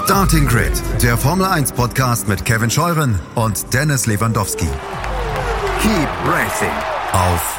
Starting Grid, der Formel 1 Podcast mit Kevin Scheuren und Dennis Lewandowski. Keep racing auf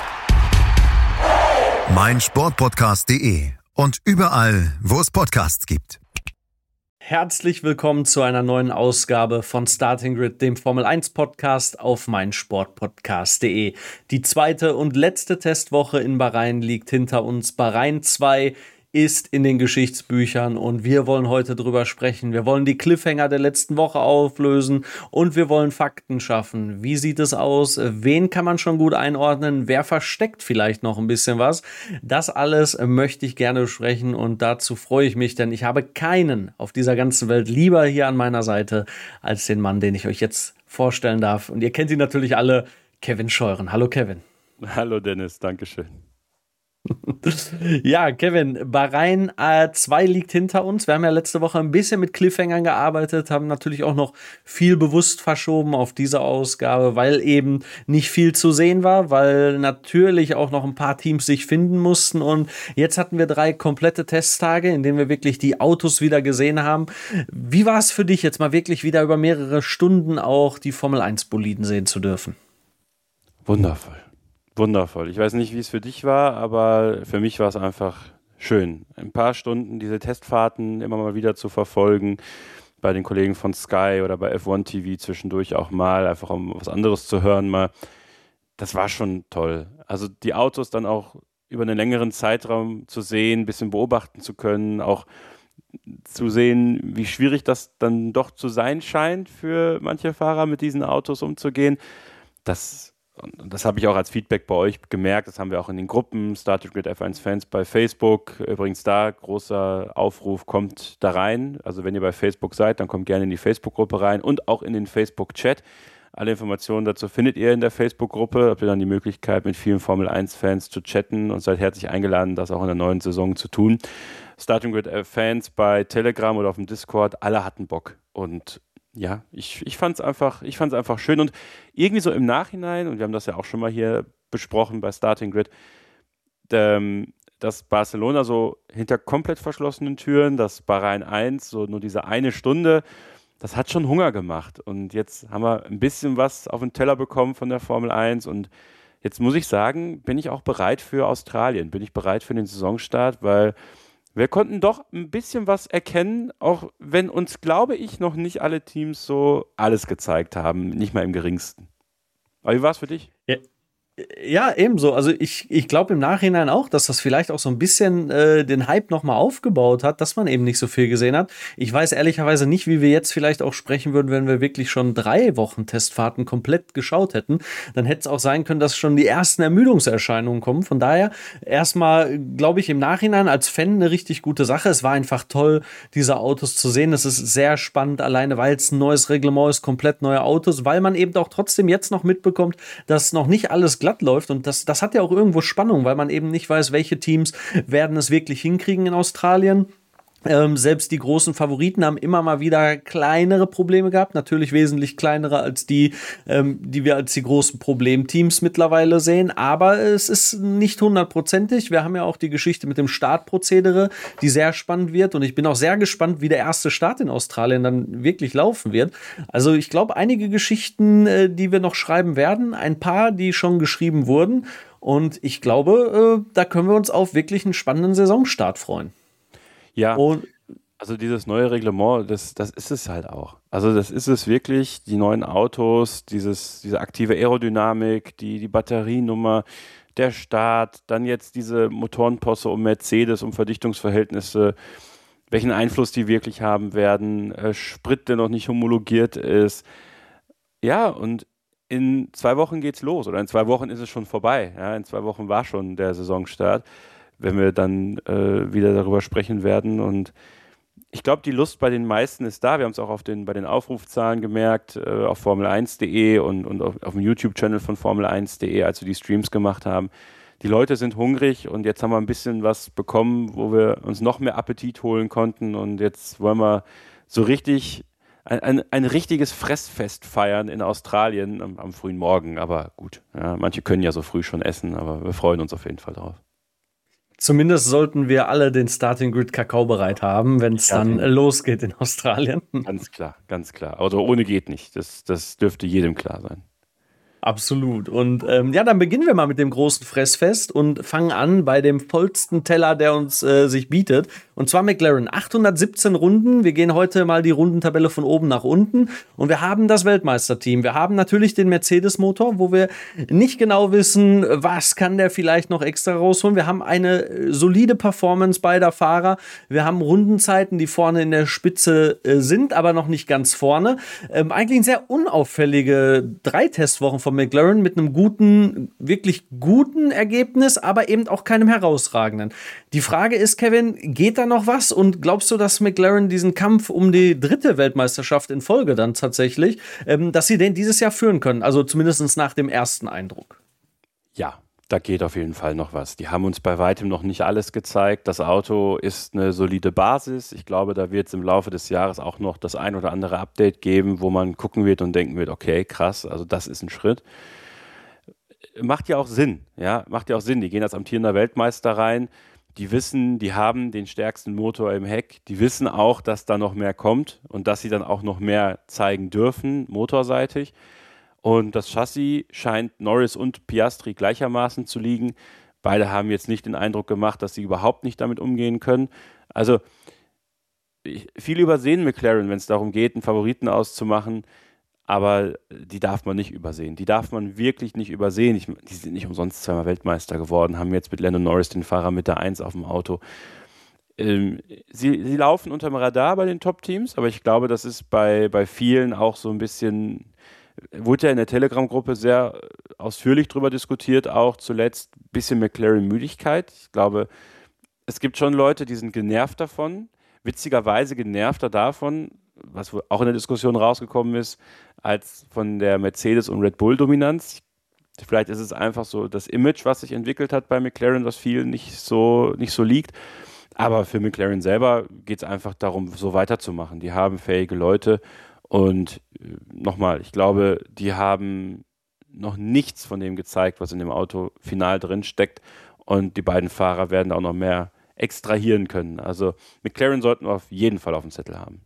meinsportpodcast.de und überall, wo es Podcasts gibt. Herzlich willkommen zu einer neuen Ausgabe von Starting Grid, dem Formel 1 Podcast auf meinsportpodcast.de. Die zweite und letzte Testwoche in Bahrain liegt hinter uns. Bahrain 2 ist in den Geschichtsbüchern und wir wollen heute drüber sprechen. Wir wollen die Cliffhanger der letzten Woche auflösen und wir wollen Fakten schaffen. Wie sieht es aus? Wen kann man schon gut einordnen? Wer versteckt vielleicht noch ein bisschen was? Das alles möchte ich gerne besprechen und dazu freue ich mich, denn ich habe keinen auf dieser ganzen Welt lieber hier an meiner Seite als den Mann, den ich euch jetzt vorstellen darf. Und ihr kennt ihn natürlich alle, Kevin Scheuren. Hallo Kevin. Hallo Dennis, Dankeschön. Ja, Kevin, Bahrain 2 liegt hinter uns. Wir haben ja letzte Woche ein bisschen mit Cliffhangern gearbeitet, haben natürlich auch noch viel bewusst verschoben auf diese Ausgabe, weil eben nicht viel zu sehen war, weil natürlich auch noch ein paar Teams sich finden mussten. Und jetzt hatten wir 3 komplette Testtage, in denen wir wirklich die Autos wieder gesehen haben. Wie war es für dich, jetzt mal wirklich wieder über mehrere Stunden auch die Formel 1 Boliden sehen zu dürfen? Wundervoll. Wundervoll. Ich weiß nicht, wie es für dich war, aber für mich war es einfach schön. Ein paar Stunden diese Testfahrten immer mal wieder zu verfolgen, bei den Kollegen von Sky oder bei F1 TV zwischendurch auch mal, einfach um was anderes zu hören mal. Das war schon toll. Also die Autos dann auch über einen längeren Zeitraum zu sehen, ein bisschen beobachten zu können, auch zu sehen, wie schwierig das dann doch zu sein scheint für manche Fahrer, mit diesen Autos umzugehen. Das habe ich auch als Feedback bei euch gemerkt, das haben wir auch in den Gruppen, Starting Grid F1 Fans bei Facebook. Übrigens da, großer Aufruf, kommt da rein. Also wenn ihr bei Facebook seid, dann kommt gerne in die Facebook-Gruppe rein und auch in den Facebook-Chat. Alle Informationen dazu findet ihr in der Facebook-Gruppe. Habt ihr dann die Möglichkeit, mit vielen Formel-1-Fans zu chatten und seid herzlich eingeladen, das auch in der neuen Saison zu tun. Starting Grid Fans bei Telegram oder auf dem Discord, alle hatten Bock. Und ja, ich fand's einfach schön und irgendwie so im Nachhinein, und wir haben das ja auch schon mal hier besprochen bei Starting Grid, dass Barcelona so hinter komplett verschlossenen Türen, das Bahrain 1, so nur diese eine Stunde, das hat schon Hunger gemacht. Und jetzt haben wir ein bisschen was auf den Teller bekommen von der Formel 1 und jetzt muss ich sagen, bin ich auch bereit für Australien, bin ich bereit für den Saisonstart, weil wir konnten doch ein bisschen was erkennen, auch wenn uns, glaube ich, noch nicht alle Teams so alles gezeigt haben, nicht mal im geringsten. Aber wie war es für dich? Ja, ebenso. Also ich glaube im Nachhinein auch, dass das vielleicht auch so ein bisschen den Hype nochmal aufgebaut hat, dass man eben nicht so viel gesehen hat. Ich weiß ehrlicherweise nicht, wie wir jetzt vielleicht auch sprechen würden, wenn wir wirklich schon 3 Wochen Testfahrten komplett geschaut hätten. Dann hätte es auch sein können, dass schon die ersten Ermüdungserscheinungen kommen. Von daher erstmal, glaube ich, im Nachhinein als Fan eine richtig gute Sache. Es war einfach toll, diese Autos zu sehen. Es ist sehr spannend, alleine weil es ein neues Reglement ist, komplett neue Autos, weil man eben auch trotzdem jetzt noch mitbekommt, dass noch nicht alles glatt läuft und das hat ja auch irgendwo Spannung, weil man eben nicht weiß, welche Teams werden es wirklich hinkriegen in Australien. Selbst die großen Favoriten haben immer mal wieder kleinere Probleme gehabt, natürlich wesentlich kleinere als die wir als die großen Problemteams mittlerweile sehen, aber es ist nicht 100%. Wir haben ja auch die Geschichte mit dem Startprozedere, die sehr spannend wird und ich bin auch sehr gespannt, wie der erste Start in Australien dann wirklich laufen wird. Also ich glaube, einige Geschichten, die wir noch schreiben werden, ein paar, die schon geschrieben wurden und ich glaube, da können wir uns auf wirklich einen spannenden Saisonstart freuen. Ja, also dieses neue Reglement, das ist es halt auch. Also das ist es wirklich, die neuen Autos, diese aktive Aerodynamik, die Batterienummer, der Start, dann jetzt diese Motorenposse um Mercedes, um Verdichtungsverhältnisse, welchen Einfluss die wirklich haben werden, Sprit, der noch nicht homologiert ist. Ja, und in 2 Wochen geht's los oder in 2 Wochen ist es schon vorbei. Ja, in 2 Wochen war schon der Saisonstart, wenn wir dann wieder darüber sprechen werden. Und ich glaube, die Lust bei den meisten ist da. Wir haben es auch bei den Aufrufzahlen gemerkt, auf Formel1.de und auf dem YouTube-Channel von Formel1.de, als wir die Streams gemacht haben. Die Leute sind hungrig und jetzt haben wir ein bisschen was bekommen, wo wir uns noch mehr Appetit holen konnten. Und jetzt wollen wir so richtig ein richtiges Fressfest feiern in Australien am frühen Morgen. Aber gut, ja, manche können ja so früh schon essen, aber wir freuen uns auf jeden Fall drauf. Zumindest sollten wir alle den Starting Grid Kakao bereit haben, wenn es dann losgeht in Australien. Ganz klar, ganz klar. Also ohne geht nicht. Das dürfte jedem klar sein. Absolut. Und dann beginnen wir mal mit dem großen Fressfest und fangen an bei dem vollsten Teller, der uns sich bietet. Und zwar McLaren. 817 Runden. Wir gehen heute mal die Rundentabelle von oben nach unten. Und wir haben das Weltmeisterteam. Wir haben natürlich den Mercedes-Motor, wo wir nicht genau wissen, was kann der vielleicht noch extra rausholen. Wir haben eine solide Performance beider Fahrer. Wir haben Rundenzeiten, die vorne in der Spitze sind, aber noch nicht ganz vorne. Eigentlich ein sehr unauffällige 3 Testwochen von McLaren mit einem guten, wirklich guten Ergebnis, aber eben auch keinem herausragenden. Die Frage ist, Kevin, geht da noch was? Und glaubst du, dass McLaren diesen Kampf um die 3. Weltmeisterschaft in Folge dann tatsächlich, dass sie den dieses Jahr führen können? Also zumindest nach dem ersten Eindruck. Ja, da geht auf jeden Fall noch was. Die haben uns bei weitem noch nicht alles gezeigt. Das Auto ist eine solide Basis. Ich glaube, da wird es im Laufe des Jahres auch noch das ein oder andere Update geben, wo man gucken wird und denken wird, okay, krass, also das ist ein Schritt. Macht ja auch Sinn, ja, macht ja auch Sinn. Die gehen als amtierender Weltmeister rein. Die wissen, die haben den stärksten Motor im Heck. Die wissen auch, dass da noch mehr kommt und dass sie dann auch noch mehr zeigen dürfen, motorseitig. Und das Chassis scheint Norris und Piastri gleichermaßen zu liegen. Beide haben jetzt nicht den Eindruck gemacht, dass sie überhaupt nicht damit umgehen können. Also viel übersehen McLaren, wenn es darum geht, einen Favoriten auszumachen. Aber die darf man nicht übersehen. Die darf man wirklich nicht übersehen. Die sind nicht umsonst zweimal Weltmeister geworden, haben jetzt mit Lando Norris den Fahrer mit der 1 auf dem Auto. Sie laufen unterm Radar bei den Top-Teams, aber ich glaube, das ist bei vielen auch so ein bisschen... Wurde ja in der Telegram-Gruppe sehr ausführlich drüber diskutiert, auch zuletzt ein bisschen McLaren-Müdigkeit. Ich glaube, es gibt schon Leute, die sind genervt davon, witzigerweise genervter davon, was auch in der Diskussion rausgekommen ist, als von der Mercedes- und Red Bull-Dominanz. Vielleicht ist es einfach so das Image, was sich entwickelt hat bei McLaren, was vielen nicht so liegt. Aber für McLaren selber geht es einfach darum, so weiterzumachen. Die haben fähige Leute. Und nochmal, ich glaube, die haben noch nichts von dem gezeigt, was in dem Auto final drin steckt. Und die beiden Fahrer werden auch noch mehr extrahieren können. Also McLaren sollten wir auf jeden Fall auf dem Zettel haben.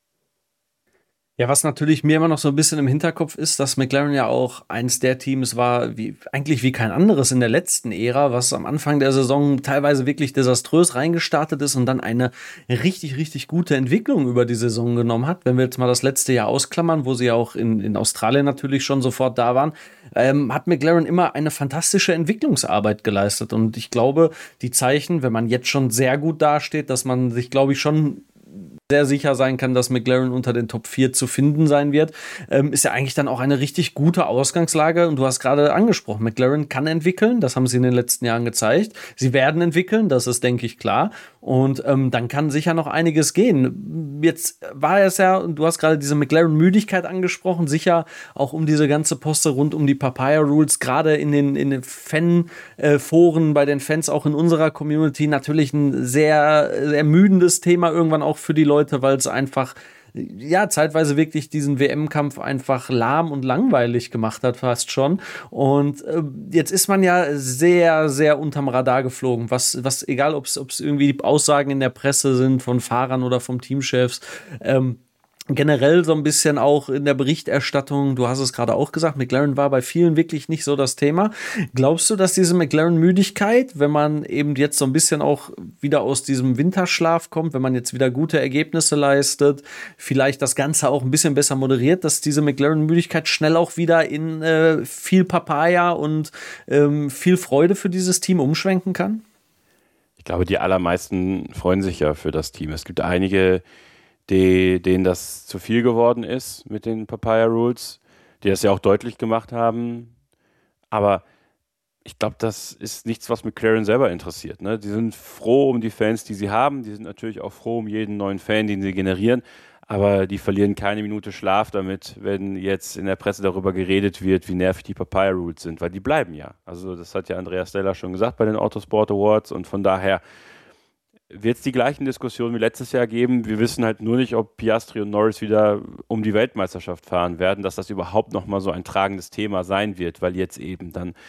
Ja, was natürlich mir immer noch so ein bisschen im Hinterkopf ist, dass McLaren ja auch eins der Teams war, eigentlich wie kein anderes in der letzten Ära, was am Anfang der Saison teilweise wirklich desaströs reingestartet ist und dann eine richtig, richtig gute Entwicklung über die Saison genommen hat. Wenn wir jetzt mal das letzte Jahr ausklammern, wo sie ja auch in Australien natürlich schon sofort da waren, hat McLaren immer eine fantastische Entwicklungsarbeit geleistet. Und ich glaube, die Zeichen, wenn man jetzt schon sehr gut dasteht, dass man sich, glaube ich, schon sehr sicher sein kann, dass McLaren unter den Top 4 zu finden sein wird, ist ja eigentlich dann auch eine richtig gute Ausgangslage. Und du hast gerade angesprochen, McLaren kann entwickeln, das haben sie in den letzten Jahren gezeigt. Sie werden entwickeln, das ist, denke ich, klar. Und dann kann sicher noch einiges gehen. Jetzt war es ja, und du hast gerade diese McLaren-Müdigkeit angesprochen, sicher auch um diese ganze Poste rund um die Papaya-Rules, gerade in den Fan-Foren, bei den Fans, auch in unserer Community, natürlich ein sehr ermüdendes Thema irgendwann auch für die Leute, weil es einfach zeitweise wirklich diesen WM-Kampf einfach lahm und langweilig gemacht hat, fast schon. Und jetzt ist man ja sehr, sehr unterm Radar geflogen, was egal, ob es irgendwie Aussagen in der Presse sind von Fahrern oder vom Teamchefs, generell so ein bisschen auch in der Berichterstattung, du hast es gerade auch gesagt, McLaren war bei vielen wirklich nicht so das Thema. Glaubst du, dass diese McLaren-Müdigkeit, wenn man eben jetzt so ein bisschen auch wieder aus diesem Winterschlaf kommt, wenn man jetzt wieder gute Ergebnisse leistet, vielleicht das Ganze auch ein bisschen besser moderiert, dass diese McLaren-Müdigkeit schnell auch wieder in viel Papaya und viel Freude für dieses Team umschwenken kann? Ich glaube, die allermeisten freuen sich ja für das Team. Es gibt einige, denen das zu viel geworden ist mit den Papaya Rules, die das ja auch deutlich gemacht haben. Aber ich glaube, das ist nichts, was McLaren selber interessiert. Ne? Die sind froh um die Fans, die sie haben. Die sind natürlich auch froh um jeden neuen Fan, den sie generieren. Aber die verlieren keine Minute Schlaf damit, wenn jetzt in der Presse darüber geredet wird, wie nervig die Papaya Rules sind. Weil die bleiben ja. Also das hat ja Andreas Stella schon gesagt bei den Autosport Awards. Und von daher wird es die gleichen Diskussionen wie letztes Jahr geben. Wir wissen halt nur nicht, ob Piastri und Norris wieder um die Weltmeisterschaft fahren werden, dass das überhaupt nochmal so ein tragendes Thema sein wird, weil jetzt eben dann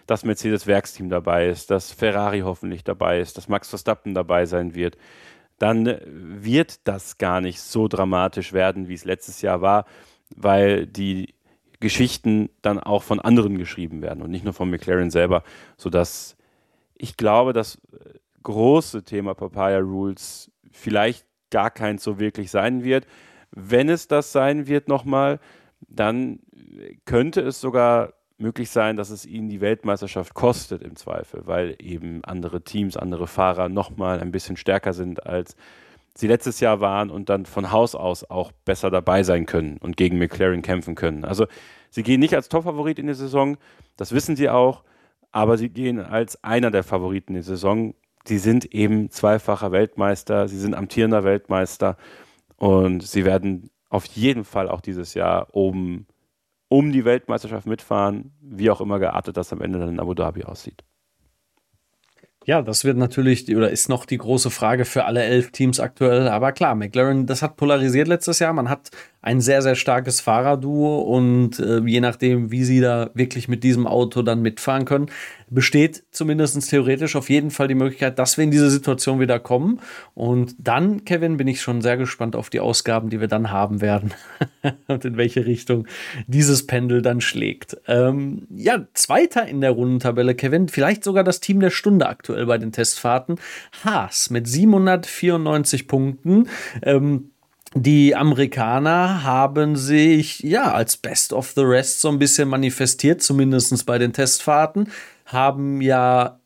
das Mercedes-Werksteam dabei ist, dass Ferrari hoffentlich dabei ist, dass Max Verstappen dabei sein wird, dann wird das gar nicht so dramatisch werden, wie es letztes Jahr war, weil die Geschichten dann auch von anderen geschrieben werden und nicht nur von McLaren selber, sodass ich glaube, das große Thema Papaya Rules vielleicht gar keins so wirklich sein wird. Wenn es das sein wird nochmal, dann könnte es sogar möglich sein, dass es ihnen die Weltmeisterschaft kostet im Zweifel, weil eben andere Teams, andere Fahrer nochmal ein bisschen stärker sind, als sie letztes Jahr waren und dann von Haus aus auch besser dabei sein können und gegen McLaren kämpfen können. Also sie gehen nicht als Top-Favorit in die Saison, das wissen sie auch, aber sie gehen als einer der Favoriten in die Saison. Sie sind eben zweifacher Weltmeister, sie sind amtierender Weltmeister und sie werden auf jeden Fall auch dieses Jahr oben um die Weltmeisterschaft mitfahren, wie auch immer geartet das am Ende dann in Abu Dhabi aussieht. Ja, das wird natürlich oder ist noch die große Frage für alle 11 Teams aktuell. Aber klar, McLaren, das hat polarisiert letztes Jahr. Man hat ein sehr, sehr starkes Fahrerduo und je nachdem, wie sie da wirklich mit diesem Auto dann mitfahren können, besteht zumindest theoretisch auf jeden Fall die Möglichkeit, dass wir in diese Situation wieder kommen. Und dann, Kevin, bin ich schon sehr gespannt auf die Ausgaben, die wir dann haben werden und in welche Richtung dieses Pendel dann schlägt. Ja, Zweiter in der Rundentabelle, Kevin, vielleicht sogar das Team der Stunde aktuell bei den Testfahrten. Haas mit 794 Punkten. Die Amerikaner haben sich ja als Best of the Rest so ein bisschen manifestiert, zumindest bei den Testfahrten, haben ja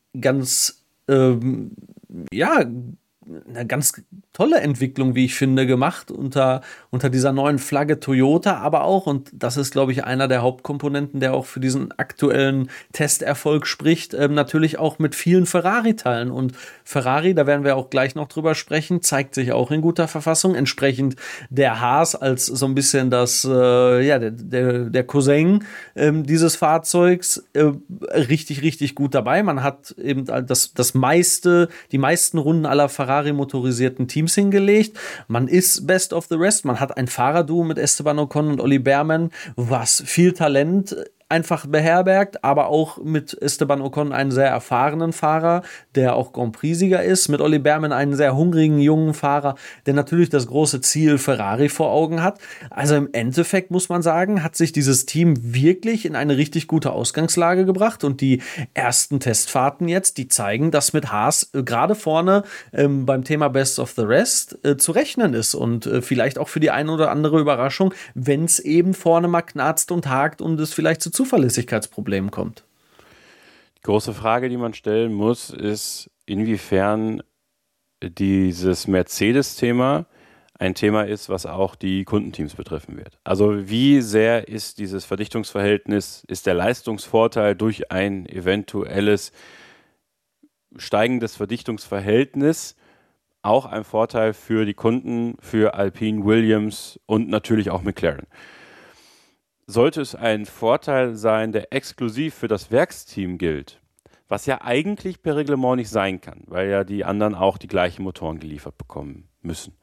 eine ganz tolle Entwicklung, wie ich finde, gemacht unter dieser neuen Flagge Toyota, aber auch, und das ist, glaube ich, einer der Hauptkomponenten, der auch für diesen aktuellen Testerfolg spricht, natürlich auch mit vielen Ferrari-Teilen. Und Ferrari, da werden wir auch gleich noch drüber sprechen, zeigt sich auch in guter Verfassung, entsprechend der Haas als so ein bisschen der Cousin dieses Fahrzeugs richtig, richtig gut dabei. Man hat eben die meisten Runden aller Ferrari-motorisierten Teams hingelegt. Man ist Best of the Rest. Man hat ein Fahrerduo mit Esteban Ocon und Olli Bearman, was viel Talent einfach beherbergt, aber auch mit Esteban Ocon einen sehr erfahrenen Fahrer, der auch Grand Prix-Sieger ist, mit Olli Bearman einen sehr hungrigen, jungen Fahrer, der natürlich das große Ziel Ferrari vor Augen hat. Also im Endeffekt muss man sagen, hat sich dieses Team wirklich in eine richtig gute Ausgangslage gebracht und die ersten Testfahrten jetzt, die zeigen, dass mit Haas gerade vorne beim Thema Best of the Rest zu rechnen ist und vielleicht auch für die eine oder andere Überraschung, wenn es eben vorne mal knarzt und hakt und es vielleicht zu Zuverlässigkeitsproblemen kommt. Die große Frage, die man stellen muss, ist, inwiefern dieses Mercedes-Thema ein Thema ist, was auch die Kundenteams betreffen wird. Also wie sehr ist dieses Verdichtungsverhältnis, ist der Leistungsvorteil durch ein eventuelles steigendes Verdichtungsverhältnis auch ein Vorteil für die Kunden, für Alpine, Williams und natürlich auch McLaren. Sollte es ein Vorteil sein, der exklusiv für das Werksteam gilt, was ja eigentlich per Reglement nicht sein kann, weil ja die anderen auch die gleichen Motoren geliefert bekommen müssen,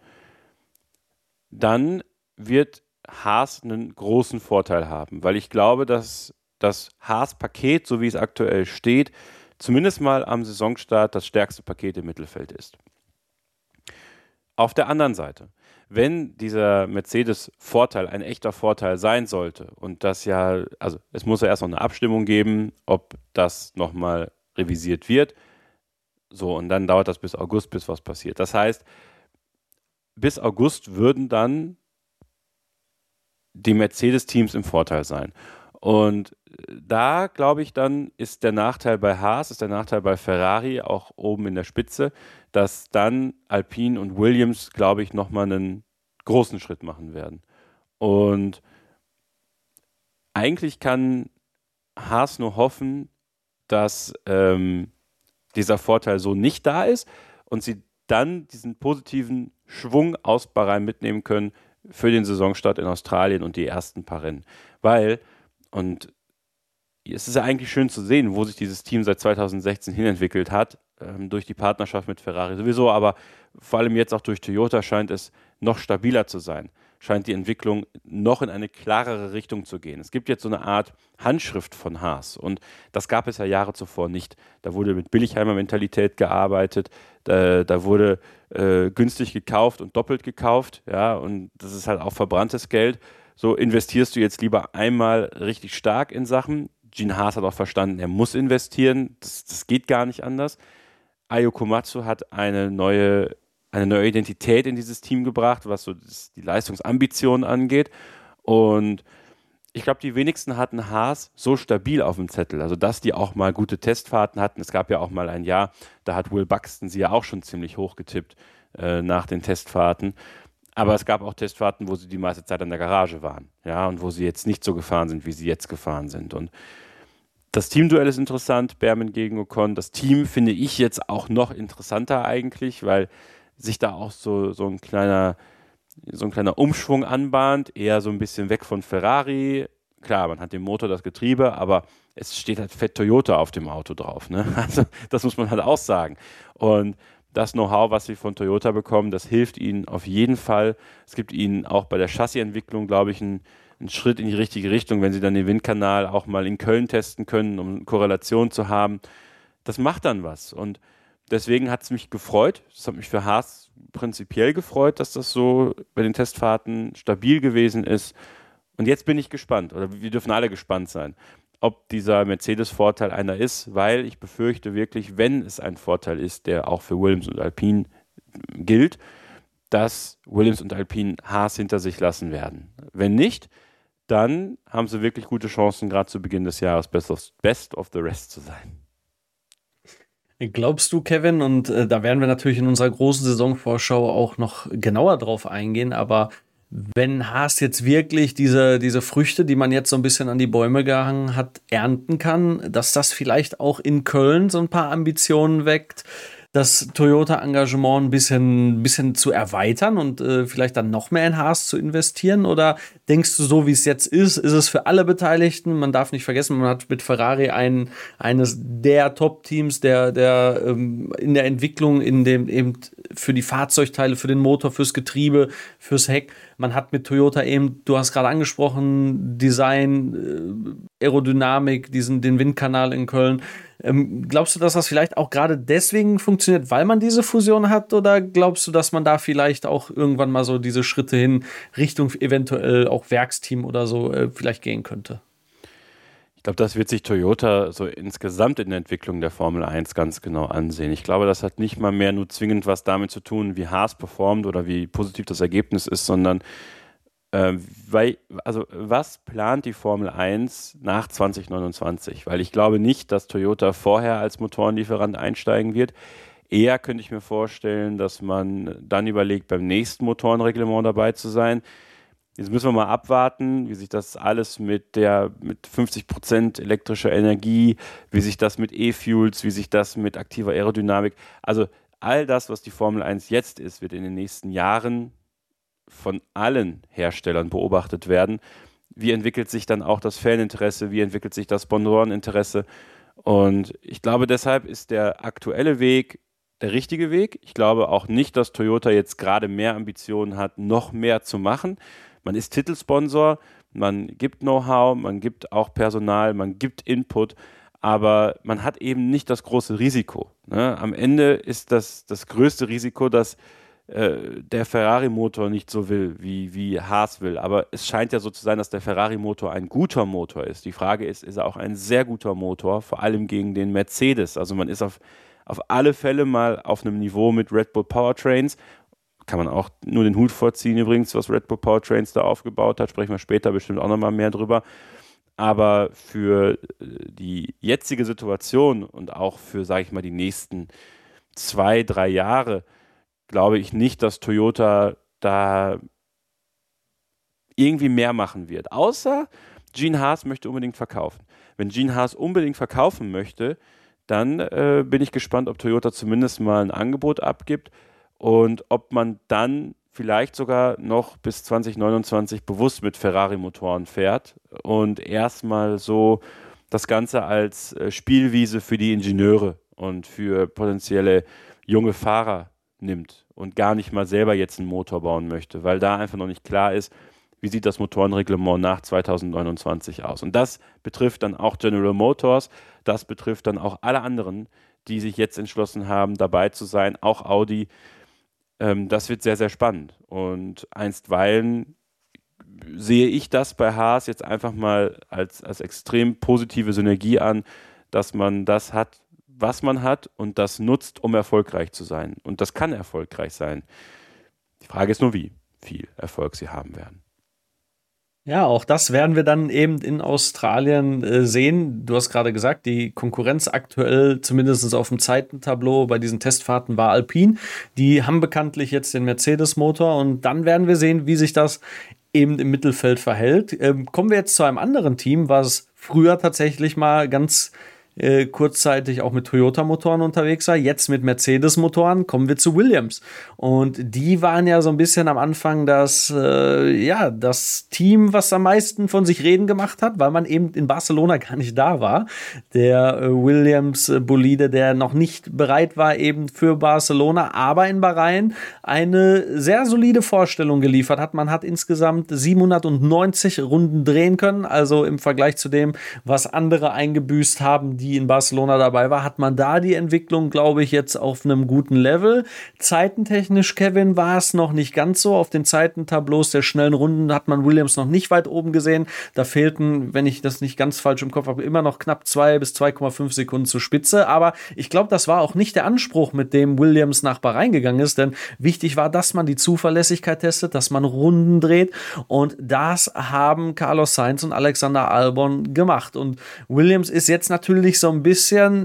dann wird Haas einen großen Vorteil haben, weil ich glaube, dass das Haas-Paket, so wie es aktuell steht, zumindest mal am Saisonstart das stärkste Paket im Mittelfeld ist. Auf der anderen Seite, wenn dieser Mercedes-Vorteil ein echter Vorteil sein sollte und das ja, also es muss ja erst noch eine Abstimmung geben, ob das nochmal revisiert wird, so und dann dauert das bis August, bis was passiert. Das heißt, bis August würden dann die Mercedes-Teams im Vorteil sein. Und da, glaube ich, dann ist der Nachteil bei Haas, ist der Nachteil bei Ferrari auch oben in der Spitze, dass dann Alpine und Williams, glaube ich, nochmal einen großen Schritt machen werden. Und eigentlich kann Haas nur hoffen, dass dieser Vorteil so nicht da ist und sie dann diesen positiven Schwung aus Bahrain mitnehmen können für den Saisonstart in Australien und die ersten paar Rennen. Weil, und es ist ja eigentlich schön zu sehen, wo sich dieses Team seit 2016 hinentwickelt hat, durch die Partnerschaft mit Ferrari sowieso, aber vor allem jetzt auch durch Toyota scheint es noch stabiler zu sein. scheint die Entwicklung noch in eine klarere Richtung zu gehen. Es gibt jetzt so eine Art Handschrift von Haas und das gab es ja Jahre zuvor nicht. Da wurde mit Billigheimer-Mentalität gearbeitet, da wurde günstig gekauft und doppelt gekauft, ja, und das ist halt auch verbranntes Geld. So investierst du jetzt lieber einmal richtig stark in Sachen. Gene Haas hat auch verstanden, er muss investieren, das geht gar nicht anders. Ayo Komatsu hat eine neue Identität in dieses Team gebracht, was so die Leistungsambitionen angeht. Und ich glaube, die wenigsten hatten Haas so stabil auf dem Zettel. Also, dass die auch mal gute Testfahrten hatten. Es gab ja auch mal ein Jahr, da hat Will Buxton sie ja auch schon ziemlich hoch getippt nach den Testfahrten. Aber es gab auch Testfahrten, wo sie die meiste Zeit in der Garage waren. Ja, und wo sie jetzt nicht so gefahren sind, wie sie jetzt gefahren sind. Und das Teamduell ist interessant, Behrman gegen Ocon. Das Team finde ich jetzt auch noch interessanter eigentlich, weil sich da auch so ein kleiner Umschwung anbahnt, eher so ein bisschen weg von Ferrari. Klar, man hat den Motor, das Getriebe, aber es steht halt fett Toyota auf dem Auto drauf, ne? Also das muss man halt auch sagen. Und das Know-how, was sie von Toyota bekommen, das hilft ihnen auf jeden Fall. Es gibt ihnen auch bei der Chassisentwicklung, glaube ich, einen Schritt in die richtige Richtung, wenn sie dann den Windkanal auch mal in Köln testen können, um Korrelation zu haben. Das macht dann was. Und deswegen hat es mich gefreut. Es hat mich für Haas prinzipiell gefreut, dass das so bei den Testfahrten stabil gewesen ist. Und jetzt bin ich gespannt, oder wir dürfen alle gespannt sein, ob dieser Mercedes-Vorteil einer ist, weil ich befürchte wirklich, wenn es ein Vorteil ist, der auch für Williams und Alpine gilt, dass Williams und Alpine Haas hinter sich lassen werden. Wenn nicht, dann haben sie wirklich gute Chancen, gerade zu Beginn des Jahres best of the rest zu sein. Glaubst du, Kevin, und da werden wir natürlich in unserer großen Saisonvorschau auch noch genauer drauf eingehen, aber wenn Haas jetzt wirklich diese Früchte, die man jetzt so ein bisschen an die Bäume gehangen hat, ernten kann, dass das vielleicht auch in Köln so ein paar Ambitionen weckt, das Toyota-Engagement ein bisschen zu erweitern und vielleicht dann noch mehr in Haas zu investieren? Oder denkst du, so wie es jetzt ist es für alle Beteiligten? Man darf nicht vergessen, man hat mit Ferrari eines der Top-Teams, der in der Entwicklung, in dem eben für die Fahrzeugteile, für den Motor, fürs Getriebe, fürs Heck. Man hat mit Toyota eben, du hast gerade angesprochen, Design, Aerodynamik, den Windkanal in Köln. Glaubst du, dass das vielleicht auch gerade deswegen funktioniert, weil man diese Fusion hat? Oder glaubst du, dass man da vielleicht auch irgendwann mal so diese Schritte hin Richtung eventuell auch Werksteam oder so vielleicht gehen könnte? Ich glaube, das wird sich Toyota so insgesamt in der Entwicklung der Formel 1 ganz genau ansehen. Ich glaube, das hat nicht mal mehr nur zwingend was damit zu tun, wie Haas performt oder wie positiv das Ergebnis ist, sondern was plant die Formel 1 nach 2029? Weil ich glaube nicht, dass Toyota vorher als Motorenlieferant einsteigen wird. Eher könnte ich mir vorstellen, dass man dann überlegt, beim nächsten Motorenreglement dabei zu sein. Jetzt müssen wir mal abwarten, wie sich das alles mit 50% elektrischer Energie, wie sich das mit E-Fuels, wie sich das mit aktiver Aerodynamik, also all das, was die Formel 1 jetzt ist, wird in den nächsten Jahren von allen Herstellern beobachtet werden. Wie entwickelt sich dann auch das Faninteresse, wie entwickelt sich das Sponsoreninteresse? Und ich glaube, deshalb ist der aktuelle Weg der richtige Weg. Ich glaube auch nicht, dass Toyota jetzt gerade mehr Ambitionen hat, noch mehr zu machen. Man ist Titelsponsor, man gibt Know-how, man gibt auch Personal, man gibt Input, aber man hat eben nicht das große Risiko. Ne? Am Ende ist das größte Risiko, dass der Ferrari-Motor nicht so will, wie Haas will. Aber es scheint ja so zu sein, dass der Ferrari-Motor ein guter Motor ist. Die Frage ist er auch ein sehr guter Motor, vor allem gegen den Mercedes. Also man ist auf alle Fälle mal auf einem Niveau mit Red Bull Powertrains. Kann man auch nur den Hut vorziehen übrigens, was Red Bull Powertrains da aufgebaut hat. Sprechen wir später bestimmt auch nochmal mehr drüber. Aber für die jetzige Situation und auch für, sage ich mal, die nächsten 2-3 Jahre glaube ich nicht, dass Toyota da irgendwie mehr machen wird. Außer Gene Haas möchte unbedingt verkaufen. Wenn Gene Haas unbedingt verkaufen möchte, dann bin ich gespannt, ob Toyota zumindest mal ein Angebot abgibt und ob man dann vielleicht sogar noch bis 2029 bewusst mit Ferrari-Motoren fährt und erstmal so das Ganze als Spielwiese für die Ingenieure und für potenzielle junge Fahrer nimmt. und gar nicht mal selber jetzt einen Motor bauen möchte, weil da einfach noch nicht klar ist, wie sieht das Motorenreglement nach 2029 aus. Und das betrifft dann auch General Motors, das betrifft dann auch alle anderen, die sich jetzt entschlossen haben, dabei zu sein, auch Audi. Das wird sehr, sehr spannend. Und einstweilen sehe ich das bei Haas jetzt einfach mal als extrem positive Synergie an, dass man das hat, was man hat und das nutzt, um erfolgreich zu sein. Und das kann erfolgreich sein. Die Frage ist nur, wie viel Erfolg sie haben werden. Ja, auch das werden wir dann eben in Australien sehen. Du hast gerade gesagt, die Konkurrenz aktuell, zumindest auf dem Zeitentableau bei diesen Testfahrten, war Alpine. Die haben bekanntlich jetzt den Mercedes-Motor und dann werden wir sehen, wie sich das eben im Mittelfeld verhält. Kommen wir jetzt zu einem anderen Team, was früher tatsächlich mal ganz kurzzeitig auch mit Toyota-Motoren unterwegs war, jetzt mit Mercedes-Motoren. Kommen wir zu Williams. Und die waren ja so ein bisschen am Anfang das Team, was am meisten von sich reden gemacht hat, weil man eben in Barcelona gar nicht da war. Der Williams-Bolide, der noch nicht bereit war eben für Barcelona, aber in Bahrain eine sehr solide Vorstellung geliefert hat. Man hat insgesamt 790 Runden drehen können, also im Vergleich zu dem, was andere eingebüßt haben, die in Barcelona dabei war, hat man da die Entwicklung, glaube ich, jetzt auf einem guten Level. Zeitentechnisch, Kevin, war es noch nicht ganz so. Auf den Zeitentableaus der schnellen Runden hat man Williams noch nicht weit oben gesehen. Da fehlten, wenn ich das nicht ganz falsch im Kopf habe, immer noch knapp 2 bis 2,5 Sekunden zur Spitze. Aber ich glaube, das war auch nicht der Anspruch, mit dem Williams nach Bahrain gegangen ist, denn wichtig war, dass man die Zuverlässigkeit testet, dass man Runden dreht und das haben Carlos Sainz und Alexander Albon gemacht. Und Williams ist jetzt natürlich so ein bisschen,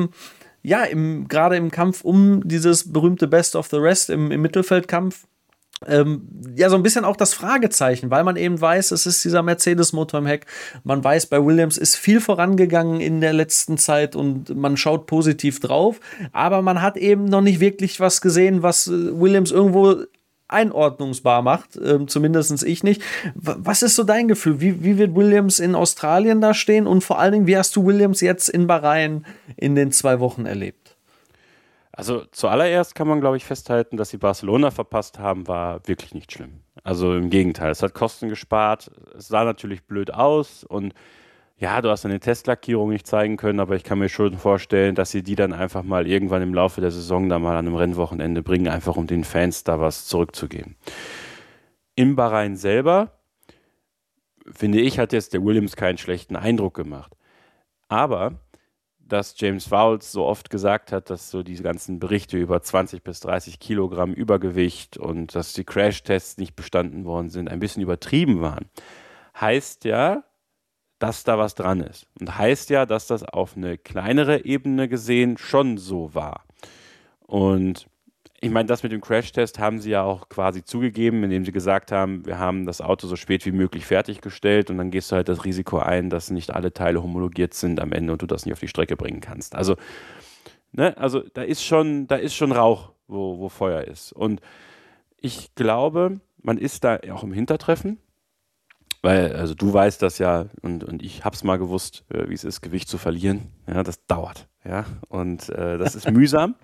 gerade im Kampf um dieses berühmte Best of the Rest im Mittelfeldkampf, so ein bisschen auch das Fragezeichen, weil man eben weiß, es ist dieser Mercedes-Motor im Heck. Man weiß, bei Williams ist viel vorangegangen in der letzten Zeit und man schaut positiv drauf, aber man hat eben noch nicht wirklich was gesehen, was Williams irgendwo einordnungsbar macht, zumindest ich nicht. Was ist so dein Gefühl? Wie wird Williams in Australien da stehen und vor allen Dingen, wie hast du Williams jetzt in Bahrain in den 2 Wochen erlebt? Also zuallererst kann man, glaube ich, festhalten, dass sie Barcelona verpasst haben, war wirklich nicht schlimm. Also im Gegenteil, es hat Kosten gespart, es sah natürlich blöd aus und ja, du hast eine Testlackierung nicht zeigen können, aber ich kann mir schon vorstellen, dass sie die dann einfach mal irgendwann im Laufe der Saison da mal an einem Rennwochenende bringen, einfach um den Fans da was zurückzugeben. In Bahrain selber, finde ich, hat jetzt der Williams keinen schlechten Eindruck gemacht. Aber, dass James Vowles so oft gesagt hat, dass so diese ganzen Berichte über 20 bis 30 Kilogramm Übergewicht und dass die Crash-Tests nicht bestanden worden sind, ein bisschen übertrieben waren, heißt ja, dass da was dran ist. Und heißt ja, dass das auf eine kleinere Ebene gesehen schon so war. Und ich meine, das mit dem Crash-Test haben sie ja auch quasi zugegeben, indem sie gesagt haben, wir haben das Auto so spät wie möglich fertiggestellt und dann gehst du halt das Risiko ein, dass nicht alle Teile homologiert sind am Ende und du das nicht auf die Strecke bringen kannst. Also, da ist schon Rauch, wo Feuer ist. Und ich glaube, man ist da auch im Hintertreffen. Weil, also du weißt das ja und ich hab's mal gewusst, wie es ist, Gewicht zu verlieren. Ja, das dauert. Ja, und das ist mühsam.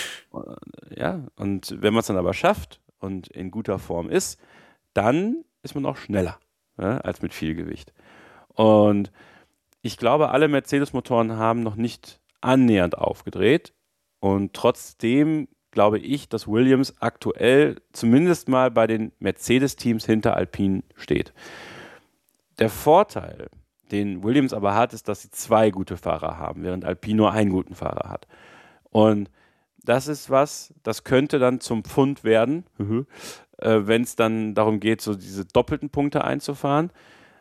Ja, und wenn man es dann aber schafft und in guter Form ist, dann ist man auch schneller, ja, als mit viel Gewicht. Und ich glaube, alle Mercedes-Motoren haben noch nicht annähernd aufgedreht. Und trotzdem glaube ich, dass Williams aktuell zumindest mal bei den Mercedes-Teams hinter Alpine steht. Der Vorteil, den Williams aber hat, ist, dass sie 2 gute Fahrer haben, während Alpine nur einen guten Fahrer hat. Und das ist das könnte dann zum Pfund werden, wenn es dann darum geht, so diese doppelten Punkte einzufahren.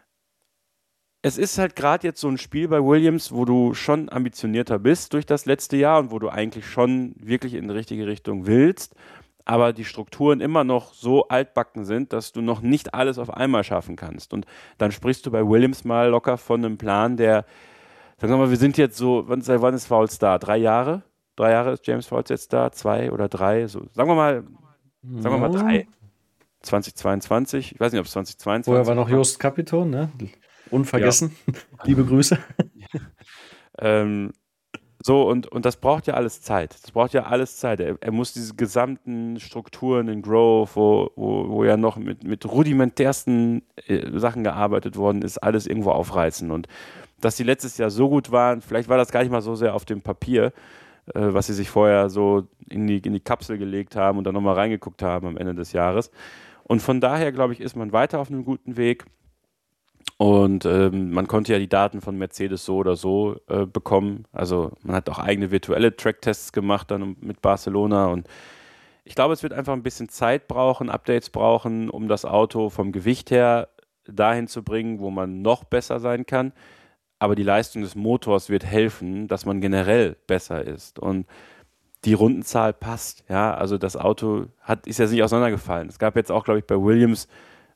Es ist halt gerade jetzt so ein Spiel bei Williams, wo du schon ambitionierter bist durch das letzte Jahr und wo du eigentlich schon wirklich in die richtige Richtung willst, aber die Strukturen immer noch so altbacken sind, dass du noch nicht alles auf einmal schaffen kannst. Und dann sprichst du bei Williams mal locker von einem Plan, der, sagen wir mal, wir sind jetzt so, wann ist Vowles da? 3 Jahre? 3 Jahre ist James Vowles jetzt da? 2 oder 3? So, sagen wir mal 3. 2022. Ich weiß nicht, ob es 2022 Vorher war noch Jost Capito, ne? Unvergessen. Ja. Liebe Grüße. So, und das braucht ja alles Zeit. Das braucht ja alles Zeit. Er muss diese gesamten Strukturen in Grove, wo ja noch mit rudimentärsten Sachen gearbeitet worden ist, alles irgendwo aufreißen. Und dass die letztes Jahr so gut waren, vielleicht war das gar nicht mal so sehr auf dem Papier, was sie sich vorher so in die Kapsel gelegt haben und dann nochmal reingeguckt haben am Ende des Jahres. Und von daher, glaube ich, ist man weiter auf einem guten Weg. Und man konnte ja die Daten von Mercedes so oder so bekommen. Also man hat auch eigene virtuelle Tracktests gemacht dann mit Barcelona. Und ich glaube, es wird einfach ein bisschen Zeit brauchen, Updates brauchen, um das Auto vom Gewicht her dahin zu bringen, wo man noch besser sein kann. Aber die Leistung des Motors wird helfen, dass man generell besser ist. Und die Rundenzahl passt. Ja, also das Auto ist ja nicht auseinandergefallen. Es gab jetzt auch, glaube ich, bei Williams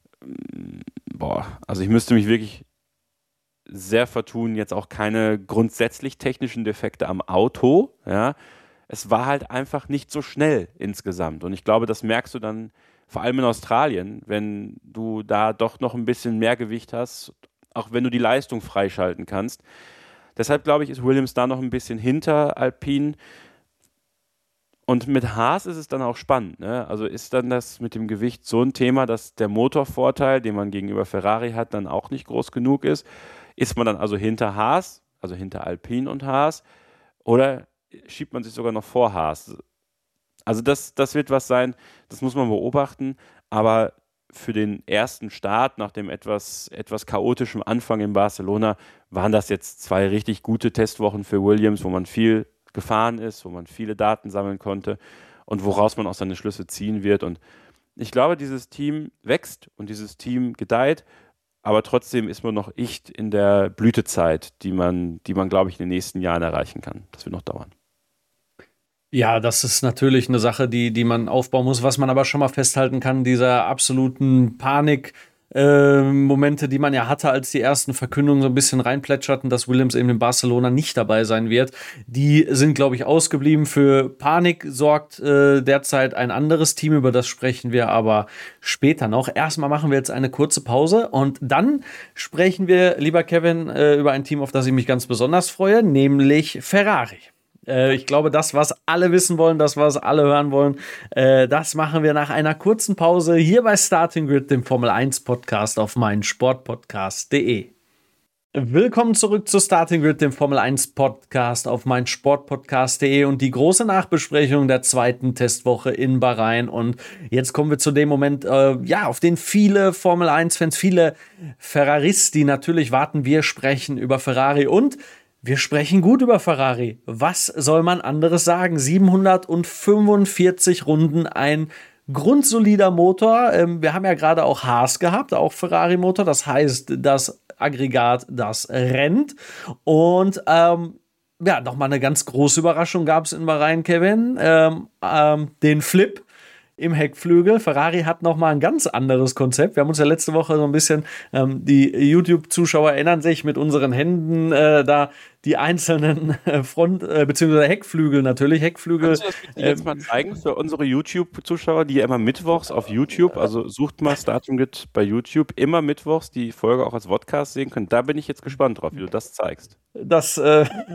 also ich müsste mich wirklich sehr vertun, jetzt auch keine grundsätzlich technischen Defekte am Auto, ja. Es war halt einfach nicht so schnell insgesamt und ich glaube, das merkst du dann vor allem in Australien, wenn du da doch noch ein bisschen mehr Gewicht hast, auch wenn du die Leistung freischalten kannst. Deshalb glaube ich, ist Williams da noch ein bisschen hinter Alpine. Und mit Haas ist es dann auch spannend, ne? Also ist dann das mit dem Gewicht so ein Thema, dass der Motorvorteil, den man gegenüber Ferrari hat, dann auch nicht groß genug ist? Ist man dann also hinter Haas, also hinter Alpine und Haas, oder schiebt man sich sogar noch vor Haas? Also das wird was sein, das muss man beobachten, aber für den ersten Start nach dem etwas chaotischen Anfang in Barcelona waren das jetzt 2 richtig gute Testwochen für Williams, wo man viel gefahren ist, wo man viele Daten sammeln konnte und woraus man auch seine Schlüsse ziehen wird. Und ich glaube, dieses Team wächst und dieses Team gedeiht, aber trotzdem ist man noch nicht in der Blütezeit, die man, glaube ich, in den nächsten Jahren erreichen kann. Das wird noch dauern. Ja, das ist natürlich eine Sache, die man aufbauen muss. Was man aber schon mal festhalten kann, dieser absoluten Panik, Momente, die man ja hatte, als die ersten Verkündungen so ein bisschen reinplätscherten, dass Williams eben in Barcelona nicht dabei sein wird. Die sind, glaube ich, ausgeblieben. Für Panik sorgt derzeit ein anderes Team, über das sprechen wir aber später noch. Erstmal machen wir jetzt eine kurze Pause und dann sprechen wir, lieber Kevin, über ein Team, auf das ich mich ganz besonders freue, nämlich Ferrari. Ich glaube, das, was alle wissen wollen, das, was alle hören wollen, das machen wir nach einer kurzen Pause hier bei Starting Grid, dem Formel 1 Podcast auf meinsportpodcast.de. Willkommen zurück zu Starting Grid, dem Formel 1 Podcast auf meinsportpodcast.de und die große Nachbesprechung der zweiten Testwoche in Bahrain. Und jetzt kommen wir zu dem Moment, auf den viele Formel 1-Fans, viele Ferraristi natürlich warten. Wir sprechen über Ferrari und wir sprechen gut über Ferrari. Was soll man anderes sagen? 745 Runden, ein grundsolider Motor. Wir haben ja gerade auch Haas gehabt, auch Ferrari-Motor. Das heißt, das Aggregat, das rennt. Und nochmal eine ganz große Überraschung gab es in Bahrain, Kevin. Den Flip im Heckflügel. Ferrari hat nochmal ein ganz anderes Konzept. Wir haben uns ja letzte Woche so ein bisschen, die YouTube-Zuschauer erinnern sich, mit unseren Händen da die einzelnen beziehungsweise Heckflügel natürlich. Heckflügel. Kannst du das bitte jetzt mal zeigen für unsere YouTube-Zuschauer, die ja immer mittwochs auf YouTube, also sucht mal Starting Grid bei YouTube, immer mittwochs die Folge auch als Podcast sehen können. Da bin ich jetzt gespannt drauf, wie du das zeigst. Das ist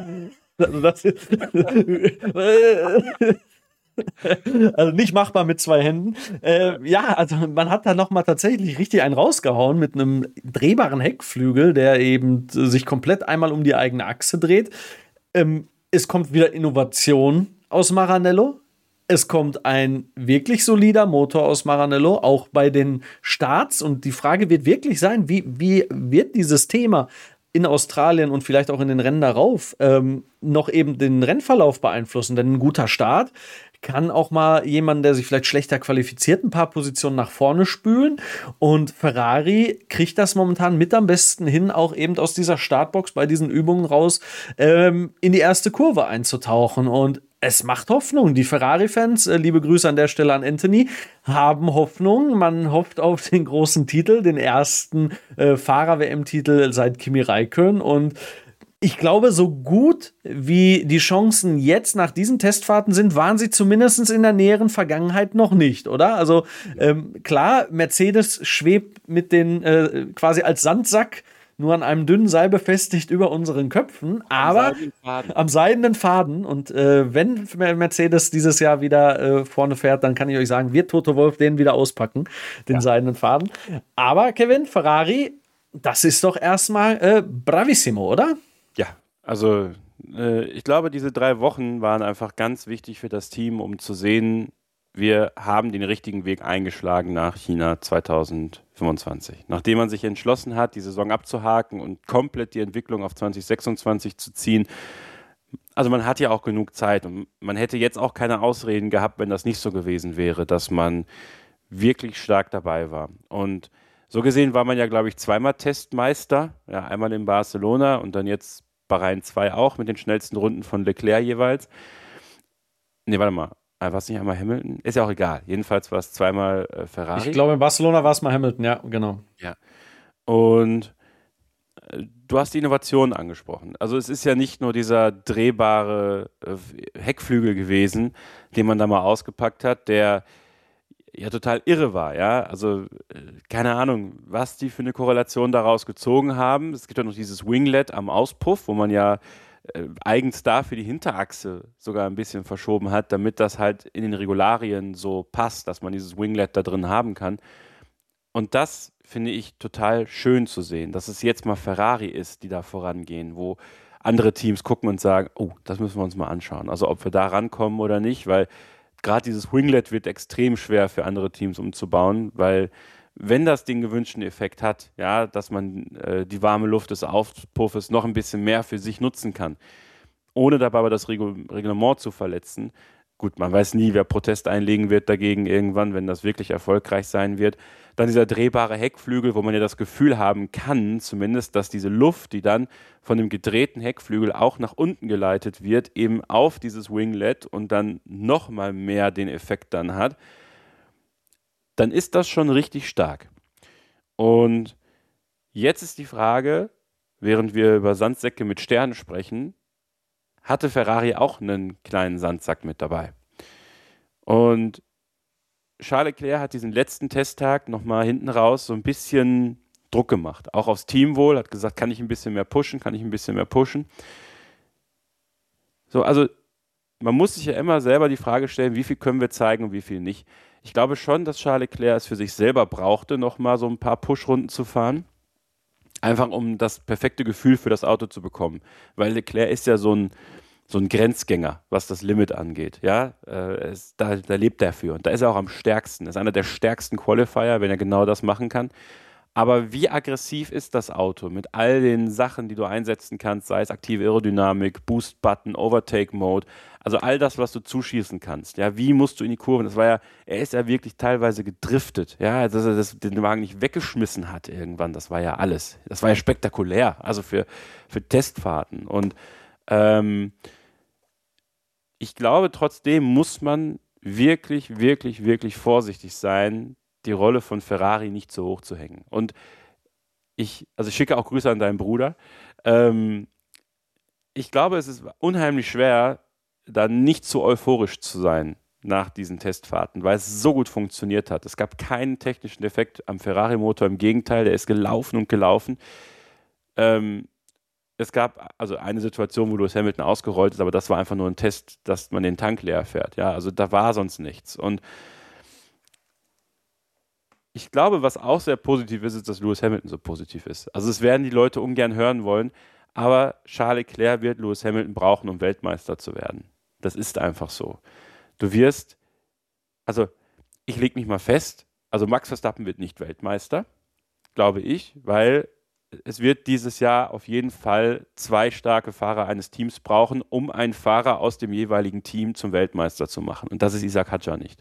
also nicht machbar mit 2 Händen. Also man hat da nochmal tatsächlich richtig einen rausgehauen mit einem drehbaren Heckflügel, der eben sich komplett einmal um die eigene Achse dreht. Es kommt wieder Innovation aus Maranello. Es kommt ein wirklich solider Motor aus Maranello, auch bei den Starts. Und die Frage wird wirklich sein, wie wird dieses Thema in Australien und vielleicht auch in den Rennen darauf noch eben den Rennverlauf beeinflussen? Denn ein guter Start kann auch mal jemanden, der sich vielleicht schlechter qualifiziert, ein paar Positionen nach vorne spülen. Und Ferrari kriegt das momentan mit am besten hin, auch eben aus dieser Startbox bei diesen Übungen raus, in die erste Kurve einzutauchen. Und es macht Hoffnung. Die Ferrari-Fans, liebe Grüße an der Stelle an Anthony, haben Hoffnung. Man hofft auf den großen Titel, den ersten Fahrer-WM-Titel seit Kimi Räikkönen. Und ich glaube, so gut wie die Chancen jetzt nach diesen Testfahrten sind, waren sie zumindest in der näheren Vergangenheit noch nicht, oder? Also klar, Mercedes schwebt mit den quasi als Sandsack nur an einem dünnen Seil befestigt über unseren Köpfen, aber am seidenen Faden. Und wenn Mercedes dieses Jahr wieder vorne fährt, dann kann ich euch sagen, wird Toto Wolff den wieder auspacken, den seidenen Faden. Aber Kevin, Ferrari, das ist doch erstmal bravissimo, oder? Ja, also ich glaube, diese 3 Wochen waren einfach ganz wichtig für das Team, um zu sehen, wir haben den richtigen Weg eingeschlagen nach China 2025. Nachdem man sich entschlossen hat, die Saison abzuhaken und komplett die Entwicklung auf 2026 zu ziehen. Also man hat ja auch genug Zeit und man hätte jetzt auch keine Ausreden gehabt, wenn das nicht so gewesen wäre, dass man wirklich stark dabei war. Und so gesehen war man ja, glaube ich, zweimal Testmeister. Ja, einmal in Barcelona und dann jetzt Bahrain 2 auch mit den schnellsten Runden von Leclerc jeweils. Nee, warte mal. War es nicht einmal Hamilton? Ist ja auch egal. Jedenfalls war es zweimal Ferrari. Ich glaube, in Barcelona war es mal Hamilton, ja, genau. Ja. Und du hast die Innovation angesprochen. Also es ist ja nicht nur dieser drehbare Heckflügel gewesen, den man da mal ausgepackt hat, der ja total irre war, ja. Also keine Ahnung, was die für eine Korrelation daraus gezogen haben. Es gibt ja noch dieses Winglet am Auspuff, wo man ja eigens da für die Hinterachse sogar ein bisschen verschoben hat, damit das halt in den Regularien so passt, dass man dieses Winglet da drin haben kann. Und das finde ich total schön zu sehen, dass es jetzt mal Ferrari ist, die da vorangehen, wo andere Teams gucken und sagen, oh, das müssen wir uns mal anschauen. Also ob wir da rankommen oder nicht, weil gerade dieses Winglet wird extrem schwer für andere Teams umzubauen, weil wenn das den gewünschten Effekt hat, ja, dass man die warme Luft des Auspuffes noch ein bisschen mehr für sich nutzen kann, ohne dabei aber das Reglement zu verletzen. Gut, man weiß nie, wer Protest einlegen wird dagegen irgendwann, wenn das wirklich erfolgreich sein wird. Dann dieser drehbare Heckflügel, wo man ja das Gefühl haben kann, zumindest, dass diese Luft, die dann von dem gedrehten Heckflügel auch nach unten geleitet wird, eben auf dieses Winglet und dann nochmal mehr den Effekt dann hat, dann ist das schon richtig stark. Und jetzt ist die Frage, während wir über Sandsäcke mit Sternen sprechen, hatte Ferrari auch einen kleinen Sandsack mit dabei. Und Charles Leclerc hat diesen letzten Testtag nochmal hinten raus so ein bisschen Druck gemacht. Auch aufs Teamwohl, hat gesagt, kann ich ein bisschen mehr pushen. So, also man muss sich ja immer selber die Frage stellen, wie viel können wir zeigen und wie viel nicht. Ich glaube schon, dass Charles Leclerc es für sich selber brauchte, nochmal so ein paar Pushrunden zu fahren. Einfach um das perfekte Gefühl für das Auto zu bekommen. Weil Leclerc ist ja so ein Grenzgänger, was das Limit angeht. Ja? Da lebt er für. Und da ist er auch am stärksten. Das ist einer der stärksten Qualifier, wenn er genau das machen kann. Aber wie aggressiv ist das Auto mit all den Sachen, die du einsetzen kannst, sei es aktive Aerodynamik, Boost-Button, Overtake-Mode, also all das, was du zuschießen kannst. Ja, wie musst du in die Kurven? Er ist ja wirklich teilweise gedriftet, ja, dass er den Wagen nicht weggeschmissen hat irgendwann. Das war ja alles. Das war ja spektakulär, also für Testfahrten. Und ich glaube, trotzdem muss man wirklich, wirklich, wirklich vorsichtig sein, die Rolle von Ferrari nicht so hoch zu hängen. Und ich schicke auch Grüße an deinen Bruder. Ich glaube, es ist unheimlich schwer, da nicht so euphorisch zu sein nach diesen Testfahrten, weil es so gut funktioniert hat. Es gab keinen technischen Defekt am Ferrari-Motor, im Gegenteil, der ist gelaufen und gelaufen. Es gab also eine Situation, wo Lewis Hamilton ausgerollt ist, aber das war einfach nur ein Test, dass man den Tank leer fährt. Ja, also da war sonst nichts. Und ich glaube, was auch sehr positiv ist, dass Lewis Hamilton so positiv ist. Also es werden die Leute ungern hören wollen, aber Charles Leclerc wird Lewis Hamilton brauchen, um Weltmeister zu werden. Das ist einfach so. Ich lege mich mal fest, also Max Verstappen wird nicht Weltmeister, glaube ich, weil es wird dieses Jahr auf jeden Fall 2 starke Fahrer eines Teams brauchen, um einen Fahrer aus dem jeweiligen Team zum Weltmeister zu machen. Und das ist Isaac Hadjar nicht.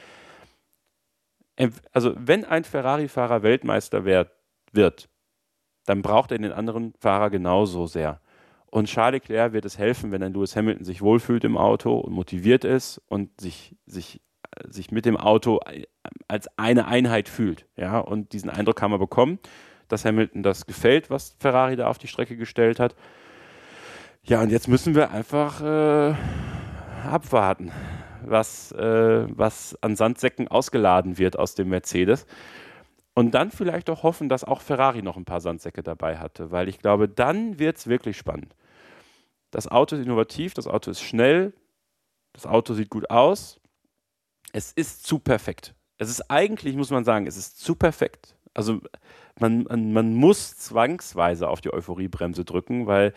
Also wenn ein Ferrari-Fahrer Weltmeister wird, dann braucht er den anderen Fahrer genauso sehr. Und Charles Leclerc wird es helfen, wenn ein Lewis Hamilton sich wohlfühlt im Auto und motiviert ist und sich mit dem Auto als eine Einheit fühlt. Ja? Und diesen Eindruck haben wir bekommen, dass Hamilton das gefällt, was Ferrari da auf die Strecke gestellt hat. Ja, und jetzt müssen wir einfach abwarten, was an Sandsäcken ausgeladen wird aus dem Mercedes. Und dann vielleicht auch hoffen, dass auch Ferrari noch ein paar Sandsäcke dabei hatte, weil ich glaube, dann wird es wirklich spannend. Das Auto ist innovativ, das Auto ist schnell, das Auto sieht gut aus. Es ist zu perfekt. Es ist eigentlich, muss man sagen, es ist zu perfekt. Also man muss zwangsweise auf die Euphoriebremse drücken, weil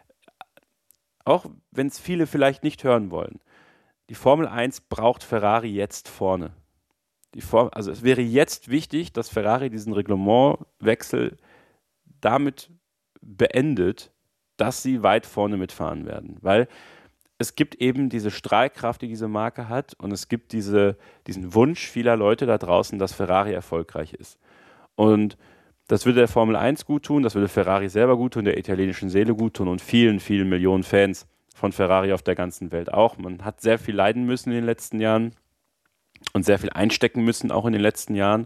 auch wenn es viele vielleicht nicht hören wollen, die Formel 1 braucht Ferrari jetzt vorne. Also es wäre jetzt wichtig, dass Ferrari diesen Reglementwechsel damit beendet, dass sie weit vorne mitfahren werden. Weil es gibt eben diese Strahlkraft, die diese Marke hat, und es gibt diesen Wunsch vieler Leute da draußen, dass Ferrari erfolgreich ist. Und das würde der Formel 1 gut tun, das würde Ferrari selber gut tun, der italienischen Seele gut tun und vielen, vielen Millionen Fans von Ferrari auf der ganzen Welt auch. Man hat sehr viel leiden müssen in den letzten Jahren und sehr viel einstecken müssen, auch in den letzten Jahren.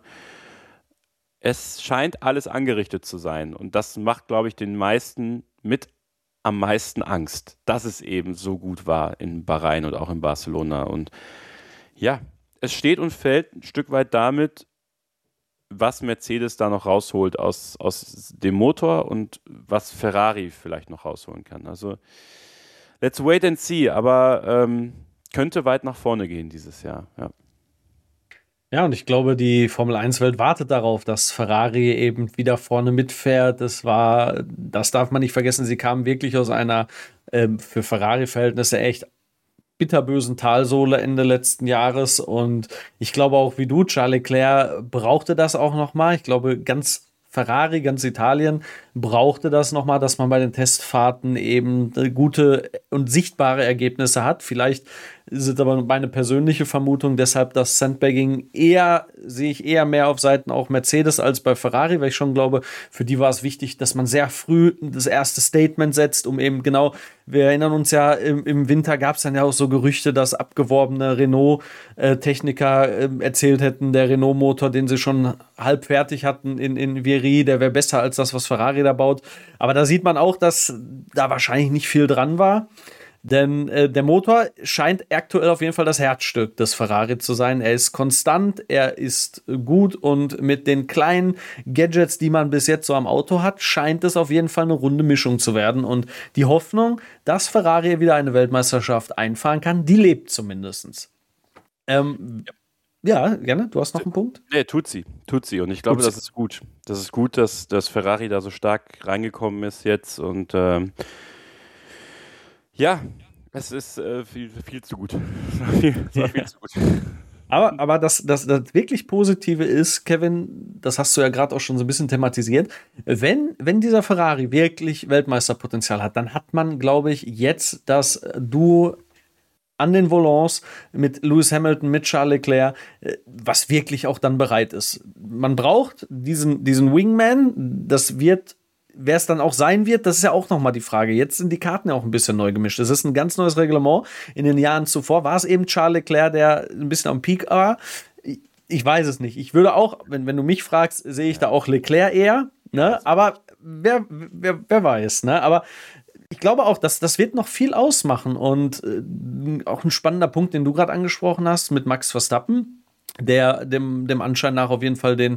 Es scheint alles angerichtet zu sein. Und das macht, glaube ich, den meisten mit am meisten Angst, dass es eben so gut war in Bahrain und auch in Barcelona. Und ja, es steht und fällt ein Stück weit damit, was Mercedes da noch rausholt aus dem Motor und was Ferrari vielleicht noch rausholen kann. Also, let's wait and see. Aber könnte weit nach vorne gehen dieses Jahr, ja. Ja, und ich glaube, die Formel-1-Welt wartet darauf, dass Ferrari eben wieder vorne mitfährt. Das darf man nicht vergessen, sie kamen wirklich aus einer für Ferrari-Verhältnisse echt bitterbösen Talsohle Ende letzten Jahres. Und ich glaube auch wie du, Charles Leclerc brauchte das auch nochmal. Ich glaube, ganz Ferrari, ganz Italien brauchte das nochmal, dass man bei den Testfahrten eben gute und sichtbare Ergebnisse hat. Vielleicht ist aber meine persönliche Vermutung deshalb, dass Sandbagging sehe ich eher mehr auf Seiten auch Mercedes als bei Ferrari, weil ich schon glaube, für die war es wichtig, dass man sehr früh das erste Statement setzt, um eben genau, wir erinnern uns ja, im Winter gab es dann ja auch so Gerüchte, dass abgeworbene Renault-Techniker erzählt hätten, der Renault-Motor, den sie schon halb fertig hatten in Viry, der wäre besser als das, was Ferrari da baut. Aber da sieht man auch, dass da wahrscheinlich nicht viel dran war. Denn der Motor scheint aktuell auf jeden Fall das Herzstück des Ferrari zu sein. Er ist konstant, er ist gut und mit den kleinen Gadgets, die man bis jetzt so am Auto hat, scheint es auf jeden Fall eine runde Mischung zu werden. Und die Hoffnung, dass Ferrari wieder eine Weltmeisterschaft einfahren kann, die lebt zumindest. Ja, gerne. Du hast noch einen Punkt? Nee, tut sie. Und ich glaube, das ist gut. Das ist gut, dass Ferrari da so stark reingekommen ist jetzt und ja, es ist viel zu gut. Es war viel zu gut. Aber das wirklich Positive ist, Kevin, das hast du ja gerade auch schon so ein bisschen thematisiert, wenn dieser Ferrari wirklich Weltmeisterpotenzial hat, dann hat man, glaube ich, jetzt das Duo an den Volants mit Lewis Hamilton, mit Charles Leclerc, was wirklich auch dann bereit ist. Man braucht diesen Wingman, wer es dann auch sein wird, das ist ja auch nochmal die Frage. Jetzt sind die Karten ja auch ein bisschen neu gemischt. Es ist ein ganz neues Reglement. In den Jahren zuvor war es eben Charles Leclerc, der ein bisschen am Peak war. Ich weiß es nicht. Ich würde auch, wenn du mich fragst, sehe ich da auch Leclerc eher. Ne? Aber wer weiß. Ne? Aber ich glaube auch, dass das wird noch viel ausmachen. Und auch ein spannender Punkt, den du gerade angesprochen hast mit Max Verstappen, der dem Anschein nach auf jeden Fall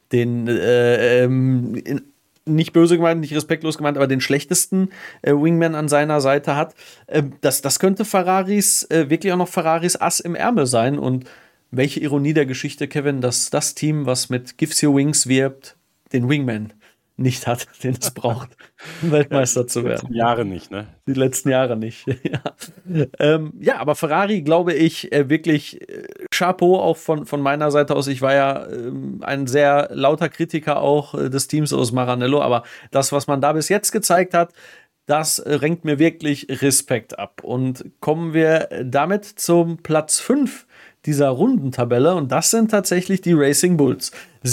nicht böse gemeint, nicht respektlos gemeint, aber den schlechtesten Wingman an seiner Seite hat. Das könnte wirklich auch noch Ferraris Ass im Ärmel sein. Und welche Ironie der Geschichte, Kevin, dass das Team, was mit Gives You Wings wirbt, den Wingman nicht hat, den es braucht, um Weltmeister zu werden. Die letzten Jahre nicht, ne? Die letzten Jahre nicht. Ja, aber Ferrari, glaube ich, wirklich Chapeau auch von meiner Seite aus. Ich war ja ein sehr lauter Kritiker auch des Teams aus Maranello, aber das, was man da bis jetzt gezeigt hat, das renkt mir wirklich Respekt ab. Und kommen wir damit zum Platz 5 dieser Rundentabelle, und das sind tatsächlich die Racing Bulls.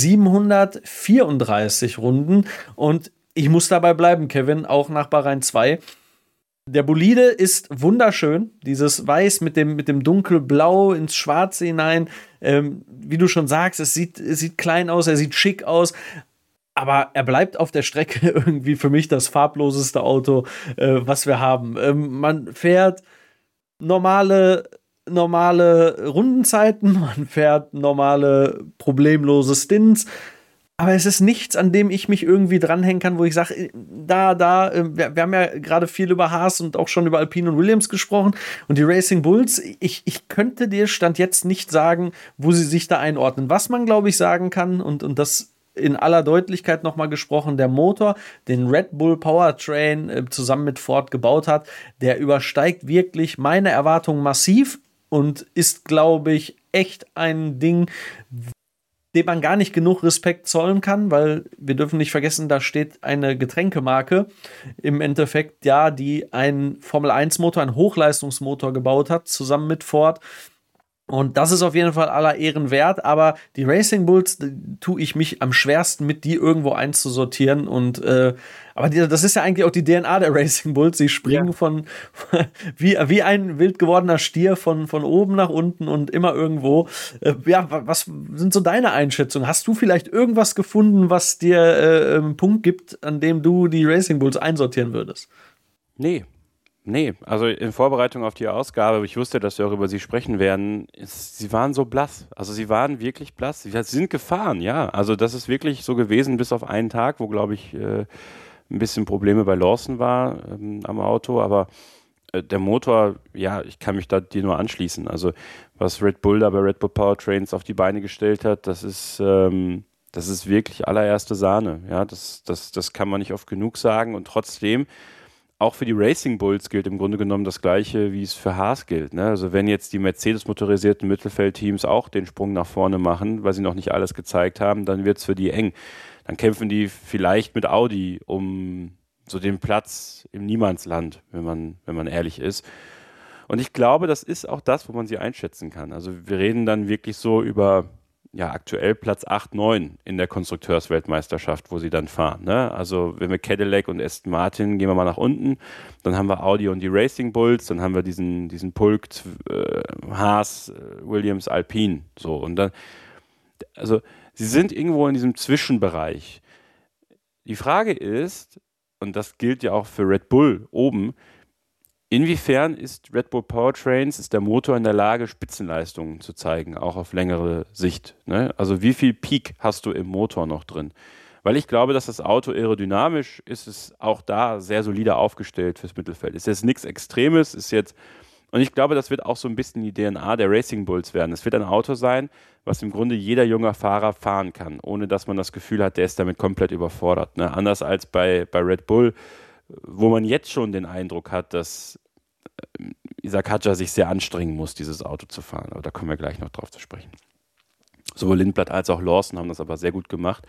734 Runden, und ich muss dabei bleiben, Kevin, auch nach Bahrain 2. Der Bolide ist wunderschön, dieses Weiß mit dem Dunkelblau ins Schwarze hinein. Wie du schon sagst, es sieht klein aus, er sieht schick aus, aber er bleibt auf der Strecke irgendwie für mich das farbloseste Auto, was wir haben. Man fährt normale Rundenzeiten, man fährt normale problemlose Stints. Aber es ist nichts, an dem ich mich irgendwie dranhängen kann, wo ich sage, wir haben ja gerade viel über Haas und auch schon über Alpine und Williams gesprochen und die Racing Bulls, ich könnte dir Stand jetzt nicht sagen, wo sie sich da einordnen. Was man, glaube ich, sagen kann und das in aller Deutlichkeit nochmal gesprochen, der Motor, den Red Bull Powertrain zusammen mit Ford gebaut hat, der übersteigt wirklich meine Erwartungen massiv und ist, glaube ich, echt ein Ding, dem man gar nicht genug Respekt zollen kann, weil wir dürfen nicht vergessen, da steht eine Getränkemarke im Endeffekt, ja, die einen Formel-1-Motor, einen Hochleistungsmotor gebaut hat, zusammen mit Ford. Und das ist auf jeden Fall aller Ehren wert, aber die Racing Bulls tue ich mich am schwersten mit, die irgendwo einzusortieren. Und aber das ist ja eigentlich auch die DNA der Racing Bulls. Sie springen von wie ein wild gewordener Stier von oben nach unten und immer irgendwo. Was sind so deine Einschätzungen? Hast du vielleicht irgendwas gefunden, was dir einen Punkt gibt, an dem du die Racing Bulls einsortieren würdest? Nee, also in Vorbereitung auf die Ausgabe, ich wusste, dass wir auch über sie sprechen werden, sie waren so blass. Also sie waren wirklich blass. Sie sind gefahren, ja. Also das ist wirklich so gewesen, bis auf einen Tag, wo, glaube ich, ein bisschen Probleme bei Lawson war am Auto. Aber der Motor, ja, ich kann mich da dir nur anschließen. Also was Red Bull da bei Red Bull Powertrains auf die Beine gestellt hat, das ist wirklich allererste Sahne. Ja, das kann man nicht oft genug sagen. Und trotzdem, auch für die Racing Bulls gilt im Grunde genommen das Gleiche, wie es für Haas gilt. Ne? Also wenn jetzt die Mercedes-motorisierten Mittelfeldteams auch den Sprung nach vorne machen, weil sie noch nicht alles gezeigt haben, dann wird es für die eng. Dann kämpfen die vielleicht mit Audi um so den Platz im Niemandsland, wenn man ehrlich ist. Und ich glaube, das ist auch das, wo man sie einschätzen kann. Also wir reden dann wirklich so über aktuell Platz 8, 9 in der Konstrukteursweltmeisterschaft, wo sie dann fahren. Ne? Also wenn wir Cadillac und Aston Martin, gehen wir mal nach unten, dann haben wir Audi und die Racing Bulls, dann haben wir diesen Pulk Haas, Williams, Alpine. So, und dann, also sie sind irgendwo in diesem Zwischenbereich. Die Frage ist, und das gilt ja auch für Red Bull oben, inwiefern ist Red Bull Powertrains, ist der Motor in der Lage, Spitzenleistungen zu zeigen, auch auf längere Sicht? Ne? Also wie viel Peak hast du im Motor noch drin? Weil ich glaube, dass das Auto aerodynamisch ist, es auch da sehr solide aufgestellt fürs Mittelfeld. Ist jetzt nichts Extremes, und ich glaube, das wird auch so ein bisschen die DNA der Racing Bulls werden. Es wird ein Auto sein, was im Grunde jeder junge Fahrer fahren kann, ohne dass man das Gefühl hat, der ist damit komplett überfordert. Ne? Anders als bei Red Bull, wo man jetzt schon den Eindruck hat, dass Isaac Hadjar sich sehr anstrengen muss, dieses Auto zu fahren. Aber da kommen wir gleich noch drauf zu sprechen. Sowohl Lindblad als auch Lawson haben das aber sehr gut gemacht.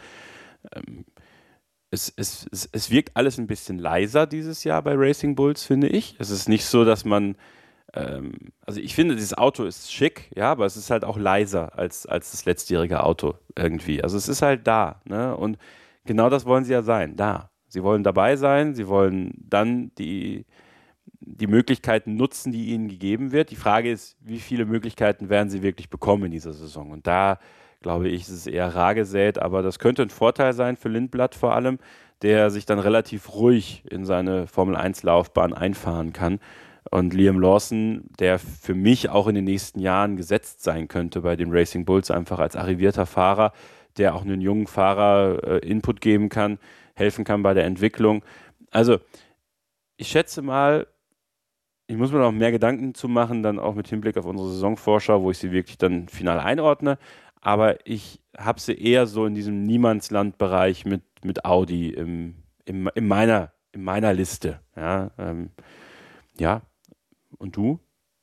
Es wirkt alles ein bisschen leiser dieses Jahr bei Racing Bulls, finde ich. Es ist nicht so, dass man also ich finde, dieses Auto ist schick, ja, aber es ist halt auch leiser als das letztjährige Auto irgendwie. Also es ist halt da, ne? Und genau das wollen sie ja sein, da. Sie wollen dabei sein, sie wollen dann die Möglichkeiten nutzen, die ihnen gegeben wird. Die Frage ist, wie viele Möglichkeiten werden sie wirklich bekommen in dieser Saison? Und da, glaube ich, ist es eher rar gesät, aber das könnte ein Vorteil sein für Lindblad vor allem, der sich dann relativ ruhig in seine Formel-1-Laufbahn einfahren kann. Und Liam Lawson, der für mich auch in den nächsten Jahren gesetzt sein könnte bei den Racing Bulls, einfach als arrivierter Fahrer, der auch einen jungen Fahrer Input geben kann, helfen kann bei der Entwicklung. Also ich schätze mal, ich muss mir noch mehr Gedanken zu machen, dann auch mit Hinblick auf unsere Saisonvorschau, wo ich sie wirklich dann final einordne. Aber ich habe sie eher so in diesem Niemandslandbereich mit Audi in meiner Liste. Ja, ja. Und du?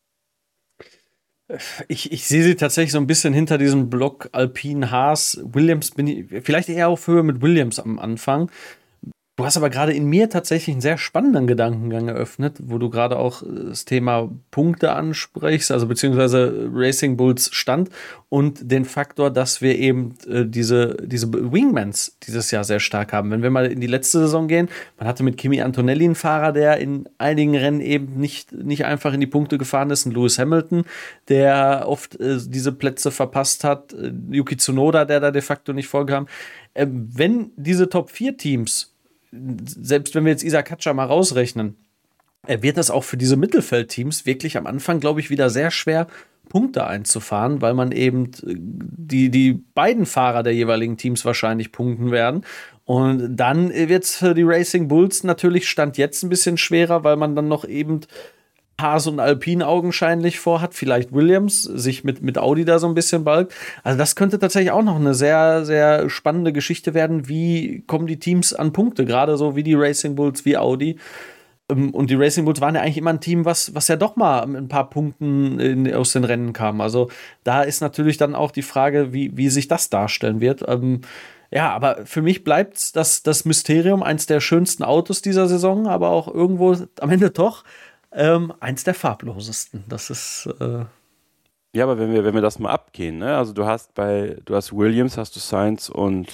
Ich sehe sie tatsächlich so ein bisschen hinter diesem Block Alpine, Haas, Williams, bin ich vielleicht eher auf Höhe mit Williams am Anfang. Du hast aber gerade in mir tatsächlich einen sehr spannenden Gedankengang eröffnet, wo du gerade auch das Thema Punkte ansprichst, also beziehungsweise Racing Bulls Stand und den Faktor, dass wir eben diese Wingmans dieses Jahr sehr stark haben. Wenn wir mal in die letzte Saison gehen, man hatte mit Kimi Antonelli einen Fahrer, der in einigen Rennen eben nicht einfach in die Punkte gefahren ist, ein Lewis Hamilton, der oft diese Plätze verpasst hat, Yuki Tsunoda, der da de facto nicht vorkam. Wenn diese Top-4-Teams, selbst wenn wir jetzt Isaac Hadjar mal rausrechnen, wird das auch für diese Mittelfeldteams wirklich am Anfang, glaube ich, wieder sehr schwer, Punkte einzufahren, weil man eben die beiden Fahrer der jeweiligen Teams wahrscheinlich punkten werden. Und dann wird es für die Racing Bulls natürlich Stand jetzt ein bisschen schwerer, weil man dann noch eben Haas und Alpine augenscheinlich vorhat, vielleicht Williams sich mit Audi da so ein bisschen balgt. Also das könnte tatsächlich auch noch eine sehr, sehr spannende Geschichte werden. Wie kommen die Teams an Punkte? Gerade so wie die Racing Bulls, wie Audi. Und die Racing Bulls waren ja eigentlich immer ein Team, was ja doch mal ein paar Punkten aus den Rennen kam. Also da ist natürlich dann auch die Frage, wie sich das darstellen wird. Ja, aber für mich bleibt das Mysterium, eins der schönsten Autos dieser Saison, aber auch irgendwo am Ende doch eins der farblosesten. Das ist Ja, aber wenn wir das mal abgehen, ne? Also du hast Williams, hast du Sainz und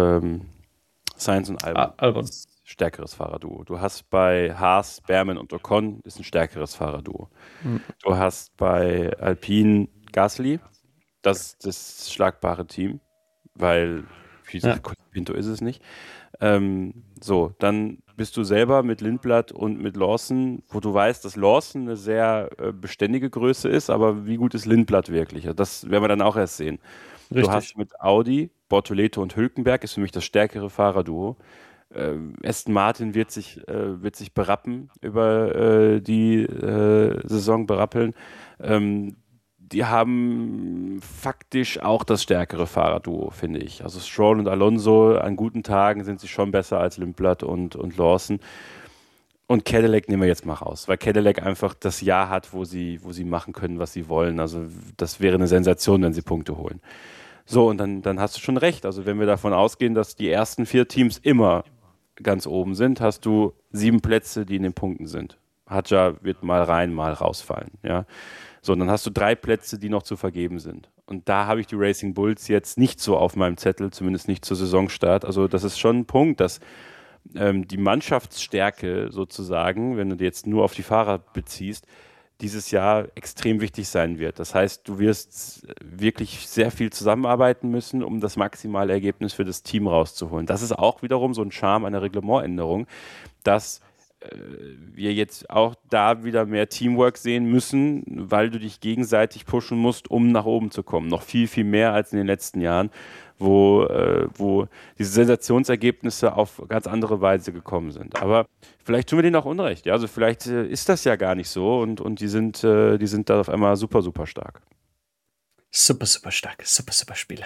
Albon. Stärkeres Fahrerduo. Du hast bei Haas, Behrmann und Ocon ist ein stärkeres Fahrerduo. Du hast bei Alpine Gasly, das ist das schlagbare Team, weil Pinto ist es nicht. So, dann bist du selber mit Lindblad und mit Lawson, wo du weißt, dass Lawson eine sehr beständige Größe ist, aber wie gut ist Lindblad wirklich? Das werden wir dann auch erst sehen. Richtig. Du hast mit Audi, Bortoleto und Hülkenberg ist für mich das stärkere Fahrerduo. Aston Martin wird sich berappen über die Saison berappeln. Die haben faktisch auch das stärkere Fahrerduo, finde ich. Also Stroll und Alonso, an guten Tagen sind sie schon besser als Lindblad und Lawson. Und Cadillac nehmen wir jetzt mal raus, weil Cadillac einfach das Jahr hat, wo sie machen können, was sie wollen. Also das wäre eine Sensation, wenn sie Punkte holen. So, und dann hast du schon recht. Also wenn wir davon ausgehen, dass die ersten 4 Teams immer ganz oben sind, hast du 7 Plätze, die in den Punkten sind. Hadjar wird mal rein, mal rausfallen. Ja. So, und dann hast du 3 Plätze, die noch zu vergeben sind. Und da habe ich die Racing Bulls jetzt nicht so auf meinem Zettel, zumindest nicht zur Saisonstart. Also das ist schon ein Punkt, dass die Mannschaftsstärke sozusagen, wenn du jetzt nur auf die Fahrer beziehst, dieses Jahr extrem wichtig sein wird. Das heißt, du wirst wirklich sehr viel zusammenarbeiten müssen, um das maximale Ergebnis für das Team rauszuholen. Das ist auch wiederum so ein Charme einer Reglementänderung, dass wir jetzt auch da wieder mehr Teamwork sehen müssen, weil du dich gegenseitig pushen musst, um nach oben zu kommen. Noch viel, viel mehr als in den letzten Jahren, wo diese Sensationsergebnisse auf ganz andere Weise gekommen sind. Aber vielleicht tun wir denen auch Unrecht. Ja? Also vielleicht ist das ja gar nicht so und die sind da auf einmal super, super stark. Super, super stark. Super, super Spieler.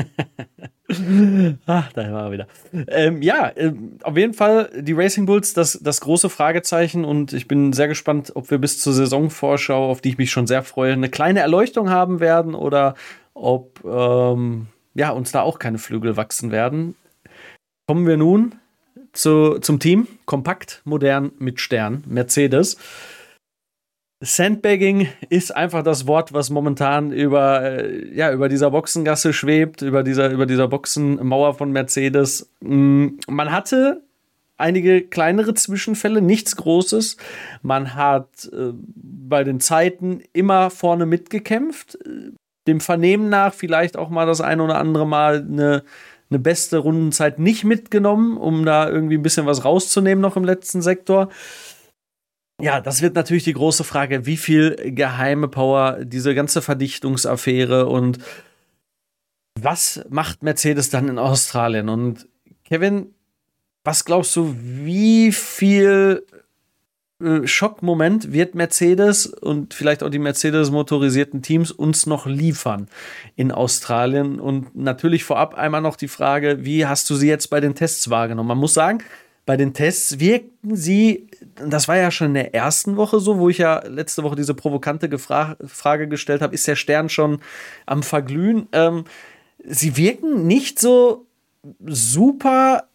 Da war er wieder. Auf jeden Fall die Racing Bulls, das große Fragezeichen, und ich bin sehr gespannt, ob wir bis zur Saisonvorschau, auf die ich mich schon sehr freue, eine kleine Erleuchtung haben werden oder ob uns da auch keine Flügel wachsen werden. Kommen wir nun zum Team. Kompakt, modern, mit Stern. Mercedes. Sandbagging ist einfach das Wort, was momentan über dieser Boxengasse schwebt, über dieser Boxenmauer von Mercedes. Man hatte einige kleinere Zwischenfälle, nichts Großes. Man hat bei den Zeiten immer vorne mitgekämpft. Dem Vernehmen nach vielleicht auch mal das ein oder andere Mal eine beste Rundenzeit nicht mitgenommen, um da irgendwie ein bisschen was rauszunehmen noch im letzten Sektor. Ja, das wird natürlich die große Frage, wie viel geheime Power, diese ganze Verdichtungsaffäre, und was macht Mercedes dann in Australien? Und Kevin, was glaubst du, wie viel Schockmoment wird Mercedes und vielleicht auch die Mercedes-motorisierten Teams uns noch liefern in Australien? Und natürlich vorab einmal noch die Frage, wie hast du sie jetzt bei den Tests wahrgenommen? Man muss sagen, bei den Tests wirkten sie, das war ja schon in der ersten Woche so, wo ich ja letzte Woche diese provokante Frage gestellt habe, ist der Stern schon am Verglühen? Sie wirken nicht so super,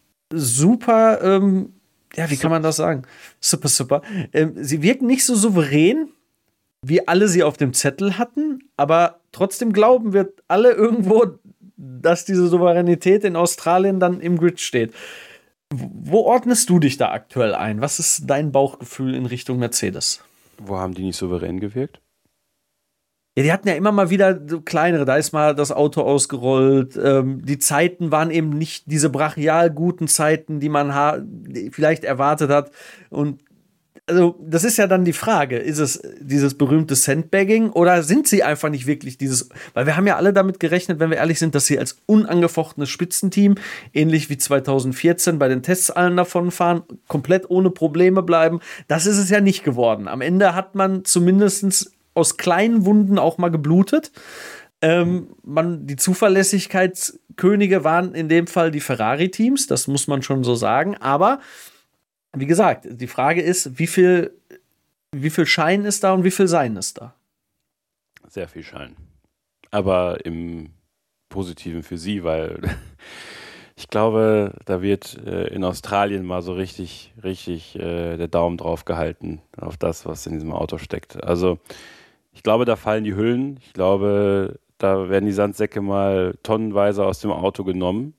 wie kann man das sagen? Super. Sie wirken nicht so souverän, wie alle sie auf dem Zettel hatten, aber trotzdem glauben wir alle irgendwo, dass diese Souveränität in Australien dann im Grid steht. Wo ordnest du dich da aktuell ein? Was ist dein Bauchgefühl in Richtung Mercedes? Wo haben die nicht souverän gewirkt? Ja, die hatten ja immer mal wieder so kleinere, da ist mal das Auto ausgerollt, die Zeiten waren eben nicht diese brachial guten Zeiten, die man vielleicht erwartet hat, und also das ist ja dann die Frage, ist es dieses berühmte Sandbagging oder sind sie einfach nicht wirklich dieses, weil wir haben ja alle damit gerechnet, wenn wir ehrlich sind, dass sie als unangefochtenes Spitzenteam, ähnlich wie 2014 bei den Tests allen davonfahren, komplett ohne Probleme bleiben. Das ist es ja nicht geworden. Am Ende hat man zumindest aus kleinen Wunden auch mal geblutet. Die Zuverlässigkeitskönige waren in dem Fall die Ferrari-Teams, das muss man schon so sagen, aber wie gesagt, die Frage ist, wie viel Schein ist da und wie viel Sein ist da? Sehr viel Schein. Aber im Positiven für sie, weil ich glaube, da wird in Australien mal so richtig der Daumen drauf gehalten auf das, was in diesem Auto steckt. Also ich glaube, da fallen die Hüllen. Ich glaube, da werden die Sandsäcke mal tonnenweise aus dem Auto genommen.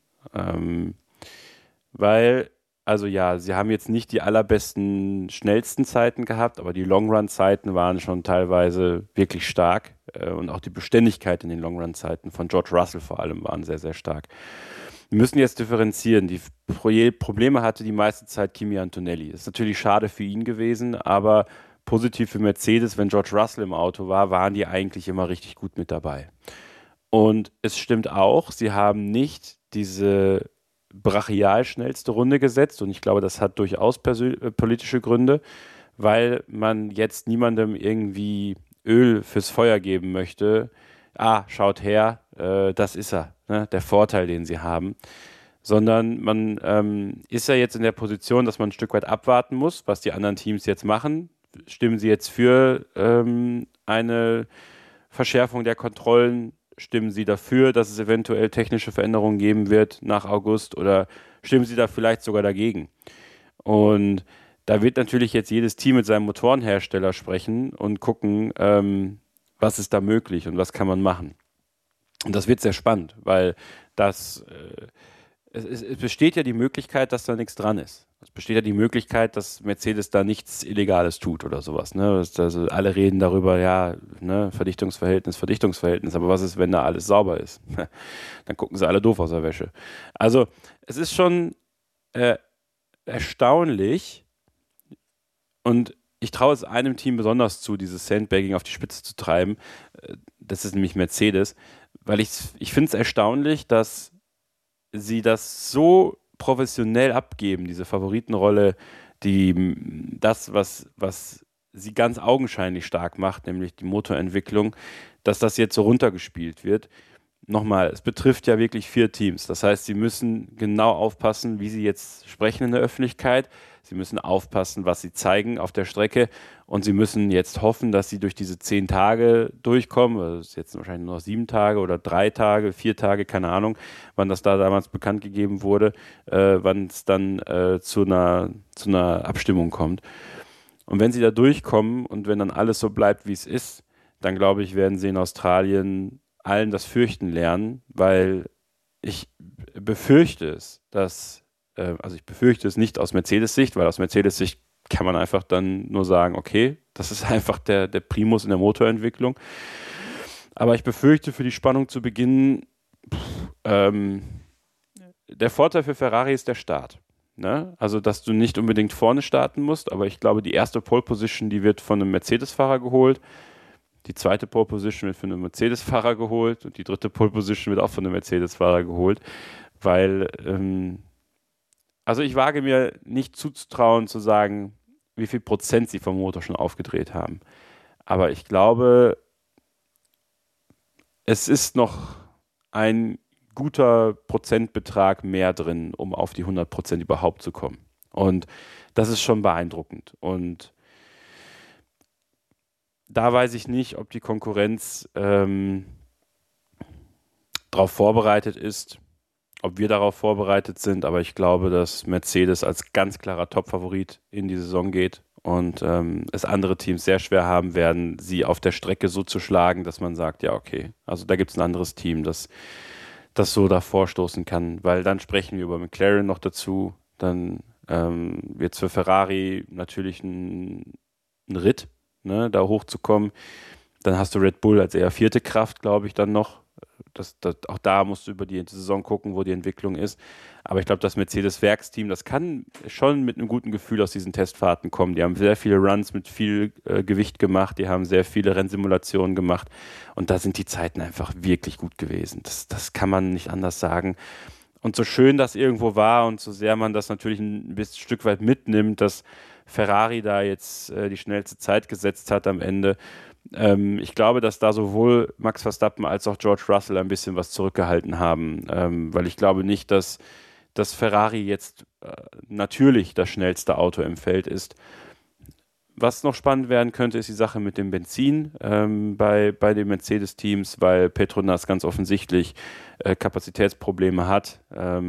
Weil also ja, sie haben jetzt nicht die allerbesten, schnellsten Zeiten gehabt, aber die Long-Run-Zeiten waren schon teilweise wirklich stark. Und auch die Beständigkeit in den Long-Run-Zeiten von George Russell vor allem waren sehr, sehr stark. Wir müssen jetzt differenzieren. Die Probleme hatte die meiste Zeit Kimi Antonelli. Das ist natürlich schade für ihn gewesen, aber positiv für Mercedes, wenn George Russell im Auto war, waren die eigentlich immer richtig gut mit dabei. Und es stimmt auch, sie haben nicht diese brachial schnellste Runde gesetzt und ich glaube, das hat durchaus politische Gründe, weil man jetzt niemandem irgendwie Öl fürs Feuer geben möchte. Schaut her, das ist er, ne? Der Vorteil, den sie haben. Sondern man ist ja jetzt in der Position, dass man ein Stück weit abwarten muss, was die anderen Teams jetzt machen. Stimmen sie jetzt für eine Verschärfung der Kontrollen? Stimmen Sie dafür, dass es eventuell technische Veränderungen geben wird nach August oder stimmen Sie da vielleicht sogar dagegen? Und da wird natürlich jetzt jedes Team mit seinem Motorenhersteller sprechen und gucken, was ist da möglich und was kann man machen. Und das wird sehr spannend, weil es besteht ja die Möglichkeit, dass da nichts dran ist. Es besteht ja die Möglichkeit, dass Mercedes da nichts Illegales tut oder sowas. Ne? Also alle reden darüber, ja, ne, Verdichtungsverhältnis, aber was ist, wenn da alles sauber ist? Dann gucken sie alle doof aus der Wäsche. Also es ist schon erstaunlich und ich traue es einem Team besonders zu, dieses Sandbagging auf die Spitze zu treiben. Das ist nämlich Mercedes, weil ich finde es erstaunlich, dass sie das so professionell abgeben, diese Favoritenrolle, was sie ganz augenscheinlich stark macht, nämlich die Motorentwicklung, dass das jetzt so runtergespielt wird. Nochmal, es betrifft ja wirklich 4 Teams. Das heißt, sie müssen genau aufpassen, wie sie jetzt sprechen in der Öffentlichkeit. Sie müssen aufpassen, was sie zeigen auf der Strecke. Und sie müssen jetzt hoffen, dass sie durch diese 10 Tage durchkommen. Das ist jetzt wahrscheinlich nur noch 7 Tage oder 3 Tage, 4 Tage, keine Ahnung, wann das da damals bekannt gegeben wurde, wann es dann zu einer Abstimmung kommt. Und wenn sie da durchkommen und wenn dann alles so bleibt, wie es ist, dann glaube ich, werden sie in Australien allen das Fürchten lernen, weil ich befürchte es, ich befürchte es nicht aus Mercedes-Sicht, weil aus Mercedes-Sicht kann man einfach dann nur sagen, okay, das ist einfach der Primus in der Motorentwicklung. Aber ich befürchte für die Spannung zu Beginn, der Vorteil für Ferrari ist der Start. Ne? Also, dass du nicht unbedingt vorne starten musst, aber ich glaube, die erste Pole Position, die wird von einem Mercedes-Fahrer geholt. Die zweite Pole Position wird von einem Mercedes-Fahrer geholt und die dritte Pole Position wird auch von einem Mercedes-Fahrer geholt, weil, also ich wage mir nicht zuzutrauen zu sagen, wie viel Prozent sie vom Motor schon aufgedreht haben. Aber ich glaube, es ist noch ein guter Prozentbetrag mehr drin, um auf die 100% überhaupt zu kommen. Und das ist schon beeindruckend. Und da weiß ich nicht, ob die Konkurrenz darauf vorbereitet ist, ob wir darauf vorbereitet sind, aber ich glaube, dass Mercedes als ganz klarer Top-Favorit in die Saison geht und es andere Teams sehr schwer haben werden, sie auf der Strecke so zu schlagen, dass man sagt, ja okay, also da gibt es ein anderes Team, das so davor stoßen kann, weil dann sprechen wir über McLaren noch dazu, dann wird es für Ferrari natürlich ein Ritt, ne, da hochzukommen. Dann hast du Red Bull als eher 4. Kraft, glaube ich, dann noch. Auch da musst du über die Saison gucken, wo die Entwicklung ist. Aber ich glaube, das Mercedes-Werksteam, das kann schon mit einem guten Gefühl aus diesen Testfahrten kommen. Die haben sehr viele Runs mit viel Gewicht gemacht, die haben sehr viele Rennsimulationen gemacht und da sind die Zeiten einfach wirklich gut gewesen. Das kann man nicht anders sagen. Und so schön das irgendwo war und so sehr man das natürlich ein bisschen Stück weit mitnimmt, dass Ferrari da jetzt die schnellste Zeit gesetzt hat am Ende. Ich glaube, dass da sowohl Max Verstappen als auch George Russell ein bisschen was zurückgehalten haben, weil ich glaube nicht, dass Ferrari jetzt natürlich das schnellste Auto im Feld ist. Was noch spannend werden könnte, ist die Sache mit dem Benzin bei den Mercedes-Teams, weil Petronas ganz offensichtlich Kapazitätsprobleme hat.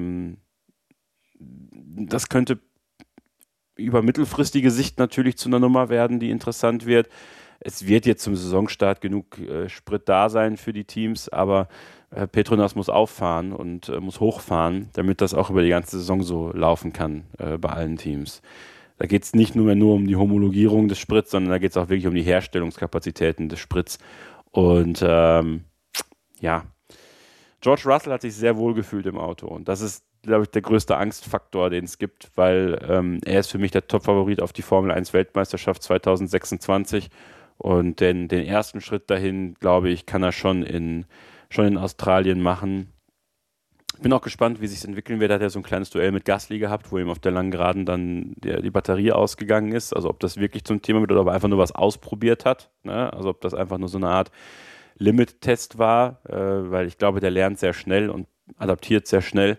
Das könnte über mittelfristige Sicht natürlich zu einer Nummer werden, die interessant wird. Es wird jetzt zum Saisonstart genug Sprit da sein für die Teams, aber Petronas muss auffahren und muss hochfahren, damit das auch über die ganze Saison so laufen kann bei allen Teams. Da geht es nicht nur um die Homologierung des Sprits, sondern da geht es auch wirklich um die Herstellungskapazitäten des Sprits. Und George Russell hat sich sehr wohl gefühlt im Auto und das ist, glaube ich, der größte Angstfaktor, den es gibt, weil er ist für mich der Top-Favorit auf die Formel 1 Weltmeisterschaft 2026 und den ersten Schritt dahin, glaube ich, kann er schon in Australien machen. Ich bin auch gespannt, wie sich entwickeln wird. Da hat er so ein kleines Duell mit Gasly gehabt, wo ihm auf der langen Geraden dann die Batterie ausgegangen ist. Also ob das wirklich zum Thema wird oder ob er einfach nur was ausprobiert hat. Ne? Also ob das einfach nur so eine Art Limit-Test war, weil ich glaube, der lernt sehr schnell und adaptiert sehr schnell.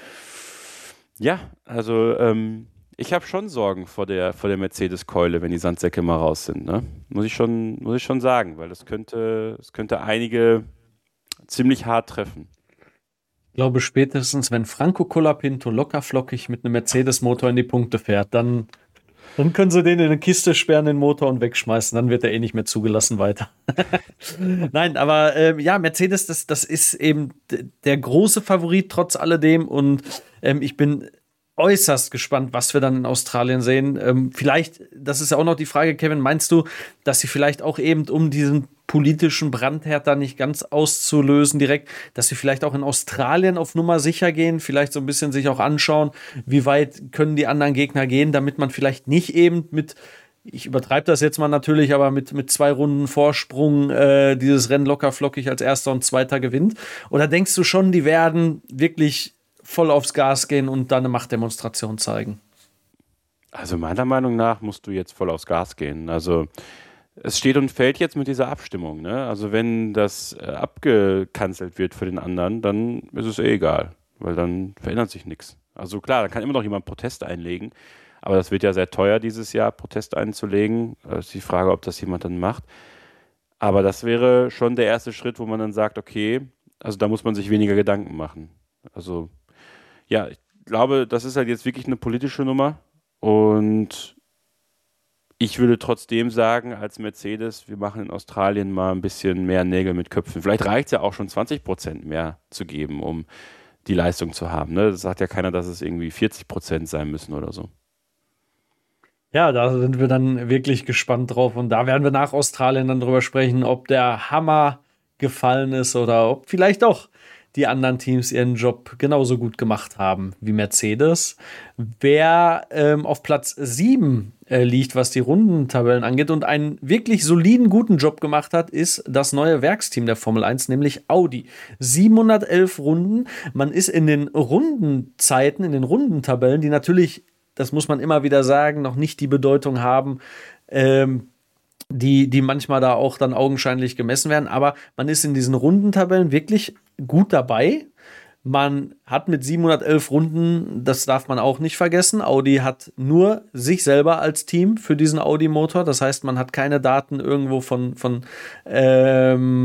Ja, also ich habe schon Sorgen vor der Mercedes-Keule, wenn die Sandsäcke mal raus sind. Ne? Muss ich schon sagen, weil das könnte einige ziemlich hart treffen. Ich glaube, spätestens, wenn Franco Colapinto lockerflockig mit einem Mercedes-Motor in die Punkte fährt, dann können sie den in eine Kiste sperren, den Motor, und wegschmeißen. Dann wird er nicht mehr zugelassen weiter. Nein, aber Mercedes, das ist eben der große Favorit trotz alledem. Und ich bin äußerst gespannt, was wir dann in Australien sehen. Vielleicht, das ist ja auch noch die Frage, Kevin, meinst du, dass sie vielleicht auch eben, um diesen politischen Brandherd da nicht ganz auszulösen direkt, dass sie vielleicht auch in Australien auf Nummer sicher gehen, vielleicht so ein bisschen sich auch anschauen, wie weit können die anderen Gegner gehen, damit man vielleicht nicht eben mit, ich übertreibe das jetzt mal natürlich, aber mit 2 Runden Vorsprung dieses Rennen locker flockig als Erster und Zweiter gewinnt? Oder denkst du schon, die werden wirklich voll aufs Gas gehen und da eine Machtdemonstration zeigen? Also meiner Meinung nach musst du jetzt voll aufs Gas gehen. Also es steht und fällt jetzt mit dieser Abstimmung. Ne? Also wenn das abgekanzelt wird für den anderen, dann ist es egal, weil dann verändert sich nichts. Also klar, da kann immer noch jemand Protest einlegen, aber das wird ja sehr teuer dieses Jahr, Protest einzulegen. Das ist die Frage, ob das jemand dann macht. Aber das wäre schon der erste Schritt, wo man dann sagt, okay, also da muss man sich weniger Gedanken machen. Also ja, ich glaube, das ist halt jetzt wirklich eine politische Nummer und ich würde trotzdem sagen, als Mercedes, wir machen in Australien mal ein bisschen mehr Nägel mit Köpfen. Vielleicht reicht es ja auch schon 20% mehr zu geben, um die Leistung zu haben. Ne? Das sagt ja keiner, dass es irgendwie 40% sein müssen oder so. Ja, da sind wir dann wirklich gespannt drauf. Und da werden wir nach Australien dann drüber sprechen, ob der Hammer gefallen ist oder ob vielleicht doch die anderen Teams ihren Job genauso gut gemacht haben wie Mercedes. Wer auf Platz 7 liegt, was die Rundentabellen angeht und einen wirklich soliden, guten Job gemacht hat, ist das neue Werksteam der Formel 1, nämlich Audi. 711 Runden. Man ist in den Rundenzeiten, in den Rundentabellen, die natürlich, das muss man immer wieder sagen, noch nicht die Bedeutung haben, die manchmal da auch dann augenscheinlich gemessen werden. Aber man ist in diesen Rundentabellen wirklich gut dabei. Man hat mit 711 Runden, das darf man auch nicht vergessen, Audi hat nur sich selber als Team für diesen Audi-Motor. Das heißt, man hat keine Daten irgendwo von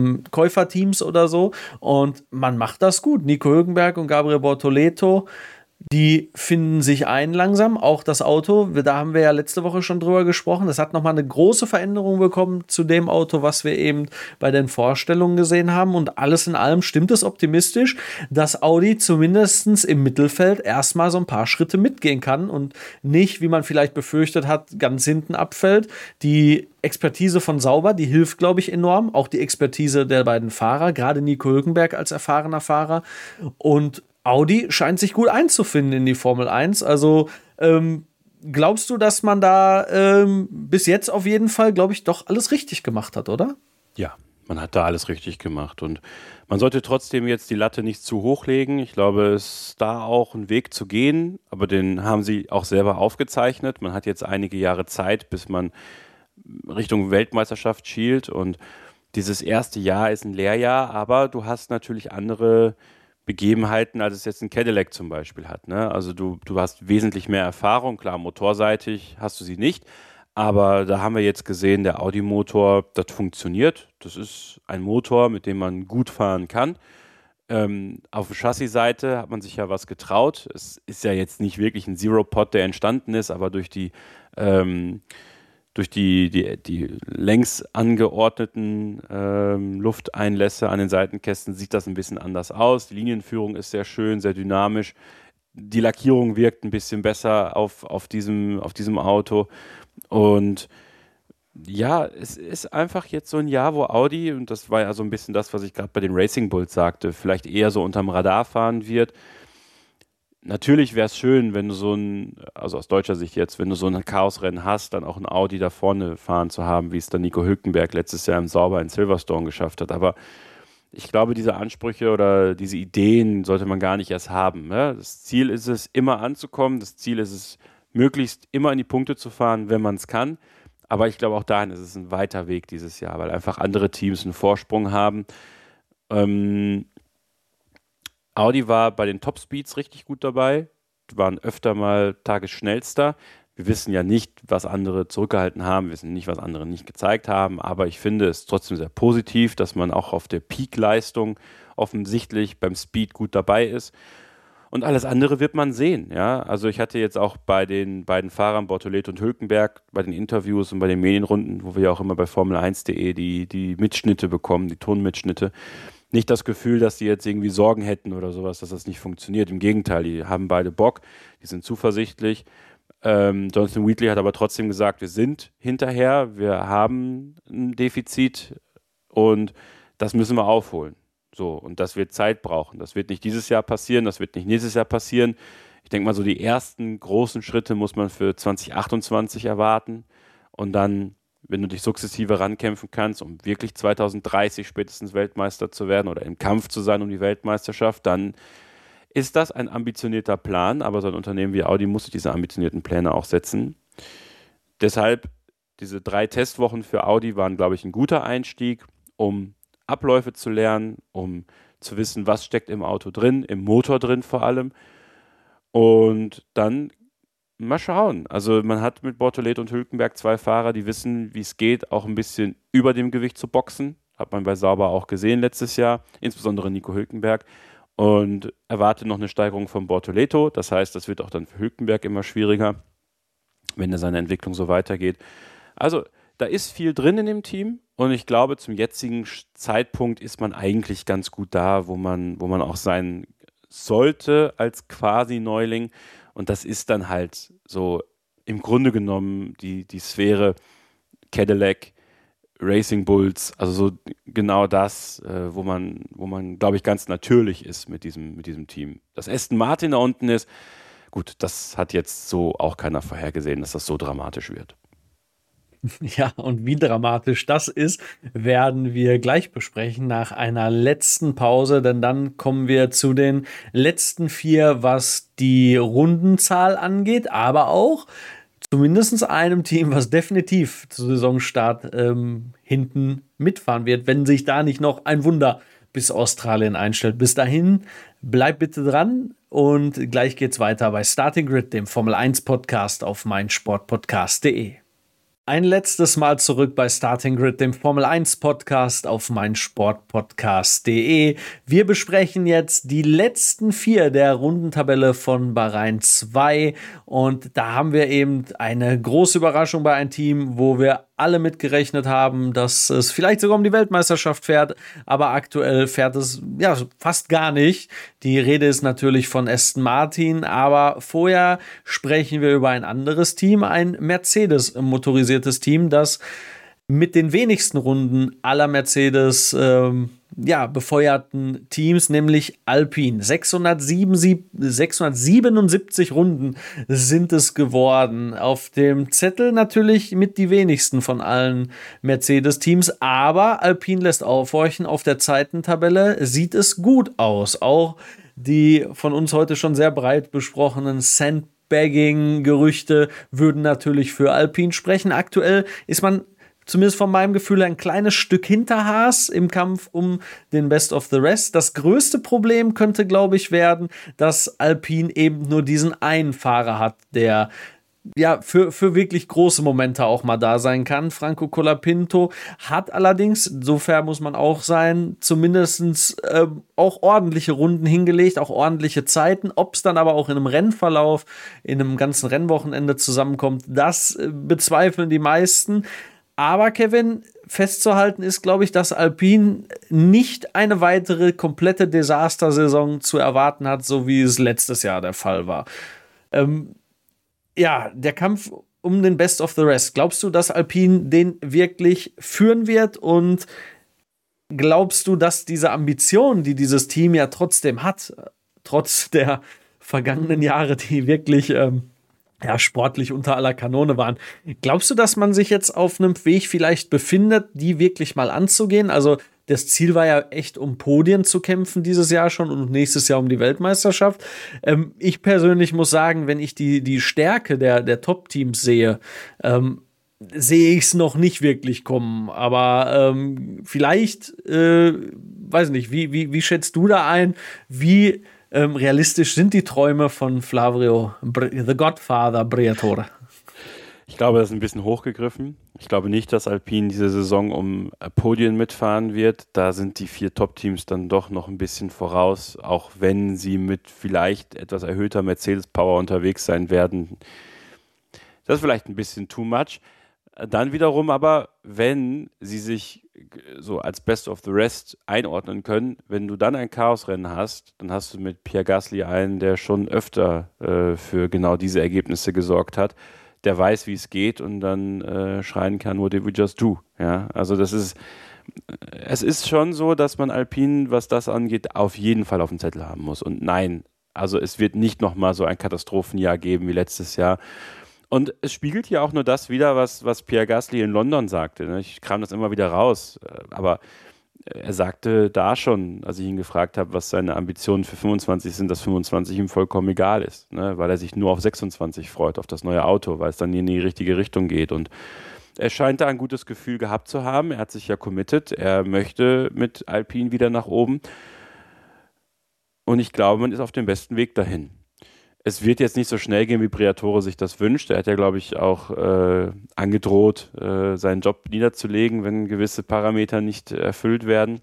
Käuferteams oder so. Und man macht das gut. Nico Hülkenberg und Gabriel Bortoleto Die finden sich ein langsam, auch das Auto, da haben wir ja letzte Woche schon drüber gesprochen, das hat nochmal eine große Veränderung bekommen zu dem Auto, was wir eben bei den Vorstellungen gesehen haben, und alles in allem stimmt es optimistisch, dass Audi zumindest im Mittelfeld erstmal so ein paar Schritte mitgehen kann und nicht, wie man vielleicht befürchtet hat, ganz hinten abfällt. Die Expertise von Sauber, die hilft, glaube ich, enorm, auch die Expertise der beiden Fahrer, gerade Nico Hülkenberg als erfahrener Fahrer, und Audi scheint sich gut einzufinden in die Formel 1. Also glaubst du, dass man da bis jetzt auf jeden Fall, glaube ich, doch alles richtig gemacht hat, oder? Ja, man hat da alles richtig gemacht. Und man sollte trotzdem jetzt die Latte nicht zu hoch legen. Ich glaube, es ist da auch ein Weg zu gehen, aber den haben sie auch selber aufgezeichnet. Man hat jetzt einige Jahre Zeit, bis man Richtung Weltmeisterschaft schielt. Und dieses erste Jahr ist ein Lehrjahr, aber du hast natürlich andere Begebenheiten, als es jetzt ein Cadillac zum Beispiel hat. Ne? Also du hast wesentlich mehr Erfahrung, klar, motorseitig hast du sie nicht, aber da haben wir jetzt gesehen, der Audi-Motor, das funktioniert. Das ist ein Motor, mit dem man gut fahren kann. Auf der Chassis-Seite hat man sich ja was getraut. Es ist ja jetzt nicht wirklich ein Zero-Pod, der entstanden ist, aber durch die längs angeordneten Lufteinlässe an den Seitenkästen sieht das ein bisschen anders aus. Die Linienführung ist sehr schön, sehr dynamisch. Die Lackierung wirkt ein bisschen besser auf diesem Auto. Und ja, es ist einfach jetzt so ein Jahr, wo Audi, und das war ja so ein bisschen das, was ich gerade bei den Racing Bulls sagte, vielleicht eher so unterm Radar fahren wird. Natürlich wäre es schön, wenn du also aus deutscher Sicht jetzt, wenn du so ein Chaosrennen hast, dann auch ein Audi da vorne fahren zu haben, wie es dann Nico Hülkenberg letztes Jahr im Sauber in Silverstone geschafft hat. Aber ich glaube, diese Ansprüche oder diese Ideen sollte man gar nicht erst haben. Ne? Das Ziel ist es, immer anzukommen. Das Ziel ist es, möglichst immer in die Punkte zu fahren, wenn man es kann. Aber ich glaube, auch dahin ist es ein weiter Weg dieses Jahr, weil einfach andere Teams einen Vorsprung haben. Audi war bei den Topspeeds richtig gut dabei, die waren öfter mal Tagesschnellster. Wir wissen ja nicht, was andere zurückgehalten haben, wir wissen nicht, was andere nicht gezeigt haben, aber ich finde es trotzdem sehr positiv, dass man auch auf der Peak-Leistung offensichtlich beim Speed gut dabei ist. Und alles andere wird man sehen. Ja? Also ich hatte jetzt auch bei den beiden Fahrern Bortoleto und Hülkenberg bei den Interviews und bei den Medienrunden, wo wir ja auch immer bei Formel1.de die Mitschnitte bekommen, die Tonmitschnitte, nicht das Gefühl, dass die jetzt irgendwie Sorgen hätten oder sowas, dass das nicht funktioniert. Im Gegenteil, die haben beide Bock, die sind zuversichtlich. Jonathan Wheatley hat aber trotzdem gesagt, wir sind hinterher, wir haben ein Defizit und das müssen wir aufholen. So, und das wird Zeit brauchen. Das wird nicht dieses Jahr passieren, das wird nicht nächstes Jahr passieren. Ich denke mal, so die ersten großen Schritte muss man für 2028 erwarten und dann, wenn du dich sukzessive rankämpfen kannst, um wirklich 2030 spätestens Weltmeister zu werden oder im Kampf zu sein um die Weltmeisterschaft, dann ist das ein ambitionierter Plan, aber so ein Unternehmen wie Audi muss sich diese ambitionierten Pläne auch setzen. Deshalb, diese 3 Testwochen für Audi waren, glaube ich, ein guter Einstieg, um Abläufe zu lernen, um zu wissen, was steckt im Auto drin, im Motor drin vor allem. Und dann mal schauen. Also man hat mit Bortoleto und Hülkenberg 2 Fahrer, die wissen, wie es geht, auch ein bisschen über dem Gewicht zu boxen. Hat man bei Sauber auch gesehen letztes Jahr, insbesondere Nico Hülkenberg. Und erwartet noch eine Steigerung von Bortoleto. Das heißt, das wird auch dann für Hülkenberg immer schwieriger, wenn er seine Entwicklung so weitergeht. Also da ist viel drin in dem Team und ich glaube, zum jetzigen Zeitpunkt ist man eigentlich ganz gut da, wo man auch sein sollte als quasi Neuling. Und das ist dann halt so im Grunde genommen die Sphäre Cadillac, Racing Bulls, also so genau das, wo man, glaube ich, ganz natürlich ist mit diesem Team. Dass Aston Martin da unten ist, gut, das hat jetzt so auch keiner vorhergesehen, dass das so dramatisch wird. Ja, und wie dramatisch das ist, werden wir gleich besprechen nach einer letzten Pause, denn dann kommen wir zu den letzten 4, was die Rundenzahl angeht, aber auch zumindest einem Team, was definitiv zu Saisonstart hinten mitfahren wird, wenn sich da nicht noch ein Wunder bis Australien einstellt. Bis dahin, bleibt bitte dran und gleich geht's weiter bei Starting Grid, dem Formel 1 Podcast auf meinsportpodcast.de. Ein letztes Mal zurück bei Starting Grid, dem Formel 1 Podcast auf meinsportpodcast.de. Wir besprechen jetzt die letzten 4 der Rundentabelle von Bahrain 2 und da haben wir eben eine große Überraschung bei einem Team, wo wir alle mitgerechnet haben, dass es vielleicht sogar um die Weltmeisterschaft fährt, aber aktuell fährt es ja fast gar nicht. Die Rede ist natürlich von Aston Martin, aber vorher sprechen wir über ein anderes Team, ein Mercedes-motorisiertes Team, das mit den wenigsten Runden aller Mercedes befeuerten Teams, nämlich Alpine. 677 Runden sind es geworden. Auf dem Zettel natürlich mit die wenigsten von allen Mercedes-Teams, aber Alpine lässt aufhorchen. Auf der Zeitentabelle sieht es gut aus. Auch die von uns heute schon sehr breit besprochenen Sandbagging-Gerüchte würden natürlich für Alpine sprechen. Aktuell ist man zumindest von meinem Gefühl ein kleines Stück hinter Haas im Kampf um den Best of the Rest. Das größte Problem könnte, glaube ich, werden, dass Alpine eben nur diesen einen Fahrer hat, der ja für wirklich große Momente auch mal da sein kann. Franco Colapinto hat allerdings, sofern muss man auch sein, zumindest auch ordentliche Runden hingelegt, auch ordentliche Zeiten. Ob es dann aber auch in einem Rennverlauf, in einem ganzen Rennwochenende zusammenkommt, das bezweifeln die meisten. Aber Kevin, festzuhalten ist, glaube ich, dass Alpine nicht eine weitere komplette Desastersaison zu erwarten hat, so wie es letztes Jahr der Fall war. Der Kampf um den Best of the Rest. Glaubst du, dass Alpine den wirklich führen wird? Und glaubst du, dass diese Ambition, die dieses Team ja trotzdem hat, trotz der vergangenen Jahre, die wirklich sportlich unter aller Kanone waren. Glaubst du, dass man sich jetzt auf einem Weg vielleicht befindet, die wirklich mal anzugehen? Also das Ziel war ja echt, um Podien zu kämpfen dieses Jahr schon und nächstes Jahr um die Weltmeisterschaft. Ich persönlich muss sagen, wenn ich die Stärke der Top-Teams sehe, sehe ich es noch nicht wirklich kommen. Aber vielleicht, weiß nicht, wie schätzt du da ein? Wie realistisch sind die Träume von Flavio, The Godfather Briatore? Ich glaube, das ist ein bisschen hochgegriffen. Ich glaube nicht, dass Alpine diese Saison um Podien mitfahren wird. Da sind die 4 Top-Teams dann doch noch ein bisschen voraus, auch wenn sie mit vielleicht etwas erhöhter Mercedes-Power unterwegs sein werden. Das ist vielleicht ein bisschen too much. Dann wiederum aber, wenn sie sich so als Best of the Rest einordnen können, wenn du dann ein Chaosrennen hast, dann hast du mit Pierre Gasly einen, der schon öfter für genau diese Ergebnisse gesorgt hat, der weiß, wie es geht und dann schreien kann, what did we just do? Ja, also es ist schon so, dass man Alpine, was das angeht, auf jeden Fall auf dem Zettel haben muss. Und nein, also es wird nicht nochmal so ein Katastrophenjahr geben wie letztes Jahr. Und es spiegelt ja auch nur das wider, was Pierre Gasly in London sagte. Ne? Ich kram das immer wieder raus, aber er sagte da schon, als ich ihn gefragt habe, was seine Ambitionen für 25 sind, dass 25 ihm vollkommen egal ist, ne? Weil er sich nur auf 26 freut, auf das neue Auto, weil es dann in die richtige Richtung geht. Und er scheint da ein gutes Gefühl gehabt zu haben. Er hat sich ja committed, er möchte mit Alpine wieder nach oben. Und ich glaube, man ist auf dem besten Weg dahin. Es wird jetzt nicht so schnell gehen, wie Briatore sich das wünscht. Er hat ja, glaube ich, auch angedroht, seinen Job niederzulegen, wenn gewisse Parameter nicht erfüllt werden.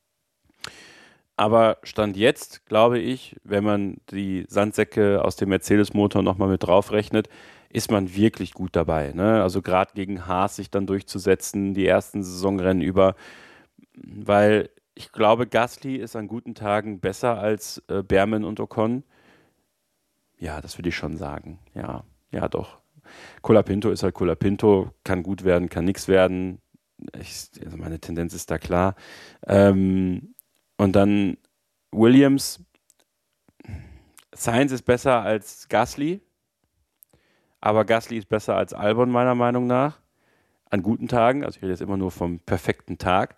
Aber Stand jetzt, glaube ich, wenn man die Sandsäcke aus dem Mercedes-Motor nochmal mit draufrechnet, ist man wirklich gut dabei. Ne? Also gerade gegen Haas sich dann durchzusetzen, die ersten Saisonrennen über, weil ich glaube, Gasly ist an guten Tagen besser als Behrman und Ocon. Ja, das würde ich schon sagen. Ja, doch. Colapinto ist halt Colapinto, kann gut werden, kann nichts werden. Also meine Tendenz ist da klar. Und dann Williams. Sainz ist besser als Gasly, aber Gasly ist besser als Albon meiner Meinung nach. An guten Tagen, also ich rede jetzt immer nur vom perfekten Tag.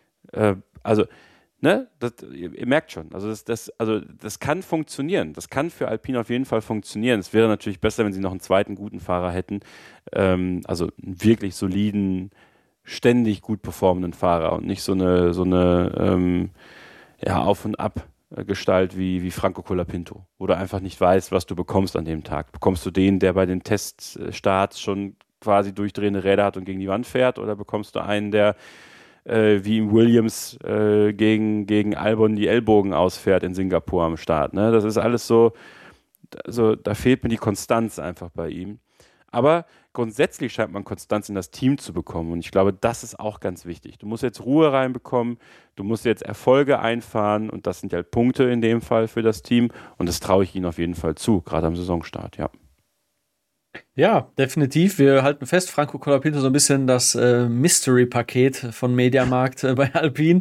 Ne? Ihr merkt schon, also das kann funktionieren. Das kann für Alpine auf jeden Fall funktionieren. Es wäre natürlich besser, wenn sie noch einen zweiten guten Fahrer hätten. Also einen wirklich soliden, ständig gut performenden Fahrer und nicht so eine Auf- und Ab-Gestalt wie Franco Colapinto, wo du einfach nicht weißt, was du bekommst an dem Tag. Bekommst du den, der bei den Teststarts schon quasi durchdrehende Räder hat und gegen die Wand fährt, oder bekommst du einen, der wie im Williams gegen Albon die Ellbogen ausfährt in Singapur am Start. Ne? Das ist alles so, also da fehlt mir die Konstanz einfach bei ihm. Aber grundsätzlich scheint man Konstanz in das Team zu bekommen und ich glaube, das ist auch ganz wichtig. Du musst jetzt Ruhe reinbekommen, du musst jetzt Erfolge einfahren und das sind halt Punkte in dem Fall für das Team und das traue ich ihnen auf jeden Fall zu, gerade am Saisonstart, ja. Ja, definitiv. Wir halten fest, Franco Colapinto so ein bisschen das Mystery-Paket von Mediamarkt bei Alpine.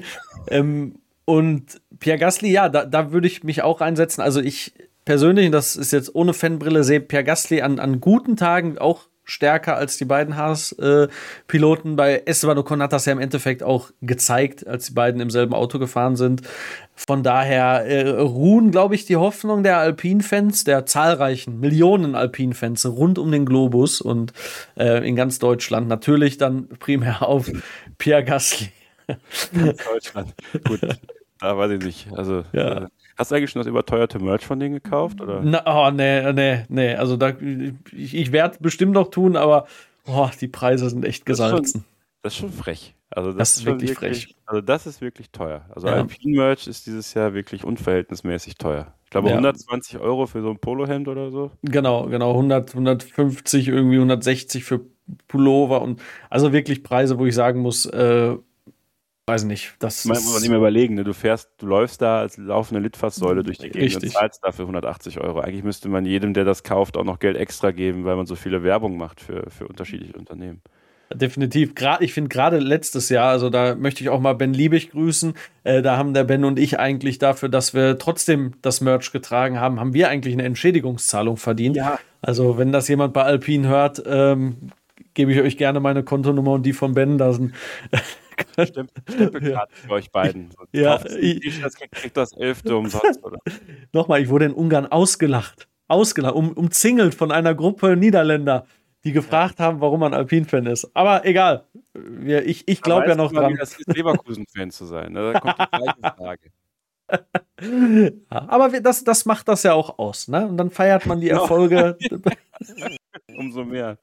Und Pierre Gasly, ja, da würde ich mich auch einsetzen. Also ich persönlich, und das ist jetzt ohne Fanbrille, sehe Pierre Gasly an guten Tagen auch stärker als die beiden Haas-Piloten. Bei Esteban Ocon hat das ja im Endeffekt auch gezeigt, als die beiden im selben Auto gefahren sind. Von daher ruhen, glaube ich, die Hoffnung der Alpine-Fans, der zahlreichen Millionen Alpine-Fans rund um den Globus und in ganz Deutschland natürlich dann primär auf Pierre Gasly. Deutschland, gut, da weiß ich nicht. Also, ja. Hast du eigentlich schon das überteuerte Merch von denen gekauft? Oder? Nee. Also ich werde es bestimmt noch tun, aber die Preise sind echt gesalzen. Das ist schon frech. Also das ist wirklich frech. Also das ist wirklich teuer. Also Alpine-Merch ist dieses Jahr wirklich unverhältnismäßig teuer. Ich glaube 120 € für so ein Polohemd oder so. Genau. 150, irgendwie 160 für Pullover und also wirklich Preise, wo ich sagen muss, weiß nicht. Das muss man nicht mehr überlegen, ne? Du läufst da als laufende Litfaßsäule durch die Gegend und zahlst dafür 180 €. Eigentlich müsste man jedem, der das kauft, auch noch Geld extra geben, weil man so viele Werbung macht für unterschiedliche Unternehmen. Definitiv. Ich finde gerade letztes Jahr, also da möchte ich auch mal Ben Liebig grüßen, da haben der Ben und ich eigentlich dafür, dass wir trotzdem das Merch getragen haben, haben wir eigentlich eine Entschädigungszahlung verdient. Ja. Also wenn das jemand bei Alpine hört, gebe ich euch gerne meine Kontonummer und die von Ben. Da sind Stempelkarte für euch beiden. Ja, kriegt das 11. umsonst, oder? Nochmal, ich wurde in Ungarn ausgelacht, umzingelt von einer Gruppe Niederländer, die gefragt haben, warum man Alpine-Fan ist. Aber egal, ich glaube ja noch dran. Das ist Leverkusen-Fan zu sein. Da kommt die gleiche Frage. Ja, aber das macht das ja auch aus, ne? Und dann feiert man die Erfolge. Umso mehr.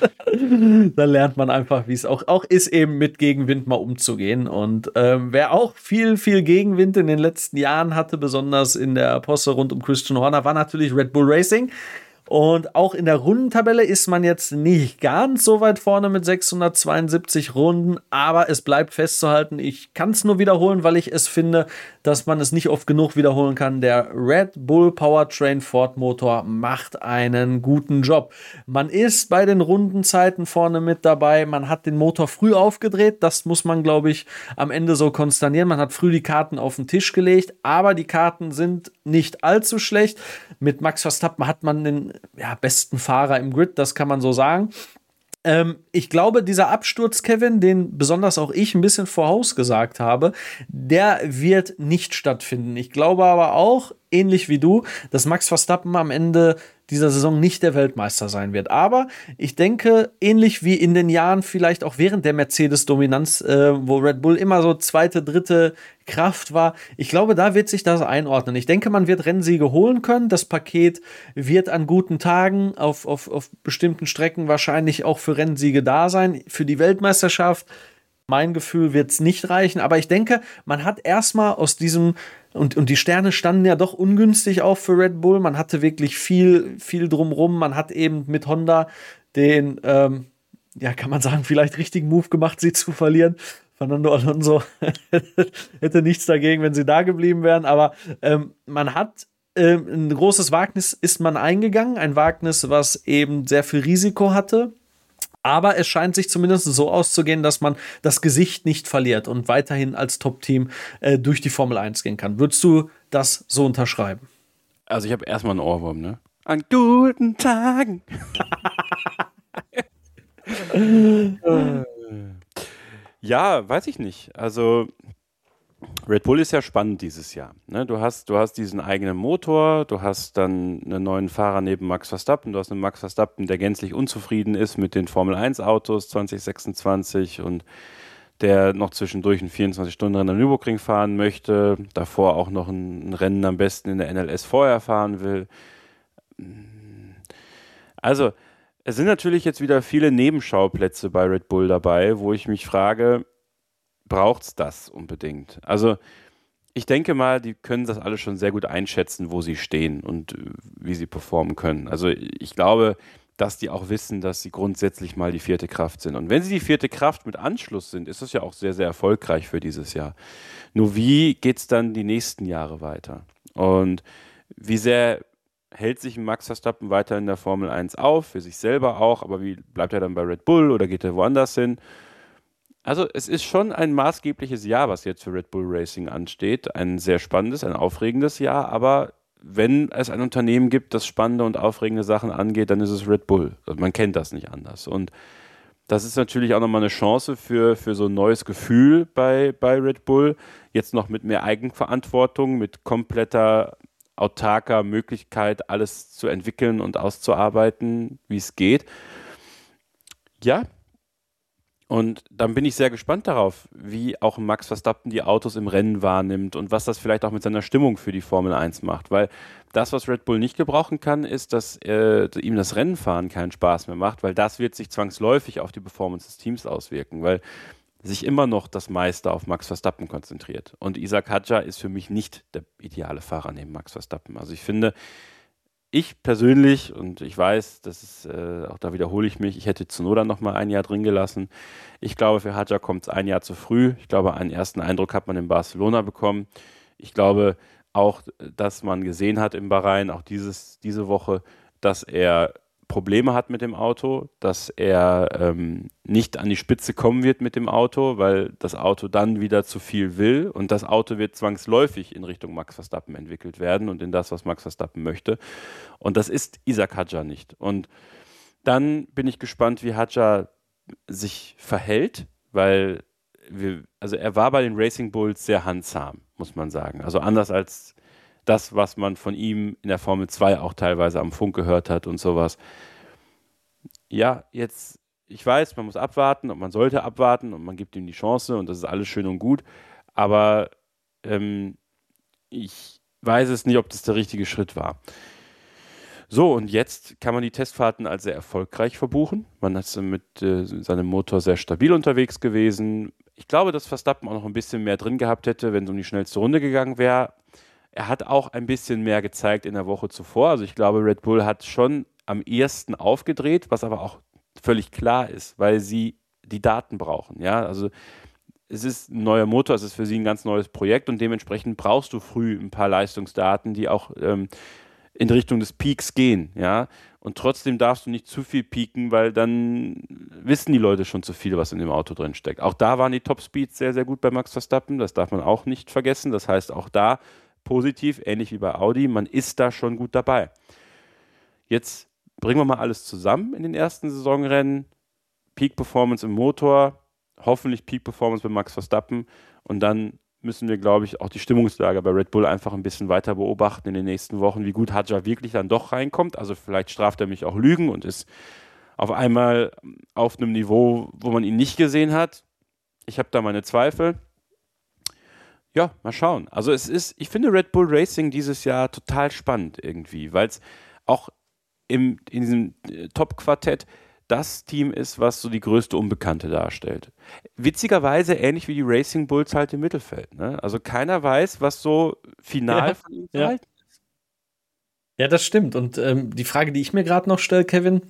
Da lernt man einfach, wie es auch ist, eben mit Gegenwind mal umzugehen. Und wer auch viel Gegenwind in den letzten Jahren hatte, besonders in der Posse rund um Christian Horner, war natürlich Red Bull Racing. Und auch in der Rundentabelle ist man jetzt nicht ganz so weit vorne mit 672 Runden, aber es bleibt festzuhalten, ich kann es nur wiederholen, weil ich es finde, dass man es nicht oft genug wiederholen kann. Der Red Bull Powertrain Ford Motor macht einen guten Job. Man ist bei den Rundenzeiten vorne mit dabei, man hat den Motor früh aufgedreht, das muss man, glaube ich, am Ende so konstatieren. Man hat früh die Karten auf den Tisch gelegt, aber die Karten sind nicht allzu schlecht. Mit Max Verstappen hat man den besten Fahrer im Grid, das kann man so sagen. Ich glaube, dieser Absturz, Kevin, den besonders auch ich ein bisschen vorausgesagt habe, der wird nicht stattfinden. Ich glaube aber auch, ähnlich wie du, dass Max Verstappen am Ende dieser Saison nicht der Weltmeister sein wird. Aber ich denke, ähnlich wie in den Jahren vielleicht auch während der Mercedes-Dominanz, wo Red Bull immer so zweite, dritte Kraft war, ich glaube, da wird sich das einordnen. Ich denke, man wird Rennsiege holen können. Das Paket wird an guten Tagen auf bestimmten Strecken wahrscheinlich auch für Rennsiege da sein. Für die Weltmeisterschaft, mein Gefühl, wird es nicht reichen. Aber ich denke, man hat erstmal aus diesem und die Sterne standen ja doch ungünstig auch für Red Bull. Man hatte wirklich viel drumrum. Man hat eben mit Honda den, kann man sagen, vielleicht richtigen Move gemacht, sie zu verlieren. Fernando Alonso hätte nichts dagegen, wenn sie da geblieben wären. Aber man hat ein großes Wagnis ist man eingegangen. Ein Wagnis, was eben sehr viel Risiko hatte. Aber es scheint sich zumindest so auszugehen, dass man das Gesicht nicht verliert und weiterhin als Top-Team durch die Formel 1 gehen kann. Würdest du das so unterschreiben? Also ich habe erstmal einen Ohrwurm, ne? An guten Tagen. Ja, weiß ich nicht. Also Red Bull ist ja spannend dieses Jahr. Ne? Du hast diesen eigenen Motor, du hast dann einen neuen Fahrer neben Max Verstappen, du hast einen Max Verstappen, der gänzlich unzufrieden ist mit den Formel-1-Autos 2026 und der noch zwischendurch ein 24-Stunden-Rennen am Nürburgring fahren möchte, davor auch noch ein Rennen am besten in der NLS vorher fahren will. Also Es sind natürlich jetzt wieder viele Nebenschauplätze bei Red Bull dabei, wo ich mich frage, braucht es das unbedingt? Also ich denke mal, die können das alle schon sehr gut einschätzen, wo sie stehen und wie sie performen können. Also ich glaube, dass die auch wissen, dass sie grundsätzlich mal die vierte Kraft sind. Und wenn sie die vierte Kraft mit Anschluss sind, ist das ja auch sehr, sehr erfolgreich für dieses Jahr. Nur wie geht es dann die nächsten Jahre weiter? Und wie sehr hält sich Max Verstappen weiter in der Formel 1 auf, für sich selber auch, aber wie bleibt er dann bei Red Bull oder geht er woanders hin? Also es ist schon ein maßgebliches Jahr, was jetzt für Red Bull Racing ansteht. Ein sehr spannendes, ein aufregendes Jahr, aber wenn es ein Unternehmen gibt, das spannende und aufregende Sachen angeht, dann ist es Red Bull. Also man kennt das nicht anders. Und das ist natürlich auch nochmal eine Chance für so ein neues Gefühl bei Red Bull. Jetzt noch mit mehr Eigenverantwortung, mit kompletter autarker Möglichkeit, alles zu entwickeln und auszuarbeiten, wie es geht. Ja, und dann bin ich sehr gespannt darauf, wie auch Max Verstappen die Autos im Rennen wahrnimmt und was das vielleicht auch mit seiner Stimmung für die Formel 1 macht. Weil das, was Red Bull nicht gebrauchen kann, ist, dass ihm das Rennenfahren keinen Spaß mehr macht, weil das wird sich zwangsläufig auf die Performance des Teams auswirken, weil sich immer noch das meiste auf Max Verstappen konzentriert. Und Isaac Hadjar ist für mich nicht der ideale Fahrer neben Max Verstappen. Also ich finde, ich persönlich, und ich weiß, das ist, auch da wiederhole ich mich, ich hätte Tsunoda noch mal ein Jahr drin gelassen. Ich glaube, für Hadjar kommt es ein Jahr zu früh. Ich glaube, einen ersten Eindruck hat man in Barcelona bekommen. Ich glaube auch, dass man gesehen hat in Bahrain, auch diese Woche, dass er Probleme hat mit dem Auto, dass er nicht an die Spitze kommen wird mit dem Auto, weil das Auto dann wieder zu viel will und das Auto wird zwangsläufig in Richtung Max Verstappen entwickelt werden und in das, was Max Verstappen möchte. Und das ist Isaac Hadjar nicht. Und dann bin ich gespannt, wie Hadjar sich verhält, weil er war bei den Racing Bulls sehr handsam, muss man sagen. Also anders als das, was man von ihm in der Formel 2 auch teilweise am Funk gehört hat und sowas. Ja, jetzt, ich weiß, man muss abwarten und man sollte abwarten und man gibt ihm die Chance und das ist alles schön und gut, aber ich weiß es nicht, ob das der richtige Schritt war. So, und jetzt kann man die Testfahrten als sehr erfolgreich verbuchen. Man ist mit seinem Motor sehr stabil unterwegs gewesen. Ich glaube, dass Verstappen auch noch ein bisschen mehr drin gehabt hätte, wenn es um die schnellste Runde gegangen wäre. Er hat auch ein bisschen mehr gezeigt in der Woche zuvor. Also ich glaube, Red Bull hat schon am ehesten aufgedreht, was aber auch völlig klar ist, weil sie die Daten brauchen. Ja, also es ist ein neuer Motor, es ist für sie ein ganz neues Projekt und dementsprechend brauchst du früh ein paar Leistungsdaten, die auch in Richtung des Peaks gehen. Ja, und trotzdem darfst du nicht zu viel peaken, weil dann wissen die Leute schon zu viel, was in dem Auto drin steckt. Auch da waren die Topspeeds sehr, sehr gut bei Max Verstappen. Das darf man auch nicht vergessen. Das heißt, auch da positiv, ähnlich wie bei Audi, man ist da schon gut dabei. Jetzt bringen wir mal alles zusammen in den ersten Saisonrennen. Peak Performance im Motor, hoffentlich Peak Performance bei Max Verstappen und dann müssen wir, glaube ich, auch die Stimmungslage bei Red Bull einfach ein bisschen weiter beobachten in den nächsten Wochen, wie gut Hadjar wirklich dann doch reinkommt. Also vielleicht straft er mich auch Lügen und ist auf einmal auf einem Niveau, wo man ihn nicht gesehen hat. Ich habe da meine Zweifel. Ja, mal schauen. Also ich finde Red Bull Racing dieses Jahr total spannend irgendwie, weil es auch in diesem Top-Quartett das Team ist, was so die größte Unbekannte darstellt. Witzigerweise ähnlich wie die Racing Bulls halt im Mittelfeld. Ne? Also keiner weiß, was so final von ihm zu halten ist. Ja, das stimmt. Und die Frage, die ich mir gerade noch stelle, Kevin,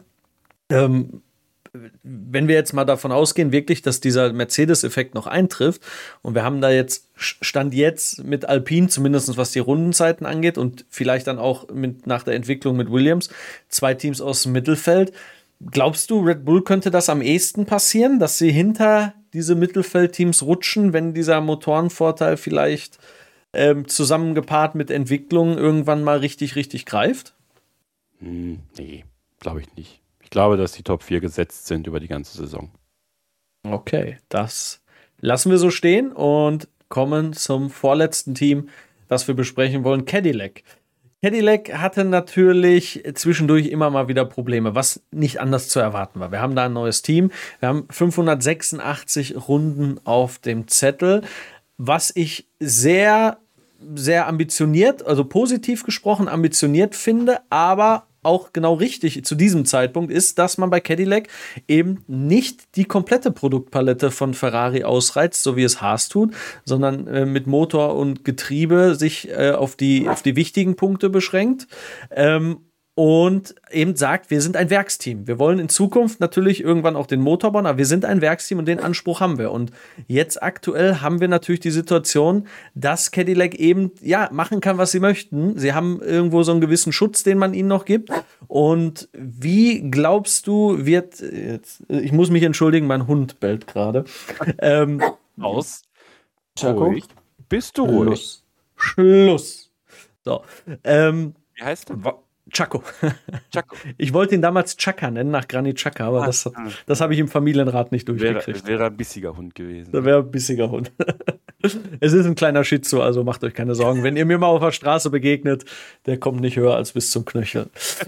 wenn wir jetzt mal davon ausgehen, wirklich, dass dieser Mercedes-Effekt noch eintrifft und wir haben da jetzt, Stand jetzt mit Alpine, zumindest was die Rundenzeiten angeht und vielleicht dann auch nach der Entwicklung mit Williams, 2 Teams aus dem Mittelfeld. Glaubst du, Red Bull könnte das am ehesten passieren, dass sie hinter diese Mittelfeldteams rutschen, wenn dieser Motorenvorteil vielleicht zusammengepaart mit Entwicklung irgendwann mal richtig, richtig greift? Nee, glaube ich nicht. Ich glaube, dass die Top 4 gesetzt sind über die ganze Saison. Okay, das lassen wir so stehen und kommen zum vorletzten Team, das wir besprechen wollen, Cadillac. Cadillac hatte natürlich zwischendurch immer mal wieder Probleme, was nicht anders zu erwarten war. Wir haben da ein neues Team. Wir haben 586 Runden auf dem Zettel, was ich sehr, sehr ambitioniert, also positiv gesprochen ambitioniert finde, aber auch genau richtig zu diesem Zeitpunkt ist, dass man bei Cadillac eben nicht die komplette Produktpalette von Ferrari ausreizt, so wie es Haas tut, sondern mit Motor und Getriebe sich auf die wichtigen Punkte beschränkt. Und eben sagt, wir sind ein Werksteam. Wir wollen in Zukunft natürlich irgendwann auch den Motor bauen, aber wir sind ein Werksteam und den Anspruch haben wir. Und jetzt aktuell haben wir natürlich die Situation, dass Cadillac eben, machen kann, was sie möchten. Sie haben irgendwo so einen gewissen Schutz, den man ihnen noch gibt. Und wie glaubst du, ich muss mich entschuldigen, mein Hund bellt gerade. Aus. Chaco? Ruhig. Bist du ruhig? Schluss. So. Wie heißt der? Chaco. Chaco. Ich wollte ihn damals Chaka nennen, nach Granit Xhaka, aber das habe ich im Familienrat nicht durchgekriegt. Wäre ein bissiger Hund gewesen. Das wäre ein bissiger Hund. Es ist ein kleiner Shih Tzu, also macht euch keine Sorgen. Wenn ihr mir mal auf der Straße begegnet, der kommt nicht höher als bis zum Knöchel.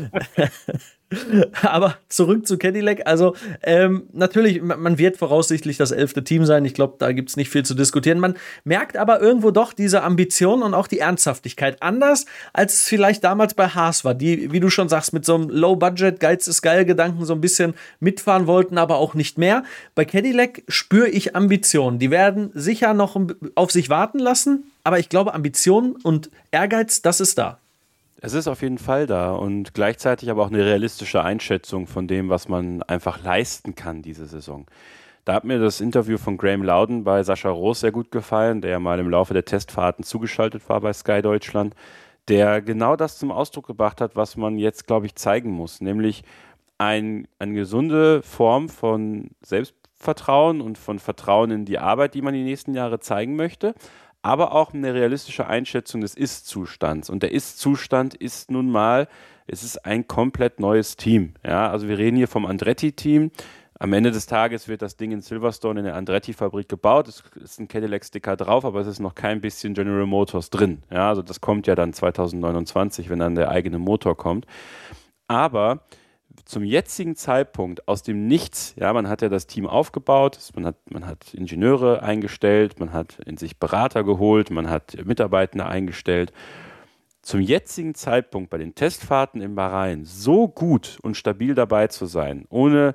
Aber zurück zu Cadillac. Also natürlich, man wird voraussichtlich das 11. Team sein. Ich glaube, da gibt es nicht viel zu diskutieren. Man merkt aber irgendwo doch diese Ambition und auch die Ernsthaftigkeit. Anders, als es vielleicht damals bei Haas war, die, wie du schon sagst, mit so einem Low-Budget, Geiz ist geil Gedanken so ein bisschen mitfahren wollten, aber auch nicht mehr. Bei Cadillac spüre ich Ambitionen. Die werden sicher noch auf sich warten lassen, aber ich glaube, Ambition und Ehrgeiz, das ist da. Es ist auf jeden Fall da und gleichzeitig aber auch eine realistische Einschätzung von dem, was man einfach leisten kann diese Saison. Da hat mir das Interview von Graham Loudon bei Sascha Roos sehr gut gefallen, der ja mal im Laufe der Testfahrten zugeschaltet war bei Sky Deutschland, der genau das zum Ausdruck gebracht hat, was man jetzt, glaube ich, zeigen muss, nämlich eine gesunde Form von Selbstvertrauen und von Vertrauen in die Arbeit, die man die nächsten Jahre zeigen möchte, aber auch eine realistische Einschätzung des Ist-Zustands. Und der Ist-Zustand ist nun mal, es ist ein komplett neues Team. Ja, also wir reden hier vom Andretti-Team. Am Ende des Tages wird das Ding in Silverstone in der Andretti-Fabrik gebaut. Es ist ein Cadillac-Sticker drauf, aber es ist noch kein bisschen General Motors drin. Ja, also das kommt ja dann 2029, wenn dann der eigene Motor kommt. Aber zum jetzigen Zeitpunkt aus dem Nichts, ja, man hat ja das Team aufgebaut, man hat Ingenieure eingestellt, man hat in sich Berater geholt, man hat Mitarbeitende eingestellt. Zum jetzigen Zeitpunkt bei den Testfahrten in Bahrain so gut und stabil dabei zu sein, ohne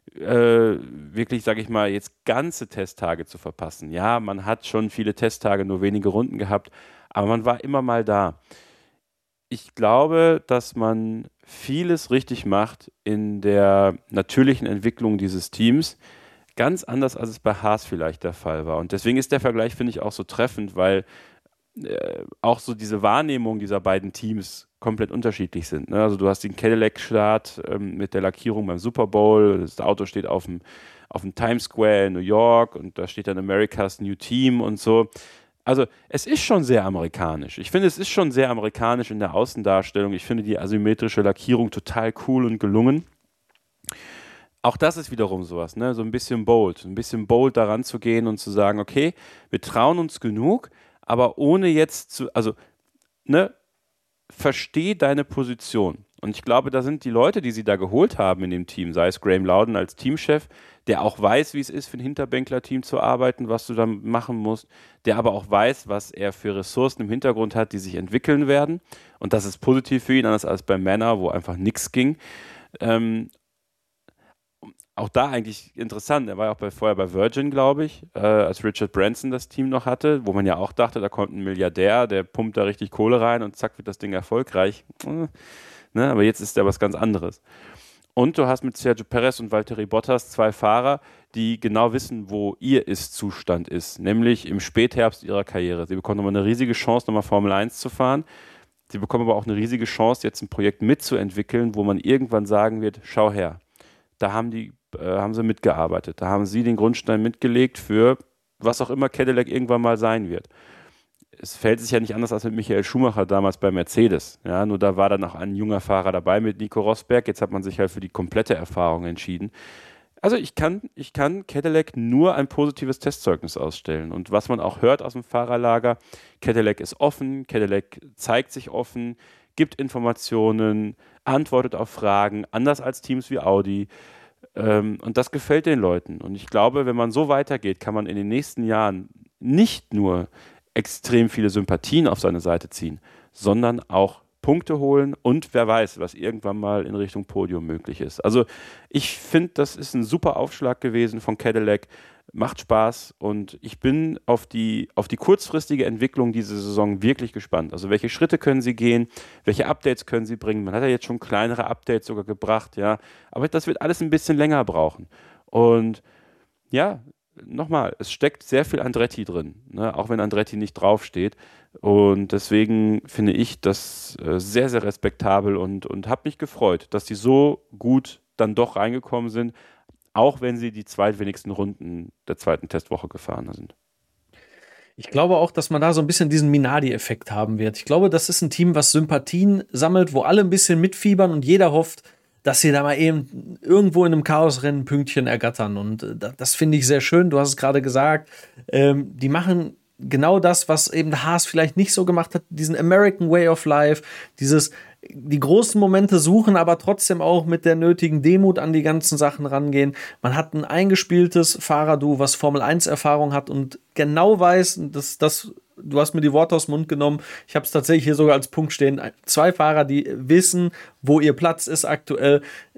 wirklich, sage ich mal, jetzt ganze Testtage zu verpassen. Ja, man hat schon viele Testtage, nur wenige Runden gehabt, aber man war immer mal da. Ich glaube, dass man vieles richtig macht in der natürlichen Entwicklung dieses Teams, ganz anders, als es bei Haas vielleicht der Fall war. Und deswegen ist der Vergleich, finde ich, auch so treffend, weil auch so diese Wahrnehmung dieser beiden Teams komplett unterschiedlich sind. Ne? Also du hast den Cadillac-Start mit der Lackierung beim Super Bowl, das Auto steht auf dem Times Square in New York und da steht dann America's New Team und so. Also es ist schon sehr amerikanisch. Ich finde, es ist schon sehr amerikanisch in der Außendarstellung. Ich finde die asymmetrische Lackierung total cool und gelungen. Auch das ist wiederum sowas, ne? So ein bisschen bold daran zu gehen und zu sagen, okay, wir trauen uns genug, aber ohne jetzt versteh deine Position. Und ich glaube, da sind die Leute, die sie da geholt haben in dem Team, sei es Graham Loudon als Teamchef, der auch weiß, wie es ist, für ein Hinterbänkler-Team zu arbeiten, was du da machen musst, der aber auch weiß, was er für Ressourcen im Hintergrund hat, die sich entwickeln werden. Und das ist positiv für ihn, anders als bei Manor, wo einfach nichts ging. Auch da eigentlich interessant, er war ja auch vorher bei Virgin, glaube ich, als Richard Branson das Team noch hatte, wo man ja auch dachte, da kommt ein Milliardär, der pumpt da richtig Kohle rein und zack wird das Ding erfolgreich. Ne, aber jetzt ist ja was ganz anderes. Und du hast mit Sergio Perez und Valtteri Bottas zwei Fahrer, die genau wissen, wo ihr Ist-Zustand ist, nämlich im Spätherbst ihrer Karriere. Sie bekommen nochmal eine riesige Chance, nochmal Formel 1 zu fahren. Sie bekommen aber auch eine riesige Chance, jetzt ein Projekt mitzuentwickeln, wo man irgendwann sagen wird, schau her, da haben sie mitgearbeitet, da haben sie den Grundstein mitgelegt für was auch immer Cadillac irgendwann mal sein wird. Es fällt sich ja nicht anders als mit Michael Schumacher damals bei Mercedes. Ja, nur da war dann auch ein junger Fahrer dabei mit Nico Rosberg. Jetzt hat man sich halt für die komplette Erfahrung entschieden. Also ich kann Cadillac nur ein positives Testzeugnis ausstellen. Und was man auch hört aus dem Fahrerlager, Cadillac ist offen, Cadillac zeigt sich offen, gibt Informationen, antwortet auf Fragen, anders als Teams wie Audi. Und das gefällt den Leuten. Und ich glaube, wenn man so weitergeht, kann man in den nächsten Jahren nicht nur extrem viele Sympathien auf seine Seite ziehen, sondern auch Punkte holen und wer weiß, was irgendwann mal in Richtung Podium möglich ist. Also ich finde, das ist ein super Aufschlag gewesen von Cadillac. Macht Spaß und ich bin auf die kurzfristige Entwicklung dieser Saison wirklich gespannt. Also welche Schritte können sie gehen, welche Updates können sie bringen. Man hat ja jetzt schon kleinere Updates sogar gebracht, ja, aber das wird alles ein bisschen länger brauchen. Und ja, nochmal, es steckt sehr viel Andretti drin, ne? Auch wenn Andretti nicht draufsteht. Und deswegen finde ich das sehr, sehr respektabel und habe mich gefreut, dass die so gut dann doch reingekommen sind, auch wenn sie die zweitwenigsten Runden der zweiten Testwoche gefahren sind. Ich glaube auch, dass man da so ein bisschen diesen Minardi-Effekt haben wird. Ich glaube, das ist ein Team, was Sympathien sammelt, wo alle ein bisschen mitfiebern und jeder hofft, dass sie da mal eben irgendwo in einem Chaosrennen Pünktchen ergattern. Und das finde ich sehr schön. Du hast es gerade gesagt, die machen genau das, was eben der Haas vielleicht nicht so gemacht hat, diesen American Way of Life, die großen Momente suchen, aber trotzdem auch mit der nötigen Demut an die ganzen Sachen rangehen. Man hat ein eingespieltes Fahrerduo, was Formel-1-Erfahrung hat und genau weiß, du hast mir die Worte aus dem Mund genommen, ich habe es tatsächlich hier sogar als Punkt stehen, 2 Fahrer, die wissen, wo ihr Platz ist aktuell.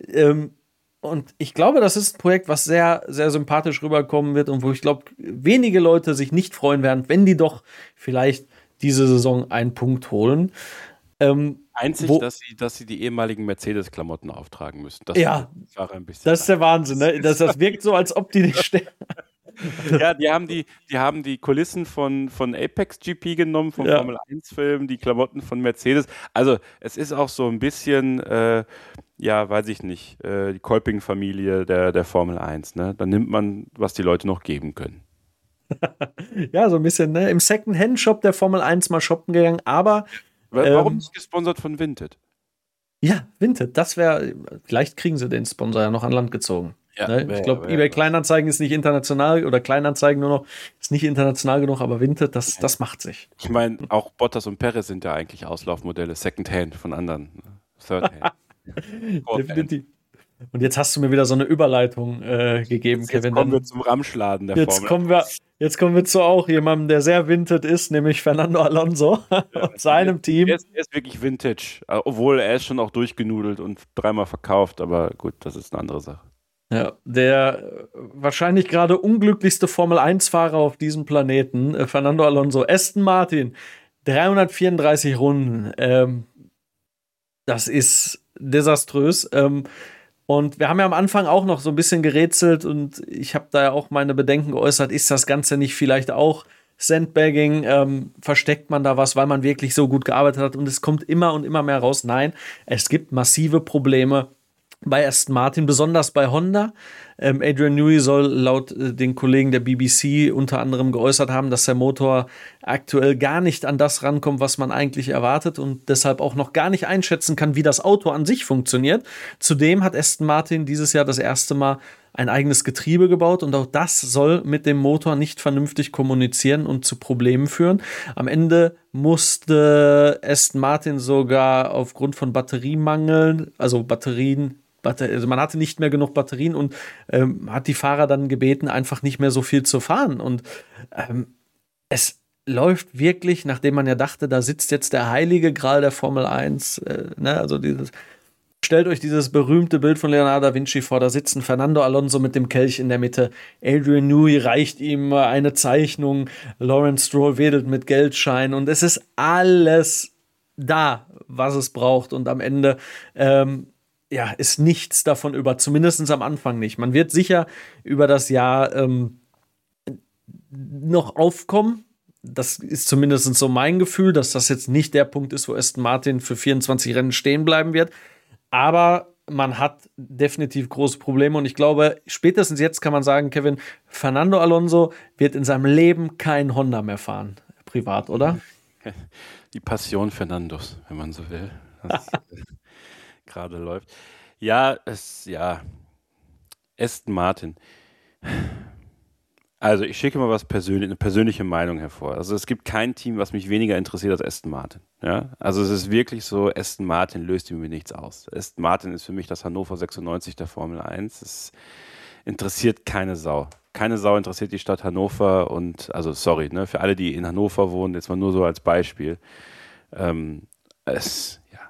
Und ich glaube, das ist ein Projekt, was sehr, sehr sympathisch rüberkommen wird und wo ich glaube, wenige Leute sich nicht freuen werden, wenn die doch vielleicht diese Saison einen Punkt holen. Einzig, dass sie die ehemaligen Mercedes-Klamotten auftragen müssen. Das ist der Wahnsinn. Ne? Das wirkt so, als ob die nicht stehen. Ja, die haben die Kulissen von Apex GP genommen, vom Formel 1-Film, die Klamotten von Mercedes. Also es ist auch so ein bisschen, weiß ich nicht, die Kolping-Familie der Formel 1. Ne? Da nimmt man, was die Leute noch geben können. Ja, so ein bisschen, ne? Im Second-Hand-Shop der Formel 1 mal shoppen gegangen, aber warum nicht gesponsert von Vinted? Ja, Vinted, vielleicht kriegen sie den Sponsor ja noch an Land gezogen. Ja, ne? Ich glaube, eBay Kleinanzeigen ist nicht international oder Kleinanzeigen nur noch, ist nicht international genug, aber Vinted, das macht sich. Ich meine, auch Bottas und Perez sind ja eigentlich Auslaufmodelle, Second-Hand von anderen. Third-Hand. Definitiv. Und jetzt hast du mir wieder so eine Überleitung gegeben, Kevin. Jetzt kommen wir zum Ramschladen der Formel. Jetzt kommen wir zu auch jemandem, der sehr Vintage ist, nämlich Fernando Alonso und seinem Team. Er ist wirklich Vintage, obwohl er ist schon auch durchgenudelt und 3-mal verkauft, aber gut, das ist eine andere Sache. Ja, der wahrscheinlich gerade unglücklichste Formel-1-Fahrer auf diesem Planeten, Fernando Alonso, Aston Martin, 334 Runden. Das ist desaströs. Und wir haben ja am Anfang auch noch so ein bisschen gerätselt und ich habe da ja auch meine Bedenken geäußert, ist das Ganze nicht vielleicht auch Sandbagging, versteckt man da was, weil man wirklich so gut gearbeitet hat und es kommt immer und immer mehr raus. Nein, es gibt massive Probleme bei Aston Martin, besonders bei Honda. Adrian Newey soll laut den Kollegen der BBC unter anderem geäußert haben, dass der Motor aktuell gar nicht an das rankommt, was man eigentlich erwartet und deshalb auch noch gar nicht einschätzen kann, wie das Auto an sich funktioniert. Zudem hat Aston Martin dieses Jahr das erste Mal ein eigenes Getriebe gebaut und auch das soll mit dem Motor nicht vernünftig kommunizieren und zu Problemen führen. Am Ende musste Aston Martin sogar aufgrund von Batteriemangeln, also man hatte nicht mehr genug Batterien und hat die Fahrer dann gebeten, einfach nicht mehr so viel zu fahren. Und es läuft wirklich, nachdem man ja dachte, da sitzt jetzt der heilige Gral der Formel 1. Also stellt euch dieses berühmte Bild von Leonardo da Vinci vor, da sitzen Fernando Alonso mit dem Kelch in der Mitte, Adrian Newey reicht ihm eine Zeichnung, Lawrence Stroll wedelt mit Geldscheinen und es ist alles da, was es braucht. Und am Ende ist nichts davon über, zumindest am Anfang nicht. Man wird sicher über das Jahr noch aufkommen. Das ist zumindest so mein Gefühl, dass das jetzt nicht der Punkt ist, wo Aston Martin für 24 Rennen stehen bleiben wird. Aber man hat definitiv große Probleme und ich glaube, spätestens jetzt kann man sagen, Kevin, Fernando Alonso wird in seinem Leben kein Honda mehr fahren, privat, oder? Die Passion Fernandos, wenn man so will. Das gerade läuft. Aston Martin. Also ich schicke mal eine persönliche Meinung hervor. Also es gibt kein Team, was mich weniger interessiert als Aston Martin. Ja? Also es ist wirklich so, Aston Martin löst mir nichts aus. Aston Martin ist für mich das Hannover 96 der Formel 1. Es interessiert keine Sau. Keine Sau interessiert die Stadt Hannover und, also sorry, ne, für alle, die in Hannover wohnen, jetzt mal nur so als Beispiel.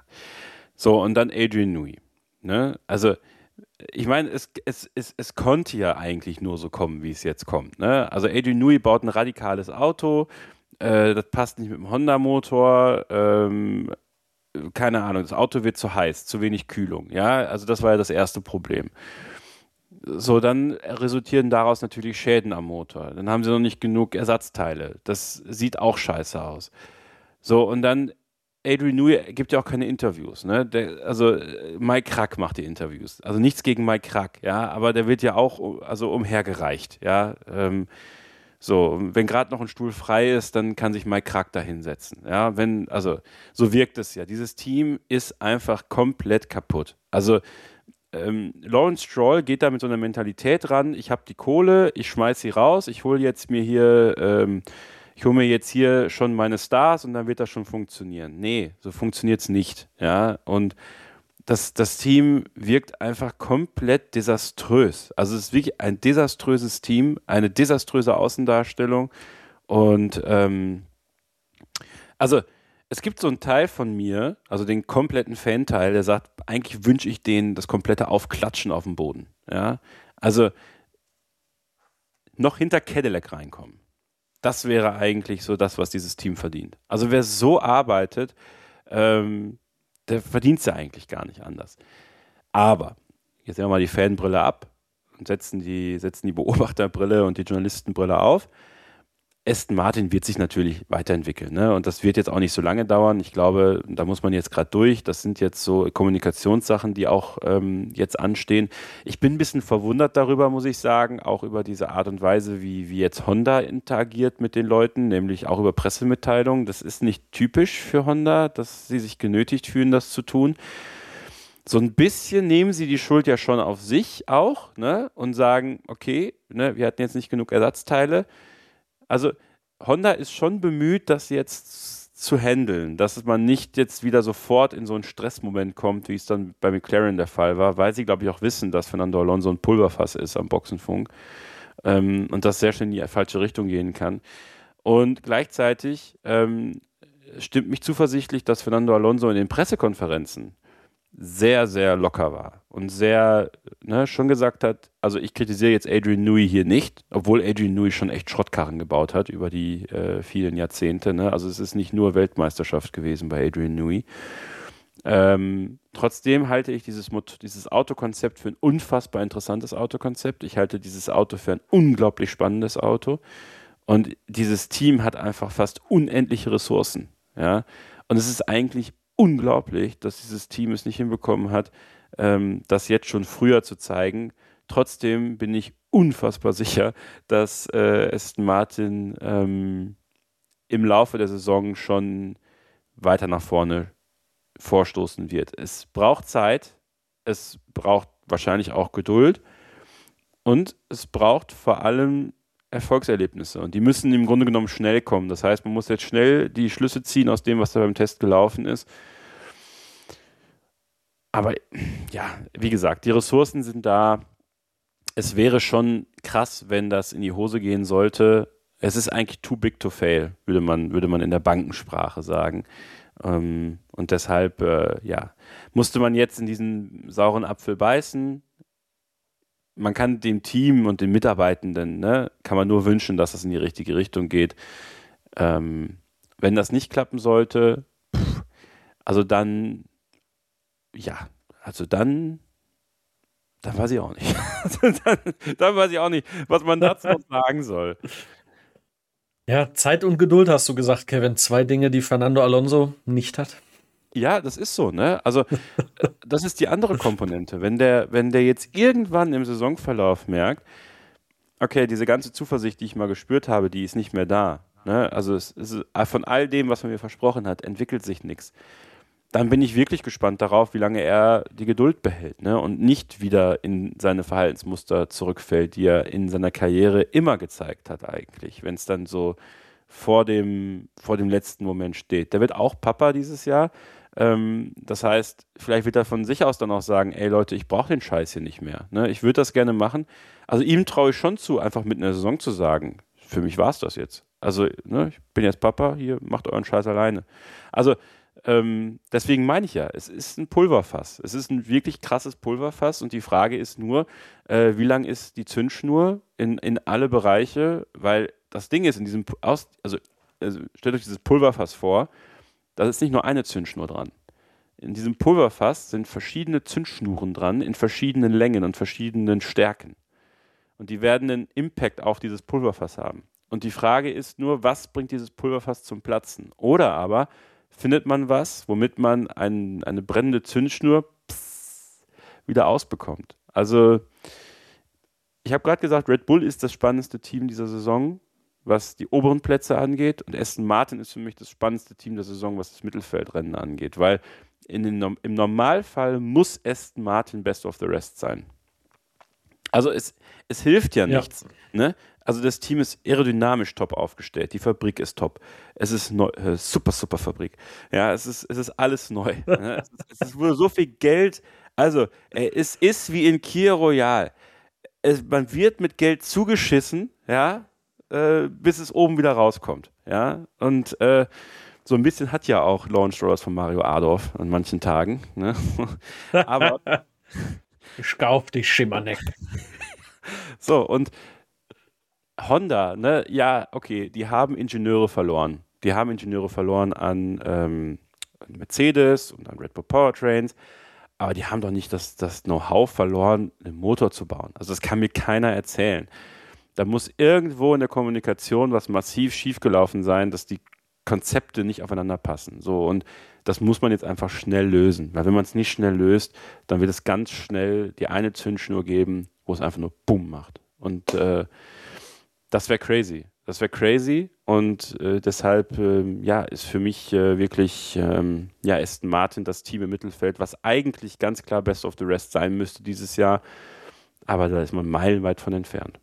So, und dann Adrian Newey. Ne? Also, ich meine, es konnte ja eigentlich nur so kommen, wie es jetzt kommt. Ne? Also, Adrian Newey baut ein radikales Auto, das passt nicht mit dem Honda-Motor, keine Ahnung, das Auto wird zu heiß, zu wenig Kühlung. Ja, also, das war ja das erste Problem. So, dann resultieren daraus natürlich Schäden am Motor. Dann haben sie noch nicht genug Ersatzteile. Das sieht auch scheiße aus. So, und dann Adrian Newey gibt ja auch keine Interviews. Ne? Also Mike Krack macht die Interviews. Also nichts gegen Mike Krack, ja, aber der wird ja auch umhergereicht. Ja? So, wenn gerade noch ein Stuhl frei ist, dann kann sich Mike Krack da hinsetzen. Ja? Also so wirkt es ja. Dieses Team ist einfach komplett kaputt. Also Lawrence Stroll geht da mit so einer Mentalität ran, ich habe die Kohle, ich schmeiß sie raus, ich hole mir jetzt hier schon meine Stars und dann wird das schon funktionieren. Nee, so funktioniert es nicht. Ja? Und das Team wirkt einfach komplett desaströs. Also es ist wirklich ein desaströses Team, eine desaströse Außendarstellung. Und also es gibt so einen Teil von mir, also den kompletten Fanteil, der sagt, eigentlich wünsche ich denen das komplette Aufklatschen auf dem Boden. Ja? Also noch hinter Cadillac reinkommen. Das wäre eigentlich so das, was dieses Team verdient. Also wer so arbeitet, der verdient es ja eigentlich gar nicht anders. Aber, jetzt nehmen wir mal die Fanbrille ab und setzen die Beobachterbrille und die Journalistenbrille auf. Aston Martin wird sich natürlich weiterentwickeln, ne? Und das wird jetzt auch nicht so lange dauern. Ich glaube, da muss man jetzt gerade durch. Das sind jetzt so Kommunikationssachen, die auch jetzt anstehen. Ich bin ein bisschen verwundert darüber, muss ich sagen, auch über diese Art und Weise, wie jetzt Honda interagiert mit den Leuten, nämlich auch über Pressemitteilungen. Das ist nicht typisch für Honda, dass sie sich genötigt fühlen, das zu tun. So ein bisschen nehmen sie die Schuld ja schon auf sich auch, ne? Und sagen, okay, ne, wir hatten jetzt nicht genug Ersatzteile. Also Honda ist schon bemüht, das jetzt zu handeln, dass man nicht jetzt wieder sofort in so einen Stressmoment kommt, wie es dann bei McLaren der Fall war, weil sie, glaube ich, auch wissen, dass Fernando Alonso ein Pulverfass ist am Boxenfunk und das sehr schnell in die falsche Richtung gehen kann. Und gleichzeitig stimmt mich zuversichtlich, dass Fernando Alonso in den Pressekonferenzen sehr, sehr locker war und sehr, schon gesagt hat, also ich kritisiere jetzt Adrian Newey hier nicht, obwohl Adrian Newey schon echt Schrottkarren gebaut hat über die vielen Jahrzehnte, ne? Also es ist nicht nur Weltmeisterschaft gewesen bei Adrian Newey. Trotzdem halte ich dieses Autokonzept für ein unfassbar interessantes Autokonzept. Ich halte dieses Auto für ein unglaublich spannendes Auto und dieses Team hat einfach fast unendliche Ressourcen, ja? Und es ist eigentlich unglaublich, dass dieses Team es nicht hinbekommen hat, das jetzt schon früher zu zeigen. Trotzdem bin ich unfassbar sicher, dass Aston Martin im Laufe der Saison schon weiter nach vorne vorstoßen wird. Es braucht Zeit, es braucht wahrscheinlich auch Geduld und es braucht vor allem Erfolgserlebnisse und die müssen im Grunde genommen schnell kommen. Das heißt, man muss jetzt schnell die Schlüsse ziehen aus dem, was da beim Test gelaufen ist. Aber ja, wie gesagt, die Ressourcen sind da. Es wäre schon krass, wenn das in die Hose gehen sollte. Es ist eigentlich too big to fail, würde man in der Bankensprache sagen. Und deshalb, musste man jetzt in diesen sauren Apfel beißen. Man kann dem Team und den Mitarbeitenden, kann man nur wünschen, dass es in die richtige Richtung geht. Wenn das nicht klappen sollte, dann weiß ich auch nicht. dann weiß ich auch nicht, was man dazu noch sagen soll. Ja, Zeit und Geduld hast du gesagt, Kevin. 2 Dinge, die Fernando Alonso nicht hat. Ja, das ist so, ne? Also, das ist die andere Komponente. Wenn der jetzt irgendwann im Saisonverlauf merkt, okay, diese ganze Zuversicht, die ich mal gespürt habe, die ist nicht mehr da. Ne? Also, es ist, von all dem, was man mir versprochen hat, entwickelt sich nichts. Dann bin ich wirklich gespannt darauf, wie lange er die Geduld behält, ne? Und nicht wieder in seine Verhaltensmuster zurückfällt, die er in seiner Karriere immer gezeigt hat eigentlich, wenn es dann so vor dem letzten Moment steht. Der wird auch Papa dieses Jahr. Das heißt, vielleicht wird er von sich aus dann auch sagen, ey Leute, ich brauche den Scheiß hier nicht mehr. Ne? Ich würde das gerne machen. Also ihm traue ich schon zu, einfach mit einer Saison zu sagen, für mich war es das jetzt. Also ich bin jetzt Papa, hier macht euren Scheiß alleine. Also Deswegen meine ich ja, es ist ein Pulverfass. Es ist ein wirklich krasses Pulverfass und die Frage ist nur, wie lang ist die Zündschnur in alle Bereiche, weil das Ding ist, also stellt euch dieses Pulverfass vor, da ist nicht nur eine Zündschnur dran. In diesem Pulverfass sind verschiedene Zündschnuren dran, in verschiedenen Längen und verschiedenen Stärken. Und die werden einen Impact auf dieses Pulverfass haben. Und die Frage ist nur, was bringt dieses Pulverfass zum Platzen? Oder aber findet man was, womit man eine brennende Zündschnur wieder ausbekommt. Also, ich habe gerade gesagt, Red Bull ist das spannendste Team dieser Saison, was die oberen Plätze angeht. Und Aston Martin ist für mich das spannendste Team der Saison, was das Mittelfeldrennen angeht. Weil im Normalfall muss Aston Martin Best of the Rest sein. Also es hilft ja nichts. Ne? Also das Team ist aerodynamisch top aufgestellt. Die Fabrik ist top. Es ist super Fabrik. Ja, es ist alles neu. Ne? Es wurde so viel Geld. Also es ist wie in Kia Royale. Man wird mit Geld zugeschissen, ja, bis es oben wieder rauskommt. Ja, und so ein bisschen hat ja auch Lawrence Stroll von Mario Adorf an manchen Tagen. Ne? Aber ich kauf dich, Schimanek. So, und Honda, ne, ja, okay, die haben Ingenieure verloren. Die haben Ingenieure verloren an Mercedes und an Red Bull Powertrains, aber die haben doch nicht das Know-how verloren, einen Motor zu bauen. Also das kann mir keiner erzählen. Da muss irgendwo in der Kommunikation was massiv schiefgelaufen sein, dass die Konzepte nicht aufeinander passen. So, und das muss man jetzt einfach schnell lösen. Weil wenn man es nicht schnell löst, dann wird es ganz schnell die eine Zündschnur geben, wo es einfach nur Bumm macht. Und das wäre crazy. Das wäre crazy. Und deshalb ist für mich wirklich Aston Martin das Team im Mittelfeld, was eigentlich ganz klar Best of the Rest sein müsste dieses Jahr. Aber da ist man meilenweit von entfernt.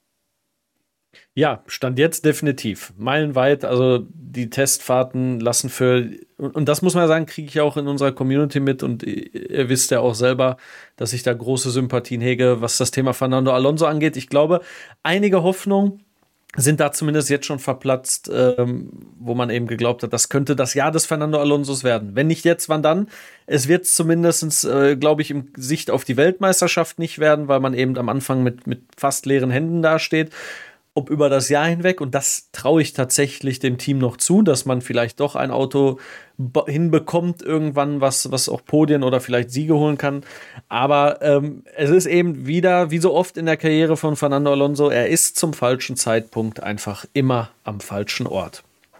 Ja, Stand jetzt definitiv. Meilenweit, also die Testfahrten lassen und das muss man sagen, kriege ich auch in unserer Community mit und ihr wisst ja auch selber, dass ich da große Sympathien hege, was das Thema Fernando Alonso angeht. Ich glaube, einige Hoffnungen sind da zumindest jetzt schon verplatzt, wo man eben geglaubt hat, das könnte das Jahr des Fernando Alonsos werden. Wenn nicht jetzt, wann dann? Es wird zumindest, glaube ich, im Sicht auf die Weltmeisterschaft nicht werden, weil man eben am Anfang mit fast leeren Händen dasteht. Ob über das Jahr hinweg, und das traue ich tatsächlich dem Team noch zu, dass man vielleicht doch ein Auto hinbekommt irgendwann, was auch Podien oder vielleicht Siege holen kann. Aber es ist eben wieder, wie so oft in der Karriere von Fernando Alonso, er ist zum falschen Zeitpunkt einfach immer am falschen Ort.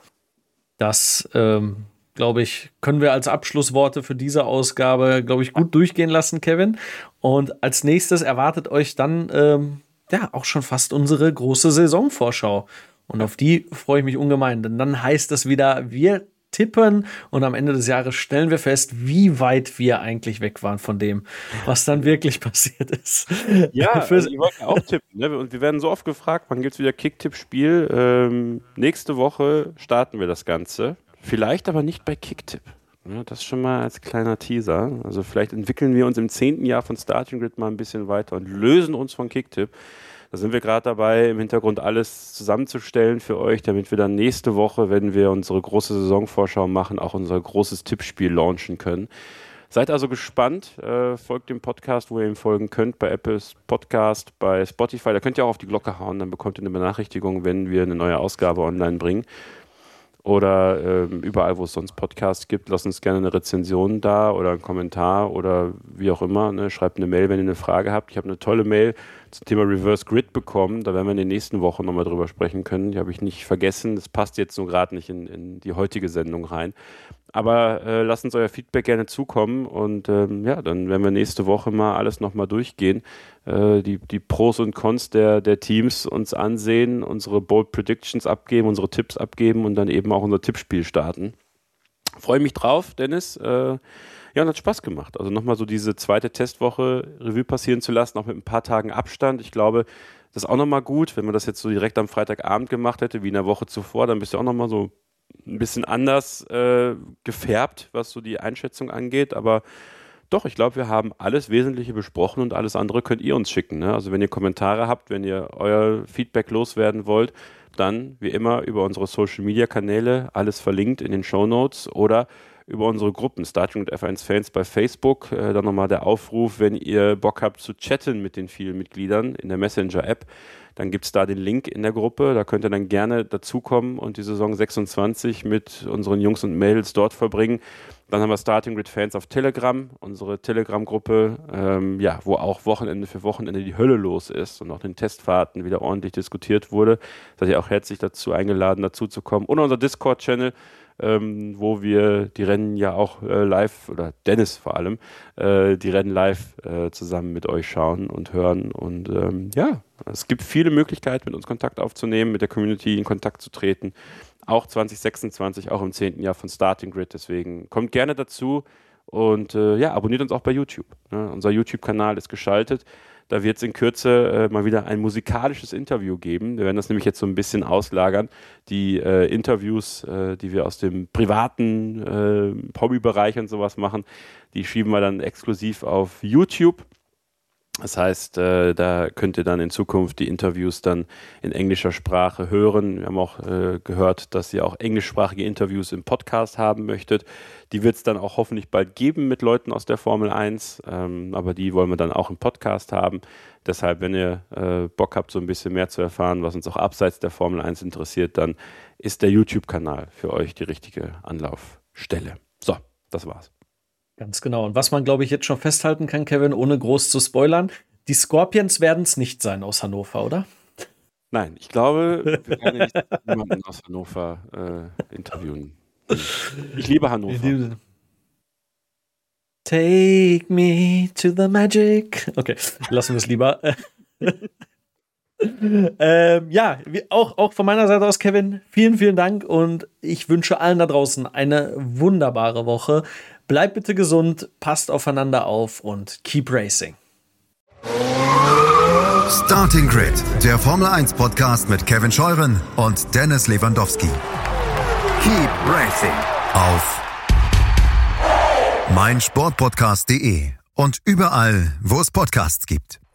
Das, glaube ich, können wir als Abschlussworte für diese Ausgabe, glaube ich, gut durchgehen lassen, Kevin. Und als nächstes erwartet euch dann auch schon fast unsere große Saisonvorschau. Und auf die freue ich mich ungemein, denn dann heißt es wieder, wir tippen und am Ende des Jahres stellen wir fest, wie weit wir eigentlich weg waren von dem, was dann wirklich passiert ist. Ja, also ich wollte auch tippen. Ne? Und wir werden so oft gefragt, wann gibt es wieder Kicktipp-Spiel? Nächste Woche starten wir das Ganze. Vielleicht aber nicht bei Kicktipp. Ja, das schon mal als kleiner Teaser. Also vielleicht entwickeln wir uns im 10. Jahr von Starting Grid mal ein bisschen weiter und lösen uns von Kicktipp. Da sind wir gerade dabei, im Hintergrund alles zusammenzustellen für euch, damit wir dann nächste Woche, wenn wir unsere große Saisonvorschau machen, auch unser großes Tippspiel launchen können. Seid also gespannt, folgt dem Podcast, wo ihr ihm folgen könnt, bei Apples Podcast, bei Spotify. Da könnt ihr auch auf die Glocke hauen, dann bekommt ihr eine Benachrichtigung, wenn wir eine neue Ausgabe online bringen. Oder überall, wo es sonst Podcasts gibt, lasst uns gerne eine Rezension da oder einen Kommentar oder wie auch immer. Ne? Schreibt eine Mail, wenn ihr eine Frage habt. Ich habe eine tolle Mail zum Thema Reverse Grid bekommen. Da werden wir in den nächsten Wochen nochmal drüber sprechen können. Die habe ich nicht vergessen. Das passt jetzt nur gerade nicht in die heutige Sendung rein. Aber lasst uns euer Feedback gerne zukommen und dann werden wir nächste Woche mal alles nochmal durchgehen, die Pros und Cons der Teams uns ansehen, unsere Bold Predictions abgeben, unsere Tipps abgeben und dann eben auch unser Tippspiel starten. Freue mich drauf, Dennis. Und hat Spaß gemacht. Also nochmal so diese zweite Testwoche Revue passieren zu lassen, auch mit ein paar Tagen Abstand. Ich glaube, das ist auch nochmal gut, wenn man das jetzt so direkt am Freitagabend gemacht hätte, wie in der Woche zuvor, dann bist du auch nochmal so ein bisschen anders gefärbt, was so die Einschätzung angeht, aber doch, ich glaube, wir haben alles Wesentliche besprochen und alles andere könnt ihr uns schicken. Ne? Also wenn ihr Kommentare habt, wenn ihr euer Feedback loswerden wollt, dann wie immer über unsere Social-Media-Kanäle, alles verlinkt in den Shownotes oder über unsere Gruppen, Starting Grid F1 Fans bei Facebook. Dann nochmal der Aufruf, wenn ihr Bock habt zu chatten mit den vielen Mitgliedern in der Messenger-App, dann gibt es da den Link in der Gruppe. Da könnt ihr dann gerne dazukommen und die Saison 26 mit unseren Jungs und Mädels dort verbringen. Dann haben wir Starting Grid Fans auf Telegram, unsere Telegram-Gruppe, wo auch Wochenende für Wochenende die Hölle los ist und auch in den Testfahrten wieder ordentlich diskutiert wurde. Seid ihr auch herzlich dazu eingeladen, dazu zu kommen. Und unser Discord-Channel, wo wir die Rennen ja auch live, oder Dennis vor allem, die Rennen live zusammen mit euch schauen und hören. Und es gibt viele Möglichkeiten, mit uns Kontakt aufzunehmen, mit der Community in Kontakt zu treten. Auch 2026, auch im 10. Jahr von Starting Grid. Deswegen kommt gerne dazu und abonniert uns auch bei YouTube. Ne? Unser YouTube-Kanal ist geschaltet. Da wird es in Kürze mal wieder ein musikalisches Interview geben. Wir werden das nämlich jetzt so ein bisschen auslagern. Die Interviews, die wir aus dem privaten Hobbybereich und sowas machen, die schieben wir dann exklusiv auf YouTube. Das heißt, da könnt ihr dann in Zukunft die Interviews dann in englischer Sprache hören. Wir haben auch gehört, dass ihr auch englischsprachige Interviews im Podcast haben möchtet. Die wird es dann auch hoffentlich bald geben mit Leuten aus der Formel 1, aber die wollen wir dann auch im Podcast haben. Deshalb, wenn ihr Bock habt, so ein bisschen mehr zu erfahren, was uns auch abseits der Formel 1 interessiert, dann ist der YouTube-Kanal für euch die richtige Anlaufstelle. So, das war's. Ganz genau. Und was man, glaube ich, jetzt schon festhalten kann, Kevin, ohne groß zu spoilern, die Scorpions werden es nicht sein aus Hannover, oder? Nein, ich glaube, wir werden nicht jemanden aus Hannover interviewen. Ich liebe Hannover. Take me to the magic. Okay, lassen wir es lieber. Auch von meiner Seite aus, Kevin, vielen, vielen Dank und ich wünsche allen da draußen eine wunderbare Woche. Bleibt bitte gesund, passt aufeinander auf und keep racing. Starting Grid, der Formel 1 Podcast mit Kevin Scheuren und Dennis Lewandowski. Keep racing auf meinsportpodcast.de und überall, wo es Podcasts gibt.